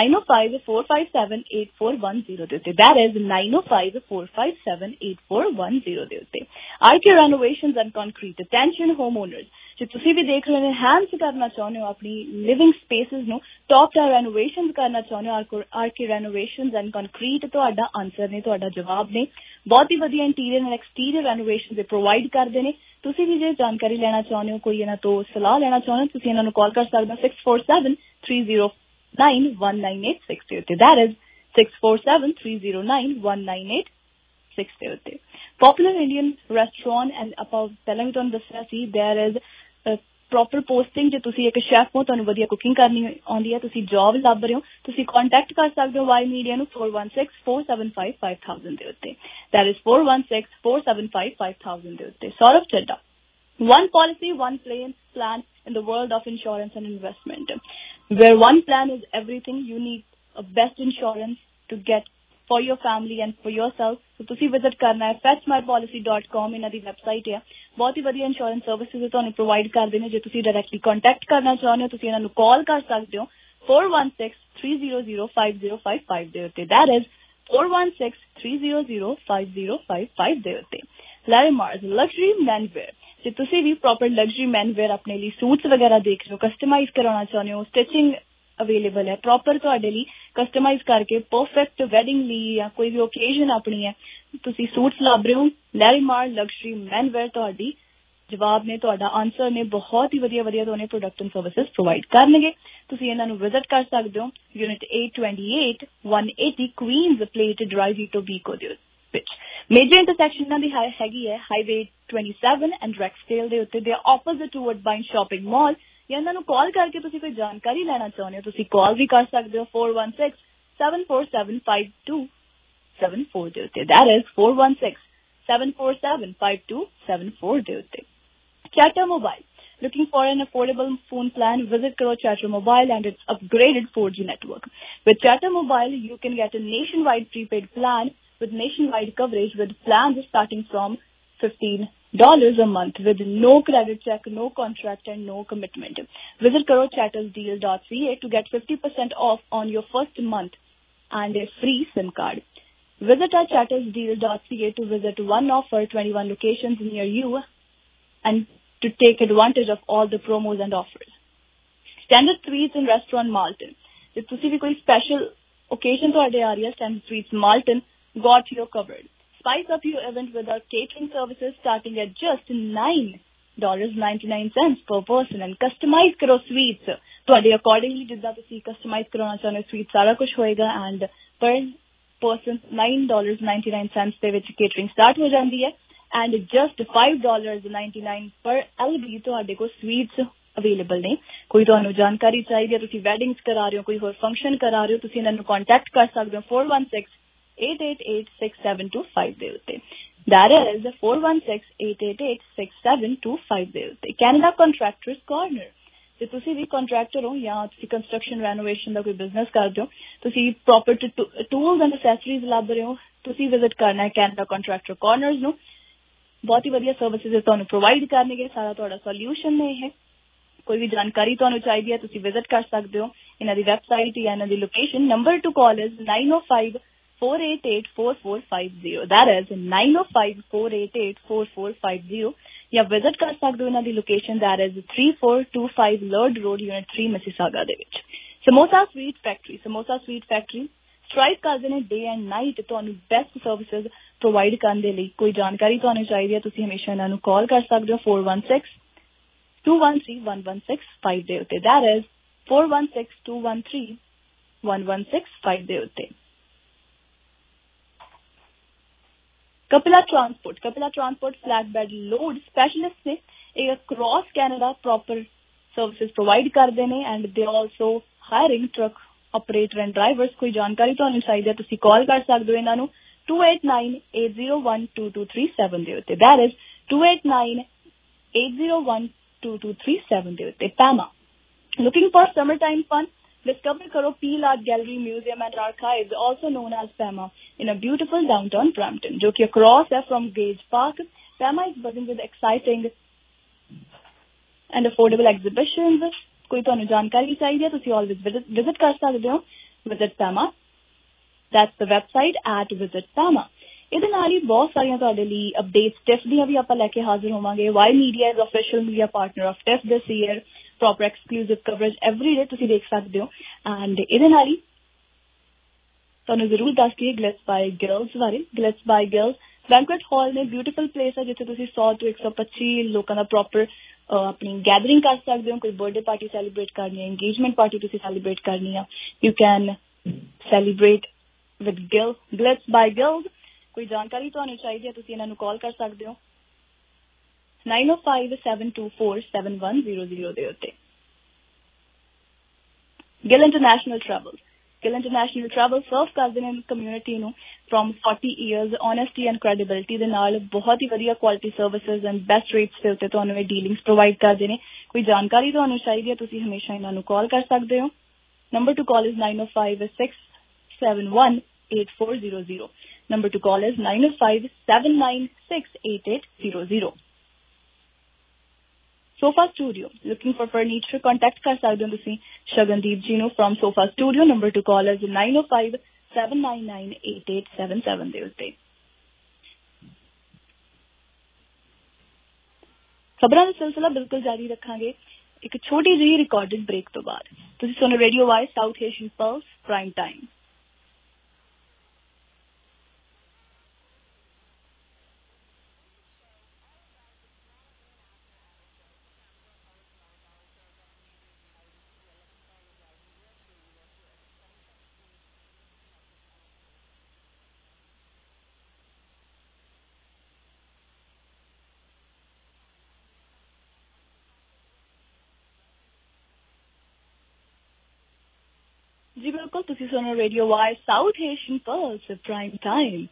9054578410 ਦੇ ਉੱਤੇ that is 9054578410 ਦੇ ਉੱਤੇ IK Renovations and Concrete attention homeowners ਜੇ ਤੁਸੀਂ ਵੀ ਦੇਖ ਰਹੇ ਹੋ enhance ਕਰਨਾ ਚਾਹੁੰਦੇ ਹੋ ਆਪਣੀ ਲਿਵਿੰਗ ਸਪੇਸਿਸ ਨੂੰ ਟੌਪ ਟਾਇਰ ਰੈਨੋਵੇਸ਼ਨਸ ਕਰਨਾ ਚਾਹੁੰਦੇ ਹੋ IK Renovations and Concrete ਤੁਹਾਡਾ ਆਨਸਰ ਨੇ ਤੁਹਾਡਾ ਜਵਾਬ ਨੇ ਬਹੁਤ ਹੀ ਵਧੀਆ ਇੰਟੀਰੀਅਰ ਐਂਡ ਐਕਸਟੀਰੀਅਰ ਰੈਨੋਵੇਸ਼ਨ ਦੇ ਪ੍ਰੋਵਾਈਡ ਕਰਦੇ ਨੇ ਤੁਸੀਂ ਵੀ ਜੇ ਜਾਣਕਾਰੀ ਲੈਣਾ ਚਾਹੁੰਦੇ ਹੋ ਕੋਈ ਇਹਨਾਂ ਤੋਂ ਸਲਾਹ ਲੈਣਾ ਚਾਹੁੰਦੇ ਹੋ ਤੁਸੀਂ ਇਹਨਾਂ ਨੂੰ ਕਾਲ ਕਰ ਸਕਦੇ ਹੋ 647-309-1986 ਦੇ ਉੱਤੇ that is 647-309-1986 ਦੇ ਉੱਤੇ ਪਪੂਲਰ ਇੰਡੀਅਨ ਰੈਸਟੋਰੈਂਟ ਐਂਡ ਆਪਾਂ ਪਹਿਲਾਂ ਵੀ ਤੁਹਾਨੂੰ ਦੱਸਿਆ ਸੀ there is ਪ੍ਰੋਪਰ ਪੋਸਟਿੰਗ ਜੇ ਤੁਸੀਂ ਇੱਕ ਸ਼ੈਫ ਹੋ ਤੁਹਾਨੂੰ ਵਧੀਆ ਕੁਕਿੰਗ ਕਰਨੀ ਆਉਂਦੀ ਹੈ ਤੁਸੀਂ ਜੌਬ ਲੱਭ ਰਹੇ ਹੋ ਤੁਸੀਂ ਕੰਟੈਕਟ ਕਰ ਸਕਦੇ ਹੋ ਵਾਈ ਮੀਡੀਆ ਨੂੰ 4164755000 ਦੇ ਉੱਤੇ that is 4164755000 ਦੇ ਉੱਤੇ Saurav Chadha one policy one plan in the world of insurance and investment where one plan is everything you need a best insurance to get for your family and for yourself so ਤੁਸੀਂ visit ਕਰਨਾ ਹੈ fetchmypolicy.com ਇਹਨਾਂ ਦੀ website ਹੈ ਬਹੁਤ ਹੀ ਵਧੀਆ insurance services ਤੁਹਾਨੂੰ provide ਕਰਦੇ ਨੇ ਜੇ ਤੁਸੀਂ ਡਾਇਰੈਕਟਲੀ ਕੰਟੈਕਟ ਕਰਨਾ ਚਾਹੁੰਦੇ ਹੋ ਤੁਸੀਂ ਇਹਨਾਂ ਨੂੰ ਕਾਲ ਕਰ ਸਕਦੇ ਹੋ 4163005055 ਦੇ ਉੱਤੇ that is 4163005055 ਦੇ ਉੱਤੇ ਲੈਰੀਮਾਰਜ਼ ਲਗਜ਼ਰੀ ਮੈਨਵੇਅਰ ਜੇ ਤੁਸੀਂ ਵੀ ਪ੍ਰੋਪਰ ਲਗਜ਼ਰੀ ਮੈਨਵੇਅਰ ਆਪਣੇ ਲਈ ਸੂਟਸ ਵਗੈਰਾ ਦੇਖ ਰਹੇ ਹੋ ਕਸਟਮਾਈਜ਼ ਕਰਾਉਣਾ ਚਾਹੁੰਦੇ ਹੋ ਸਟਿਚਿੰਗ ਅਵੇਲੇਬਲ ਹੈ ਪ੍ਰੋਪਰ ਤੁਹਾਡੇ ਲਈ ਕਸਟਮਾਈਜ਼ ਕਰਕੇ ਪਰਫੈਕਟ ਵੈਡਿੰਗ ਲਈ ਜਾਂ ਕੋਈ ਵੀ ਓਕੇਜ਼ਨ ਆਪਣੀ ਹੈ ਤੁਸੀਂ ਸੂਟਸ ਲੱਭ ਰਹੇ ਹੋ ਲੈਰੀਮਾਰ ਲਗਜ਼ਰੀ ਮੈਨਵੇਅਰ ਤੁਹਾਡੀ ਜਵਾਬ ਨੇ ਤੁਹਾਡਾ ਆਨਸਰ ਨੇ ਬਹੁਤ ਹੀ ਵਧੀਆ ਤੁਹਾਨੂੰ ਪ੍ਰੋਡਕਟ ਐਂਡ ਸਰਵਿਸਿਜ਼ ਪ੍ਰੋਵਾਈਡ ਕਰਨਗੇ ਤੁਸੀਂ ਇਹਨਾਂ ਨੂੰ ਵਿਜ਼ਿਟ ਕਰ ਸਕਦੇ ਹੋ unit 828 180 Queens Plate Drive Etobicoke ਦੇ ਵਿੱਚ ਮੇਜਰ ਇੰਟਰਸੈਕਸ਼ਨ ਇਹਨਾਂ ਦੀ ਹੈਗੀ ਹੈ ਹਾਈਵੇ 27 ਐਂਡ ਰੈਕਸਡੇਲ ਦੇ ਉੱਤੇ ਦੇ opposite to Woodbine shopping mall ਜਾਂ ਇਹਨਾਂ ਨੂੰ ਕਾਲ ਕਰਕੇ ਤੁਸੀਂ ਕੋਈ ਜਾਣਕਾਰੀ ਲੈਣਾ ਚਾਹੁੰਦੇ ਹੋ ਤੁਸੀਂ ਕਾਲ ਵੀ ਕਰ ਸਕਦੇ ਹੋ 416-747-5274 ਦੇ ਉੱਤੇ that is 416-747-5274 ਦੇ ਉੱਤੇ Chatter Mobile looking for an affordable phone plan visit karo Chatter Mobile and its upgraded 4G network with Chatter Mobile you can get a nationwide prepaid plan with nationwide coverage with plans starting from $15 a month with no credit check, no contract and no commitment. Visit karo chattersdeal.ca to get 50% off on your first month and a free SIM card. Visit our chattersdeal.ca to visit one of our 21 locations near you and to take advantage of all the promos and offers. Standard Sweets and Restaurant Malton. If you have any special occasion to area, Standard Sweets Malton got you covered. Spice up your event with our catering services starting at just $9.99 per person and customize karo sweets. ਤੁਹਾਡੇ accordingly ਜਿੱਦਾਂ ਤੁਸੀਂ customize ਕਰਾਉਣਾ ਚਾਹੁੰਦੇ ਹੋ sweet ਸਾਰਾ ਕੁਝ ਹੋਏਗਾ and per person $9.99 ਦੇ ਵਿੱਚ catering start ਹੋ ਜਾਂਦੀ ਹੈ and just $5.99 per LB ਤੁਹਾਡੇ ਕੋਲ sweets ਅਵੇਲੇਬਲ ਨੇ ਕੋਈ ਤੁਹਾਨੂੰ ਜਾਣਕਾਰੀ ਚਾਹੀਦੀ ਹੈ ਤੁਸੀਂ ਵੈਡਿੰਗਸ ਕਰਾ ਰਹੇ ਹੋ ਕੋਈ ਹੋਰ ਫੰਕਸ਼ਨ ਕਰਾ ਰਹੇ ਹੋ ਤੁਸੀਂ ਇਹਨਾਂ ਨੂੰ ਕੰਟੈਕਟ ਕਰ ਸਕਦੇ ਹੋ 416-888-6725 ਦੇ ਉੱਤੇ that is 416-888-6725 ਦੇ ਉੱਤੇ ਕੈਨੇਡਾ ਕੰਟਰੈਕਟਰਸ ਕਾਰਨਰ ਜੇ ਤੁਸੀਂ ਵੀ ਕੰਟਰੈਕਟਰ ਹੋ ਜਾਂ ਤੁਸੀਂ ਕੰਸਟਰਕਸ਼ਨ ਰੈਨੋਵੇਸ਼ਨ ਦਾ ਕੋਈ ਬਿਜ਼ਨਸ ਕਰਦੇ ਹੋ ਤੁਸੀਂ ਪ੍ਰੋਪਰ ਟੂਲਸ ਐਂਡ ਅਸੈਸਰੀਜ਼ ਲੱਭ ਰਹੇ ਹੋ ਤੁਸੀਂ ਵਿਜ਼ਿਟ ਕਰਨਾ ਹੈ ਕੈਨੇਡਾ ਕੰਟਰੈਕਟਰ ਕਾਰਨਰਸ ਨੂੰ ਬਹੁਤ ਹੀ ਵਧੀਆ ਸਰਵਿਸਿਜ਼ ਤੁਹਾਨੂੰ ਪ੍ਰੋਵਾਈਡ ਕਰਨਗੇ ਸਾਰਾ ਤੁਹਾਡਾ ਸੋਲਿਊਸ਼ਨ ਨੇ ਇਹ ਕੋਈ ਵੀ ਜਾਣਕਾਰੀ ਤੁਹਾਨੂੰ ਚਾਹੀਦੀ ਹੈ ਤੁਸੀਂ ਵਿਜ਼ਿਟ ਕਰ ਸਕਦੇ ਹੋ ਇਹਨਾਂ ਦੀ ਵੈਬਸਾਈਟ ਜਾਂ ਇਹਨਾਂ ਦੀ location number to call is 905-488-4450 that is 905-488-4450 ਜਾਂ ਵਿਜ਼ਿਟ ਕਰ ਸਕਦੇ ਹੋ ਇਹਨਾਂ ਦੀ location that is 3425 Laird road unit 3 Mississauga ਦੇ ਵਿੱਚ। ਸਮੋਸਾ ਸਵੀਟ ਫੈਕਟਰੀ ਸਟ੍ਰਾਈਕ ਕਰਦੇ ਨੇ ਡੇ ਐਂਡ ਨਾਈਟ ਤੁਹਾਨੂੰ ਬੈਸਟ ਸਰਵਿਸਿਜ਼ ਪ੍ਰੋਵਾਈਡ ਕਰਨ ਦੇ ਲਈ। ਕੋਈ ਜਾਣਕਾਰੀ ਤੁਹਾਨੂੰ ਚਾਹੀਦੀ ਹੈ ਤੁਸੀਂ ਹਮੇਸ਼ਾ ਇਹਨਾਂ ਨੂੰ ਕਾਲ ਕਰ ਸਕਦੇ ਹੋ 4162131165 ਦੇ ਉੱਤੇ ਦੈਟ ਇਜ਼ 4162131165 ਦੇ ਉੱਤੇ। Kapila transport flat bed load specialist ਨੇ। ਇਹ across Canada proper services provide ਕਰਦੇ ਨੇ and they also hiring truck operator and drivers. ਕੋਈ ਜਾਣਕਾਰੀ ਤੁਹਾਨੂੰ ਚਾਹੀਦੀ ਹੈ ਤੁਸੀਂ ਕਾਲ ਕਰ ਸਕਦੇ ਹੋ ਇਹਨਾਂ ਨੂੰ 2898012237 ਦੇ ਉੱਤੇ ਦੈਟ ਇਜ਼ 2898012237 ਦੇ ਉੱਤੇ। ਪੈਮਾ looking for summer time fun discover karo Peel Art Gallery, Museum and Archives, also known as PAMA, in a beautiful downtown Brampton, jo ki across hai from Gage Park. PAMA is buzzing with exciting and affordable exhibitions. Koi tonu jankari chahiye tusi always visit kar sakde ho Visit PAMA. That's the website at Visit PAMA. ਇਹਦੇ ਨਾਲ ਹੀ ਬਹੁਤ ਸਾਰੀਆਂ ਤੁਹਾਡੇ ਲਈ updates Tiff ਦੀਆਂ ਵੀ ਆਪਾਂ ਲੈ ਕੇ ਹਾਜ਼ਰ ਹੋਵਾਂਗੇ। Y media is official media partner of TIFF this year. Proper exclusive coverage every day ਤੁਸੀਂ ਦੇਖ ਸਕਦੇ ਹੋ ਐਂਡ ਇਹਦੇ ਨਾਲ ਹੀ ਤੁਹਾਨੂੰ ਜ਼ਰੂਰ ਦੱਸ ਦਈਏ ਗਲਿਟਸ ਬਾਈ ਗਰਲਸ ਬਾਰੇ। ਗਲਿਟਸ ਬਾਈ ਗਰਲਸ ਬੈਂਕੁਏਟ ਹਾਲ ਨੇ ਬਿਊਟੀਫੁਲ ਪਲੇਸ ਹੈ ਜਿੱਥੇ ਤੁਸੀਂ 100 ਤੋਂ 125 ਲੋਕਾਂ ਦਾ ਪ੍ਰੋਪਰ ਆਪਣੀ ਗੈਦਰਿੰਗ ਕਰ ਸਕਦੇ ਹੋ। ਕੋਈ ਬਰਥਡੇ ਪਾਰਟੀ ਸੈਲੀਬ੍ਰੇਟ ਕਰਨੀ ਹੈ, ਇੰਗੇਜਮੈਂਟ ਪਾਰਟੀ ਤੁਸੀਂ ਸੈਲੀਬ੍ਰੇਟ ਕਰਨੀ ਆ, you can celebrate with Glitz by girls. ਕੋਈ ਜਾਣਕਾਰੀ ਤੁਹਾਨੂੰ ਚਾਹੀਦੀ ਹੈ ਤੁਸੀਂ ਇਹਨਾਂ ਨੂੰ ਕਾਲ ਕਰ ਸਕਦੇ ਹੋ 9057247100 ਦੇ ਉੱਤੇ। ਗਿਲ ਇੰਟਰਨੈਸ਼ਨਲ ਟਰੈਵਲ ਸਰਵ ਕਰਦੇ ਨੇ ਕਮਿਊਨਿਟੀ ਨੂੰ from 40 years honesty and credibility ਦੇ ਨਾਲ। ਬਹੁਤ ਹੀ ਵਧੀਆ quality services and best rates ਦੇ ਉੱਤੇ ਤੁਹਾਨੂੰ ਇਹ ਡੀਲਿੰਗਸ ਪ੍ਰੋਵਾਈਡ ਕਰਦੇ ਨੇ। ਕੋਈ ਜਾਣਕਾਰੀ ਤੁਹਾਨੂੰ ਚਾਹੀਦੀ ਹੈ ਤੁਸੀਂ ਹਮੇਸ਼ਾ ਇਹਨਾਂ ਨੂੰ ਕਾਲ ਕਰ ਸਕਦੇ ਹੋ। Number to call is 9056718400। Number to call is 9057968800. Sofa Studio. Looking for furniture? Contact kar sakde ho tusi Shagandeep ji nu from Sofa Studio. Number to call is 9057998877 de utte. ਖਬਰਾਂ ਦਾ ਸਿਲਸਿਲਾ ਬਿਲਕੁਲ ਜਾਰੀ ਰੱਖਾਂਗੇ ਇੱਕ ਛੋਟੀ ਜਿਹੀ ਰਿਕਾਰਡਡ ਬ੍ਰੇਕ ਤੋਂ ਬਾਅਦ। ਤੁਸੀਂ ਸੁਣ radio Y's South Asian Pulse prime time. ਜੀ ਬਿਲਕੁਲ ਤੁਸੀਂ ਸੁਣ ਰਹੇ radio Y's South Asian Pulse prime time.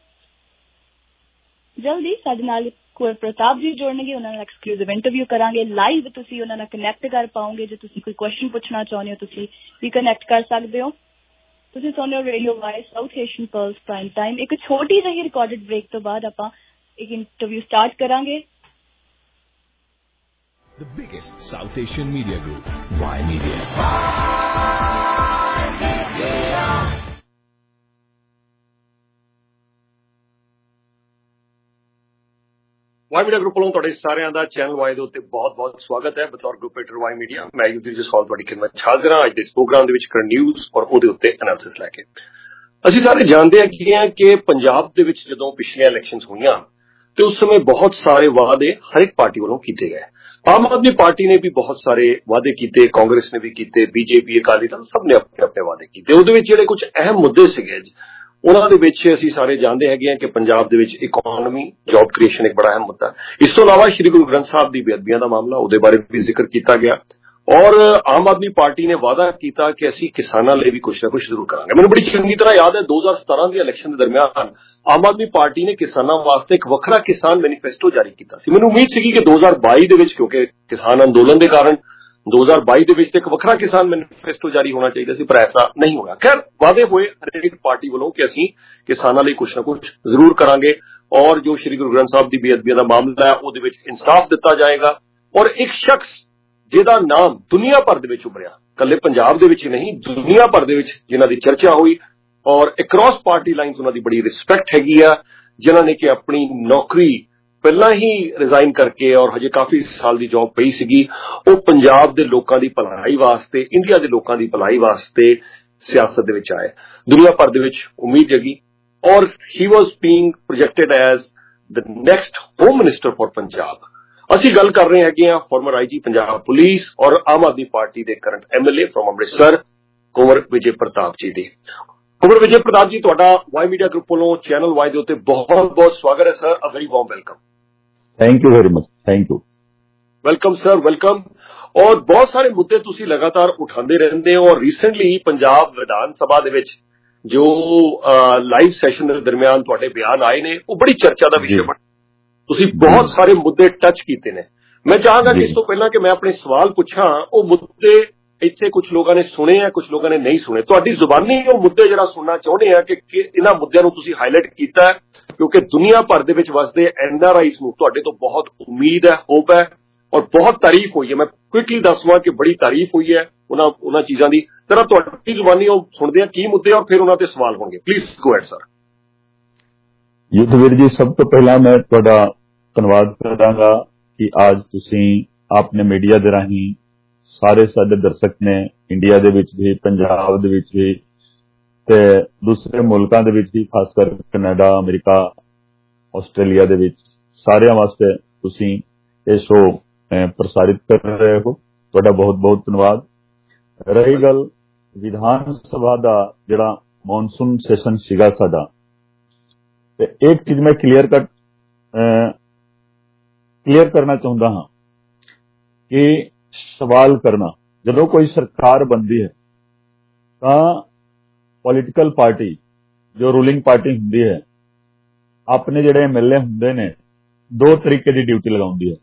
ਜਲਦੀ ਸਾਡੇ ਨਾਲ ਕੋਈ ਪ੍ਰਤਾਪ ਜੀ ਜੁੜਨਗੇ, ਉਹਨਾਂ ਨਾਲ ਐਕਸਕਲੂਸਿਵ ਇੰਟਰਵਿਊ ਕਰਾਂਗੇ ਲਾਈਵ। ਤੁਸੀਂ ਉਹਨਾਂ ਨਾਲ ਕਨੈਕਟ ਕਰ ਪਾਓਗੇ। ਜੇ ਤੁਸੀਂ ਕੋਈ ਕੁਐਸਚਨ ਪੁੱਛਣਾ ਚਾਹੁੰਦੇ ਹੋ ਤੁਸੀਂ ਵੀ ਕਨੈਕਟ ਕਰ ਸਕਦੇ ਹੋ। ਤੁਸੀਂ ਸੁਣ ਰਹੇ radio Y's South Asian Pulse prime time. ਇੱਕ ਛੋਟੀ ਜਿਹੀ ਰਿਕਾਰਡਡ ਬ੍ਰੇਕ ਤੋਂ ਬਾਅਦ ਆਪਾਂ ਇੱਕ ਇੰਟਰਵਿਊ ਸਟਾਰਟ ਕਰਾਂਗੇ। The biggest South Asian media group, Y Media. Y media group ਵੱਲੋਂ ਤੁਹਾਡੇ ਸਾਰਿਆਂ ਦਾ ਚੈਨਲ ਵਾਈ ਦੇ ਉੱਤੇ ਬਹੁਤ-ਬਹੁਤ ਸਵਾਗਤ ਹੈ। ਬਤੌਰ ਗਰੁੱਪ ਐਡੀਟਰ ਵਾਈ ਮੀਡੀਆ ਮੈਂ ਯੁਧਵੀਰ ਜਸਵਾਲ ਤੁਹਾਡੀ ਖਿਦਮਤ 'ਚ ਹਾਜ਼ਰ ਹਾਂ। ਅੱਜ ਦੇ ਇਸ ਪ੍ਰੋਗਰਾਮ ਦੇ ਵਿੱਚ ਕਰੰਟ ਨਿਊਜ਼ ਔਰ ਉਹਦੇ ਉੱਤੇ ਐਨਾਲਿਸਿਸ ਲੈ ਕੇ। ਅਸੀਂ ਸਾਰੇ ਜਾਣਦੇ ਹਾਂ ਕਿ ਪੰਜਾਬ ਦੇ ਵਿੱਚ ਜਦੋਂ ਪਿਛਲੀਆਂ ਇਲੈਕਸ਼ਨਸ ਹੋਈਆਂ ਤੇ ਉਸ ਸਮੇਂ ਬਹੁਤ ਸਾਰੇ ਵਾਅਦੇ ਹਰ ਇੱਕ ਪਾਰਟੀ ਵੱਲੋਂ ਕੀਤੇ ਗਏ। ਆਮ ਆਦਮੀ ਪਾਰਟੀ ਨੇ ਵੀ ਬਹੁਤ ਸਾਰੇ ਵਾਅਦੇ ਕੀਤੇ, ਕਾਂਗਰਸ ਨੇ ਵੀ ਕੀਤੇ, ਬੀਜੇਪੀ, ਅਕਾਲੀ ਦਲ ਸਭ ਨੇ ਆਪਣੇ ਆਪਣੇ ਵਾਅਦੇ ਕੀਤੇ। ਉਹਦੇ ਵਿੱਚ ਜਿਹੜੇ ਕੁਝ ਅਹਿਮ ਮੁੱਦੇ ਸੀਗੇ ਉਹਨਾਂ ਦੇ ਵਿੱਚ ਅਸੀਂ ਸਾਰੇ ਜਾਣਦੇ ਹੈਗੇ ਹਾਂ ਕਿ ਪੰਜਾਬ ਦੇ ਵਿੱਚ ਇਕਨੋਮੀ, ਜੌਬ ਕ੍ਰੀਏਸ਼ਨ ਇੱਕ ਬੜਾ ਅਹਿਮ ਮੁੱਦਾ। ਇਸ ਤੋਂ ਇਲਾਵਾ ਸ਼੍ਰੀ ਗੁਰੂ ਗ੍ਰੰਥ ਸਾਹਿਬ ਦੀ ਬੇਅਦਬੀਆਂ ਦਾ ਮਾਮਲਾ, ਉਹਦੇ ਬਾਰੇ ਵੀ ਜ਼ਿਕਰ ਕੀਤਾ ਗਿਆ ਔਰ ਆਮ ਆਦਮੀ ਪਾਰਟੀ ਨੇ ਵਾਅਦਾ ਕੀਤਾ ਕਿ ਅਸੀਂ ਕਿਸਾਨਾਂ ਲਈ ਵੀ ਕੁਛ ਨਾ ਕੁਛ ਜ਼ਰੂਰ ਕਰਾਂਗੇ। ਮੈਨੂੰ ਬੜੀ ਚੰਗੀ ਤਰ੍ਹਾਂ ਯਾਦ ਹੈ 2017 ਦੀ ਇਲੈਕਸ਼ਨ ਦੇ ਦਰਮਿਆਨ ਆਮ ਆਦਮੀ ਪਾਰਟੀ ਨੇ ਕਿਸਾਨਾਂ ਵਾਸਤੇ ਇੱਕ ਵੱਖਰਾ ਕਿਸਾਨ ਮੈਨੀਫੈਸਟੋ ਜਾਰੀ ਕੀਤਾ ਸੀ। ਮੈਨੂੰ ਉਮੀਦ ਸੀਗੀ ਕਿ 2022 ਦੇ ਵਿੱਚ, ਕਿਉਂਕਿ ਕਿਸਾਨ ਅੰਦੋਲਨ ਦੇ ਕਾਰਨ 2022 ਦੇ ਵਿੱਚ ਇੱਕ ਵੱਖਰਾ ਕਿਸਾਨ ਮੈਨੀਫੈਸਟੋ ਜਾਰੀ ਹੋਣਾ ਚਾਹੀਦਾ ਸੀ, ਪਰ ਐਸਾ ਨਹੀਂ ਹੋਇਆ। ਖੈਰ, ਵਾਅਦੇ ਹੋਏ ਹਰੇਕ ਪਾਰਟੀ ਵੱਲੋਂ ਕਿ ਅਸੀਂ ਕਿਸਾਨਾਂ ਲਈ ਕੁਛ ਨਾ ਕੁਛ ਜ਼ਰੂਰ ਕਰਾਂਗੇ ਔਰ ਜੋ ਸ਼੍ਰੀ ਗੁਰੂ ਗ੍ਰੰਥ ਸਾਹਿਬ ਦੀ ਬੇਅਦਬੀਆਂ ਦਾ ਮਾਮਲਾ ਹੈ ਉਹਦੇ ਵਿੱਚ ਇਨਸਾਫ ਦਿੱਤਾ ਜਾਏਗਾ। ਔਰ ਇੱਕ ਸ਼ਖਸ ਜਿਹਦਾ ਨਾਮ ਦੁਨੀਆ ਭਰ ਦੇ ਵਿੱਚ ਉਭਰਿਆ, ਕੱਲੇ ਪੰਜਾਬ ਦੇ ਵਿੱਚ ਨਹੀਂ ਦੁਨੀਆ ਭਰ ਦੇ ਵਿੱਚ ਜਿਨ੍ਹਾਂ ਦੀ ਚਰਚਾ ਹੋਈ ਔਰ ਅਕ੍ਰੋਸ ਪਾਰਟੀ ਲਾਈਨਸ ਉਹਨਾਂ ਦੀ ਬੜੀ ਰਿਸਪੈਕਟ ਹੈਗੀ ਆ, ਜਿਨ੍ਹਾਂ ਨੇ ਕਿ ਆਪਣੀ ਨੌਕਰੀ ਪਹਿਲਾਂ ਹੀ ਰਿਜ਼ਾਈਨ ਕਰਕੇ ਔਰ ਹਜੇ ਕਾਫੀ ਸਾਲ ਦੀ ਜੌਬ ਪਈ ਸੀਗੀ, ਉਹ ਪੰਜਾਬ ਦੇ ਲੋਕਾਂ ਦੀ ਭਲਾਈ ਵਾਸਤੇ, ਇੰਡੀਆ ਦੇ ਲੋਕਾਂ ਦੀ ਭਲਾਈ ਵਾਸਤੇ ਸਿਆਸਤ ਦੇ ਵਿੱਚ ਆਏ। ਦੁਨੀਆ ਭਰ ਦੇ ਵਿੱਚ ਉਮੀਦ ਜਗੀ ਔਰ he was being projected as the next home minister for Punjab. ਅਸੀਂ ਗੱਲ ਕਰ ਰਹੇ ਹੈਗੇ ਆ ਫਾਰਮਰ ਆਈਜੀ ਪੰਜਾਬ ਪੁਲਿਸ ਔਰ ਆਮ ਆਦਮੀ ਪਾਰਟੀ ਦੇ current MLA from Amritsar, Kunwar Vijay Pratap ji ਦੀ। ਕੁੰਵਰ ਵਿਜੇ ਪ੍ਰਤਾਪ ਜੀ, ਤੁਹਾਡਾ ਵਾਈ ਮੀਡੀਆ ਗਰੁੱਪ ਵੱਲੋਂ ਚੈਨਲ ਵਾਈ ਦੇ ਉੱਤੇ ਬਹੁਤ ਬਹੁਤ ਸਵਾਗਤ ਹੈ sir. A very warm welcome. Thank you very much. Thank you. Welcome sir, welcome. ਔਰ ਬਹੁਤ ਸਾਰੇ ਮੁੱਦੇ ਤੁਸੀਂ ਲਗਾਤਾਰ ਉਠਾਉਂਦੇ ਰਹਿੰਦੇ ਹੋ ਔਰ ਰੀਸੈਂਟਲੀ ਪੰਜਾਬ ਵਿਧਾਨ ਸਭਾ ਦੇ ਵਿੱਚ ਜੋ ਲਾਈਵ ਸੈਸ਼ਨ ਦੇ ਦਰਮਿਆਨ ਤੁਹਾਡੇ ਬਿਆਨ ਆਏ ਨੇ, ਉਹ ਬੜੀ ਚਰਚਾ ਦਾ ਵਿਸ਼ੇ ਬਣੇ। ਤੁਸੀਂ ਬਹੁਤ ਸਾਰੇ ਮੁੱਦੇ ਟੱਚ ਕੀਤੇ ਨੇ। ਮੈਂ ਚਾਹਾਂਗਾ ਕਿ ਇਸ ਤੋਂ ਪਹਿਲਾਂ ਕਿ ਮੈਂ ਆਪਣੇ ਸਵਾਲ ਪੁੱਛਾਂ, ਉਹ ਮੁੱਦੇ ਇੱਥੇ ਕੁਝ ਲੋਕਾਂ ਨੇ ਸੁਣੇ ਆ, ਕੁਝ ਲੋਕਾਂ ਨੇ ਨਹੀਂ ਸੁਣੇ। ਤੁਹਾਡੀ ਜ਼ੁਬਾਨੀ ਉਹ ਮੁੱਦੇ ਜਿਹੜਾ ਸੁਣਨਾ ਚਾਹੁੰਦੇ ਆ ਕਿ ਇਹਨਾਂ ਮੁੱਦਿਆਂ ਨੂੰ ਤੁਸੀਂ ਹਾਈਲਾਈਟ ਕੀਤਾ ਹੈ, ਕਿਉਂਕਿ ਦੁਨੀਆ ਭਰ ਦੇ ਵਿੱਚ ਵਸਦੇ ਐਨਆਰਆਈਜ਼ ਨੂੰ ਤੁਹਾਡੇ ਤੋਂ ਬਹੁਤ ਉਮੀਦ ਹੈ, ਹੋਪ ਹੈ ਔਰ ਬਹੁਤ ਤਾਰੀਫ ਹੋਈ ਹੈ। ਮੈਂ ਕੁਇਕਲੀ ਦੱਸਵਾਂ ਕਿ ਬੜੀ ਤਾਰੀਫ ਹੋਈ ਹੈ ਉਹਨਾਂ ਚੀਜ਼ਾਂ ਦੀ। ਤੇਰਾ ਤੁਹਾਡੀ ਜ਼ੁਬਾਨੀ ਉਹ ਸੁਣਦੇ ਆ ਕੀ ਮੁੱਦੇ ਔਰ ਫਿਰ ਉਹਨਾਂ ਤੇ ਸਵਾਲ ਹੋਣਗੇ। Please go ahead sir. Yudhvir ji, ਸਭ ਤੋਂ ਪਹਿਲਾਂ ਮੈਂ ਤੁਹਾਡਾ ਧੰਨਵਾਦ ਕਰਾਂਗਾ ਕਿ ਅੱਜ ਤੁਸੀਂ ਆਪਣੇ ਮੀਡੀਆ ਦੇ ਰਾਹੀਂ ਸਾਰੇ ਸਾਡੇ ਦਰਸ਼ਕ ਨੇ, ਇੰਡੀਆ ਦੇ ਵਿੱਚ ਵੀ, ਪੰਜਾਬ ਦੇ ਵਿੱਚ ਵੀ ਤੇ ਦੂਸਰੇ ਮੁਲਕਾਂ ਦੇ ਵਿੱਚ ਵੀ, ਖਾਸ ਕਰ ਕੈਨੇਡਾ, ਅਮਰੀਕਾ, ਆਸਟ੍ਰੇਲੀਆ ਦੇ ਵਿੱਚ, ਸਾਰਿਆਂ ਵਾਸਤੇ ਤੁਸੀਂ ਇਹ ਸ਼ੋਅ ਪ੍ਰਸਾਰਿਤ ਕਰ ਰਹੇ ਹੋ। ਤੁਹਾਡਾ ਬਹੁਤ ਬਹੁਤ ਧੰਨਵਾਦ। ਰਹੀ ਗੱਲ ਵਿਧਾਨ ਸਭਾ ਦਾ ਜਿਹੜਾ ਮੌਨਸੂਨ ਸੈਸ਼ਨ ਸੀਗਾ ਸਾਡਾ, ਤੇ ਇੱਕ ਚੀਜ਼ ਮੈਂ ਕਲੀਅਰ ਕਰਨਾ ਚਾਹੁੰਦਾ ਹਾਂ ਕਿ ਸਵਾਲ ਕਰਨਾ, ਜਦੋਂ ਕੋਈ ਸਰਕਾਰ ਬਣਦੀ ਹੈ ਤਾਂ ਪੋਲੀਟੀਕਲ ਪਾਰਟੀ ਜੋ ਰੂਲਿੰਗ ਪਾਰਟੀ ਹੁੰਦੀ ਹੈ, ਆਪਣੇ ਜਿਹੜੇ ਐਮਐਲਏ ਹੁੰਦੇ ਨੇ, ਦੋ ਤਰੀਕੇ ਦੀ ਡਿਊਟੀ ਲਗਾਉਂਦੀ ਹੈ।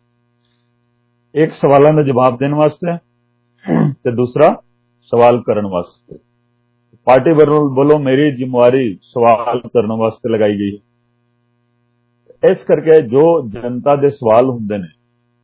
ਇੱਕ ਸਵਾਲਾਂ ਦਾ ਜਵਾਬ ਦੇਣ ਵਾਸਤੇ ਤੇ ਦੂਸਰਾ ਸਵਾਲ ਕਰਨ ਵਾਸਤੇ। ਪਾਰਟੀ ਵੱਲੋਂ ਮੇਰੀ ਜ਼ਿੰਮੇਵਾਰੀ ਸਵਾਲ ਕਰਨ ਵਾਸਤੇ ਲਗਾਈ ਗਈ ਹੈ। ਇਸ ਕਰਕੇ ਜੋ ਜਨਤਾ ਦੇ ਸਵਾਲ ਹੁੰਦੇ ਨੇ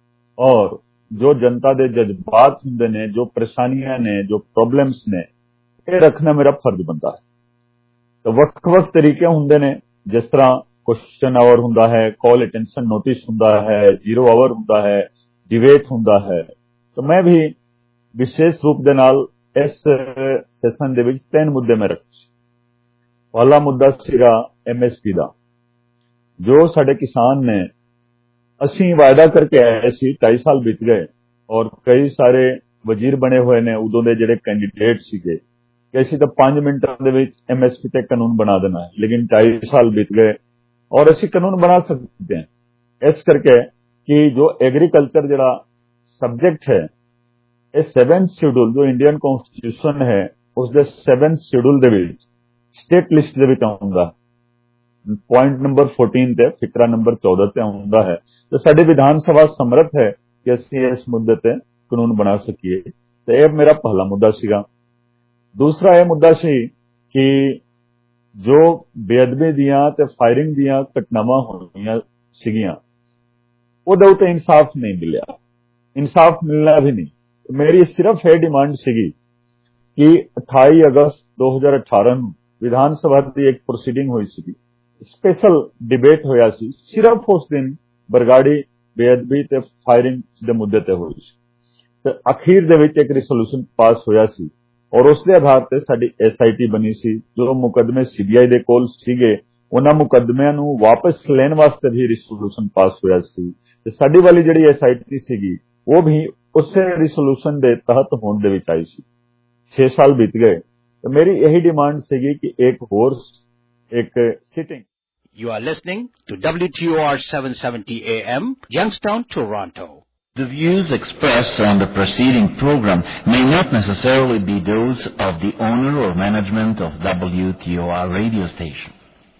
ਔਰ ਜੋ ਜਨਤਾ ਦੇ ਜਜ਼ਬਾਤ ਹੁੰਦੇ ਨੇ, ਜੋ ਪਰੇਸ਼ਾਨੀਆਂ ਨੇ, ਜੋ ਪ੍ਰੋਬਲਮਸ ਨੇ, ਇਹ ਰੱਖਣਾ ਮੇਰਾ ਫਰਜ਼ ਬਣਦਾ ਹੈ। ਤਾਂ ਵੱਖ-ਵੱਖ ਤਰੀਕੇ ਹੁੰਦੇ ਨੇ, ਜਿਸ ਤਰ੍ਹਾਂ ਕੁਐਸਚਨ ਆਵਰ ਹੁੰਦਾ ਹੈ, ਕਾਲ ਅਟੈਂਸ਼ਨ ਨੋਟਿਸ ਹੁੰਦਾ ਹੈ, ਜ਼ੀਰੋ ਆਵਰ ਹੁੰਦਾ ਹੈ, ਡਿਬੇਟ ਹੁੰਦਾ ਹੈ। ਤਾਂ ਮੈਂ ਵੀ ਵਿਸ਼ੇਸ਼ ਰੂਪ ਦੇ ਨਾਲ ਇਸ ਸੈਸ਼ਨ ਦੇ ਵਿੱਚ 3 ਮੁੱਦੇ ਮੈਂ ਰੱਖੇ। ਪਹਿਲਾ ਮੁੱਦਾ ਸੀਗਾ ਐਮਐਸਪੀ ਦਾ, ਜੋ ਸਾਡੇ ਕਿਸਾਨ ਨੇ, ਅਸੀਂ ਵਾਅਦਾ ਕਰਕੇ ਆਏ ਸੀ, 2.5 ਸਾਲ ਬੀਤ ਗਏ ਔਰ ਕਈ ਸਾਰੇ ਵਜ਼ੀਰ ਬਣੇ ਹੋਏ ਨੇ ਉਦੋਂ ਦੇ ਜਿਹੜੇ ਕੈਂਡੀਡੇਟ ਸੀਗੇ ਕਿ ਅਸੀਂ ਤਾਂ 5 ਮਿੰਟਾਂ ਦੇ ਵਿੱਚ ਐਮਐਸਪੀ ਤੇ ਕਾਨੂੰਨ ਬਣਾ ਦੇਣਾ ਹੈ, ਲੇਕਿਨ 2.5 ਸਾਲ ਬੀਤ ਗਏ ਔਰ ਅਸੀਂ ਕਾਨੂੰਨ ਬਣਾ ਸਕਦੇ ਹਾਂ। ਇਸ ਕਰਕੇ ਕਿ ਜੋ ਐਗਰੀਕਲਚਰ ਜਿਹੜਾ ਸਬਜੈਕਟ ਹੈ, ਇਹ 7th ਸ਼ਡਿਊਲ ਜੋ ਇੰਡੀਅਨ ਕਨਸਟੀਟਿਊਸ਼ਨ ਹੈ ਉਸ ਦੇ 7th ਸ਼ਡਿਊਲ ਦੇ ਵਿੱਚ ਸਟੇਟ ਲਿਸਟ ਦੇ ਵਿੱਚ ਆਉਂਦਾ, ਪੁਆਇੰਟ ਨੰਬਰ 14 ਤੇ, ਫਿਕਰਾ ਨੰਬਰ 14 ਤੇ ਆਉਂਦਾ ਹੈ। ਤੇ ਸਾਡੀ ਵਿਧਾਨ ਸਭਾ ਸਮਰੱਥ ਹੈ ਕਿ ਅਸੀਂ ਇਸ ਮੁੱਦੇ ਤੇ ਕਾਨੂੰਨ ਬਣਾ ਸਕੀਏ। ਤੇ ਇਹ ਮੇਰਾ ਪਹਿਲਾ ਮੁੱਦਾ ਸੀਗਾ। ਦੂਸਰਾ ਇਹ ਮੁੱਦਾ ਸੀ ਕਿ ਜੋ ਬੇਅਦਬੀ ਦੀਆਂ ਤੇ ਫਾਇਰਿੰਗ ਦੀਆਂ ਘਟਨਾਵਾਂ ਹੋਈਆਂ ਸੀਗੀਆਂ, ਉਹਦੇ ਉੱਤੇ ਇਨਸਾਫ ਨਹੀਂ ਮਿਲਿਆ, ਇਨਸਾਫ ਮਿਲਣਾ ਵੀ ਨਹੀਂ। ਮੇਰੀ ਸਿਰਫ ਇਹ ਡਿਮਾਂਡ ਸੀਗੀ ਕਿ 28 ਅਗਸਤ 2018 ਨੂੰ ਵਿਧਾਨ ਸਭਾ ਦੀ ਇੱਕ ਪ੍ਰੋਸੀਡਿੰਗ ਹੋਈ ਸੀਗੀ, ਸਪੈਸ਼ਲ ਡਿਬੇਟ ਹੋਇਆ ਸੀ, ਸਿਰਫ ਉਸ ਦਿਨ ਬਰਗਾੜੀ, ਬੇਅਦਬੀ ਤੇ ਫਾਇਰਿੰਗ ਦੇ ਮੁੱਦੇ ਤੇ ਹੋਈ ਸੀ। ਤੇ ਅਖੀਰ ਦੇ ਵਿੱਚ ਇੱਕ ਰਿਜ਼ੋਲੂਸ਼ਨ ਪਾਸ ਹੋਇਆ ਸੀ ਔਰ ਉਸ ਦੇ ਆਧਾਰ ਤੇ ਸਾਡੀ ਐਸਆਈਟੀ ਬਣੀ ਸੀ। ਜੋ ਮੁਕੱਦਮੇ ਸੀਬੀਆਈ ਦੇ ਕੋਲ ਸੀਗੇ, ਉਹਨਾਂ ਮੁਕੱਦਮਿਆਂ ਨੂੰ ਵਾਪਸ ਲੈਣ ਵਾਸਤੇ ਵੀ ਰਿਜ਼ੋਲੂਸ਼ਨ ਪਾਸ ਹੋਇਆ ਸੀ। ਤੇ ਸਾਡੀ ਵਾਲੀ ਜਿਹੜੀ ਐਸਆਈਟੀ ਸੀਗੀ, ਉਹ ਵੀ ਉਸੇ ਰਿਜ਼ੋਲੂਸ਼ਨ ਦੇ ਤਹਿਤ ਹੋਣ ਦੇ ਵਿੱਚ ਆਈ ਸੀ। 6 ਸਾਲ ਬੀਤ ਗਏ ਤੇ ਮੇਰੀ ਇਹੀ ਡਿਮਾਂਡ ਸੀਗੀ ਕਿ ਇੱਕ ਹੋਰ ਇੱਕ sitting. You are listening to WTOR 770 AM, Youngstown, Toronto. The views expressed on the preceding program may not necessarily be those of the owner or management of WTOR radio station.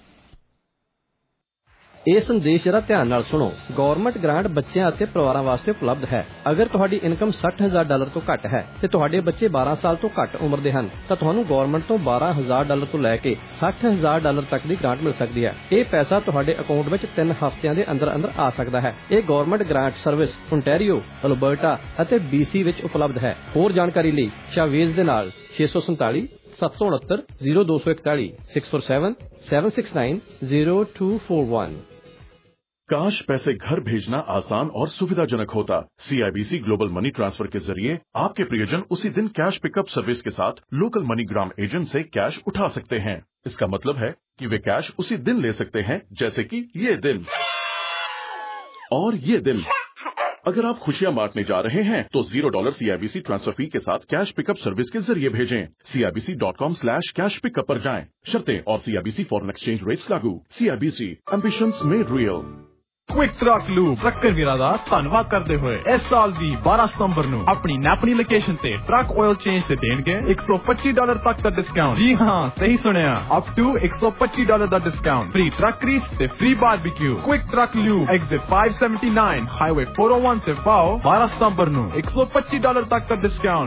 ਇਹ ਸੰਦੇਸ਼ ਜਰਾ ਧਿਆਨ ਨਾਲ ਸੁਣੋ। ਗਵਰਨਮੈਂਟ ਗ੍ਰਾਂਟ ਬੱਚਿਆਂ ਅਤੇ ਪਰਿਵਾਰਾਂ ਵਾਸਤੇ ਉਪਲਬਧ ਹੈ। ਅਗਰ ਤੁਹਾਡੀ ਇਨਕਮ $60,000 ਤੋਂ ਘੱਟ ਹੈ ਤੇ ਤੁਹਾਡੇ ਬੱਚੇ 12 ਸਾਲ ਤੋਂ ਘੱਟ ਉਮਰ ਦੇ ਹਨ ਤਾਂ ਤੁਹਾਨੂੰ ਗਵਰਨਮੈਂਟ ਤੋਂ $12,000 ਤੋਂ ਲੈ ਕੇ $60,000 ਤੱਕ ਦੀ ਗ੍ਰਾਂਟ ਮਿਲ ਸਕਦੀ ਹੈ। ਇਹ ਪੈਸਾ ਤੁਹਾਡੇ ਅਕਾਊਂਟ ਵਿੱਚ 3 ਹਫ਼ਤਿਆਂ ਦੇ ਅੰਦਰ ਆ ਸਕਦਾ ਹੈ। ਇਹ government grant service Ontario, Alberta ਅਤੇ BC ਵਿੱਚ ਉਪਲਬਧ ਹੈ। ਹੋਰ ਜਾਣਕਾਰੀ ਲਈ ਸ਼ਾਵੇਜ਼ ਦੇ ਨਾਲ 647 769 0241 647 769 0241। काश पैसे घर भेजना आसान और सुविधाजनक होता। CIBC ग्लोबल मनी ट्रांसफर के जरिए आपके प्रियजन उसी दिन कैश पिकअप सर्विस के साथ लोकल मनीग्राम एजेंट से कैश उठा सकते हैं। इसका मतलब है कि वे कैश उसी दिन ले सकते हैं, जैसे कि ये दिन और ये दिन। अगर आप खुशियां बांटने जा रहे हैं तो $0 CIBC ट्रांसफर फी के साथ कैश पिकअप सर्विस के जरिए भेजें। CIBC.com/cash pickup पर जाएं। शर्तें और CIBC फॉरेन एक्सचेंज रेट्स लागू। CIBC ambitions made real. Quick Truck Lube trucker ਵੀਰਾਂ ਦਾ ਧੰਨਵਾਦ ਕਰਦੇ ਹੋਏ ਇਸ ਸਾਲ ਵੀ 12 ਸਤੰਬਰ ਨੂੰ ਆਪਣੀ ਨੈਪਨੀ ਲੋਕੇਸ਼ਨ ਤੇ ਟਰੱਕ ਆਇਲ ਚੇਂਜ ਤੇ ਦੇਣਗੇ $125 ਤੱਕ ਦਾ ਡਿਸਕਾਊਂਟ। ਜੀ ਹਾਂ, ਸਹੀ ਸੁਣਿਆ, ਅਪ ਟੂ $125 ਦਾ ਡਿਸਕਾਊਂਟ, ਫ੍ਰੀ ਟਰੱਕ ਗ੍ਰੀਸ ਤੇ free barbecue. Quick Truck Lube exit 579 highway 401 ਤੇ ਪਾਓ। 12 ਸਤੰਬਰ ਨੂੰ $125 ਤੱਕ ਦਾ discount.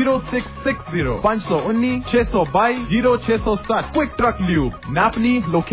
5196220660 519 622 0660। Quick Truck Lube Napanee location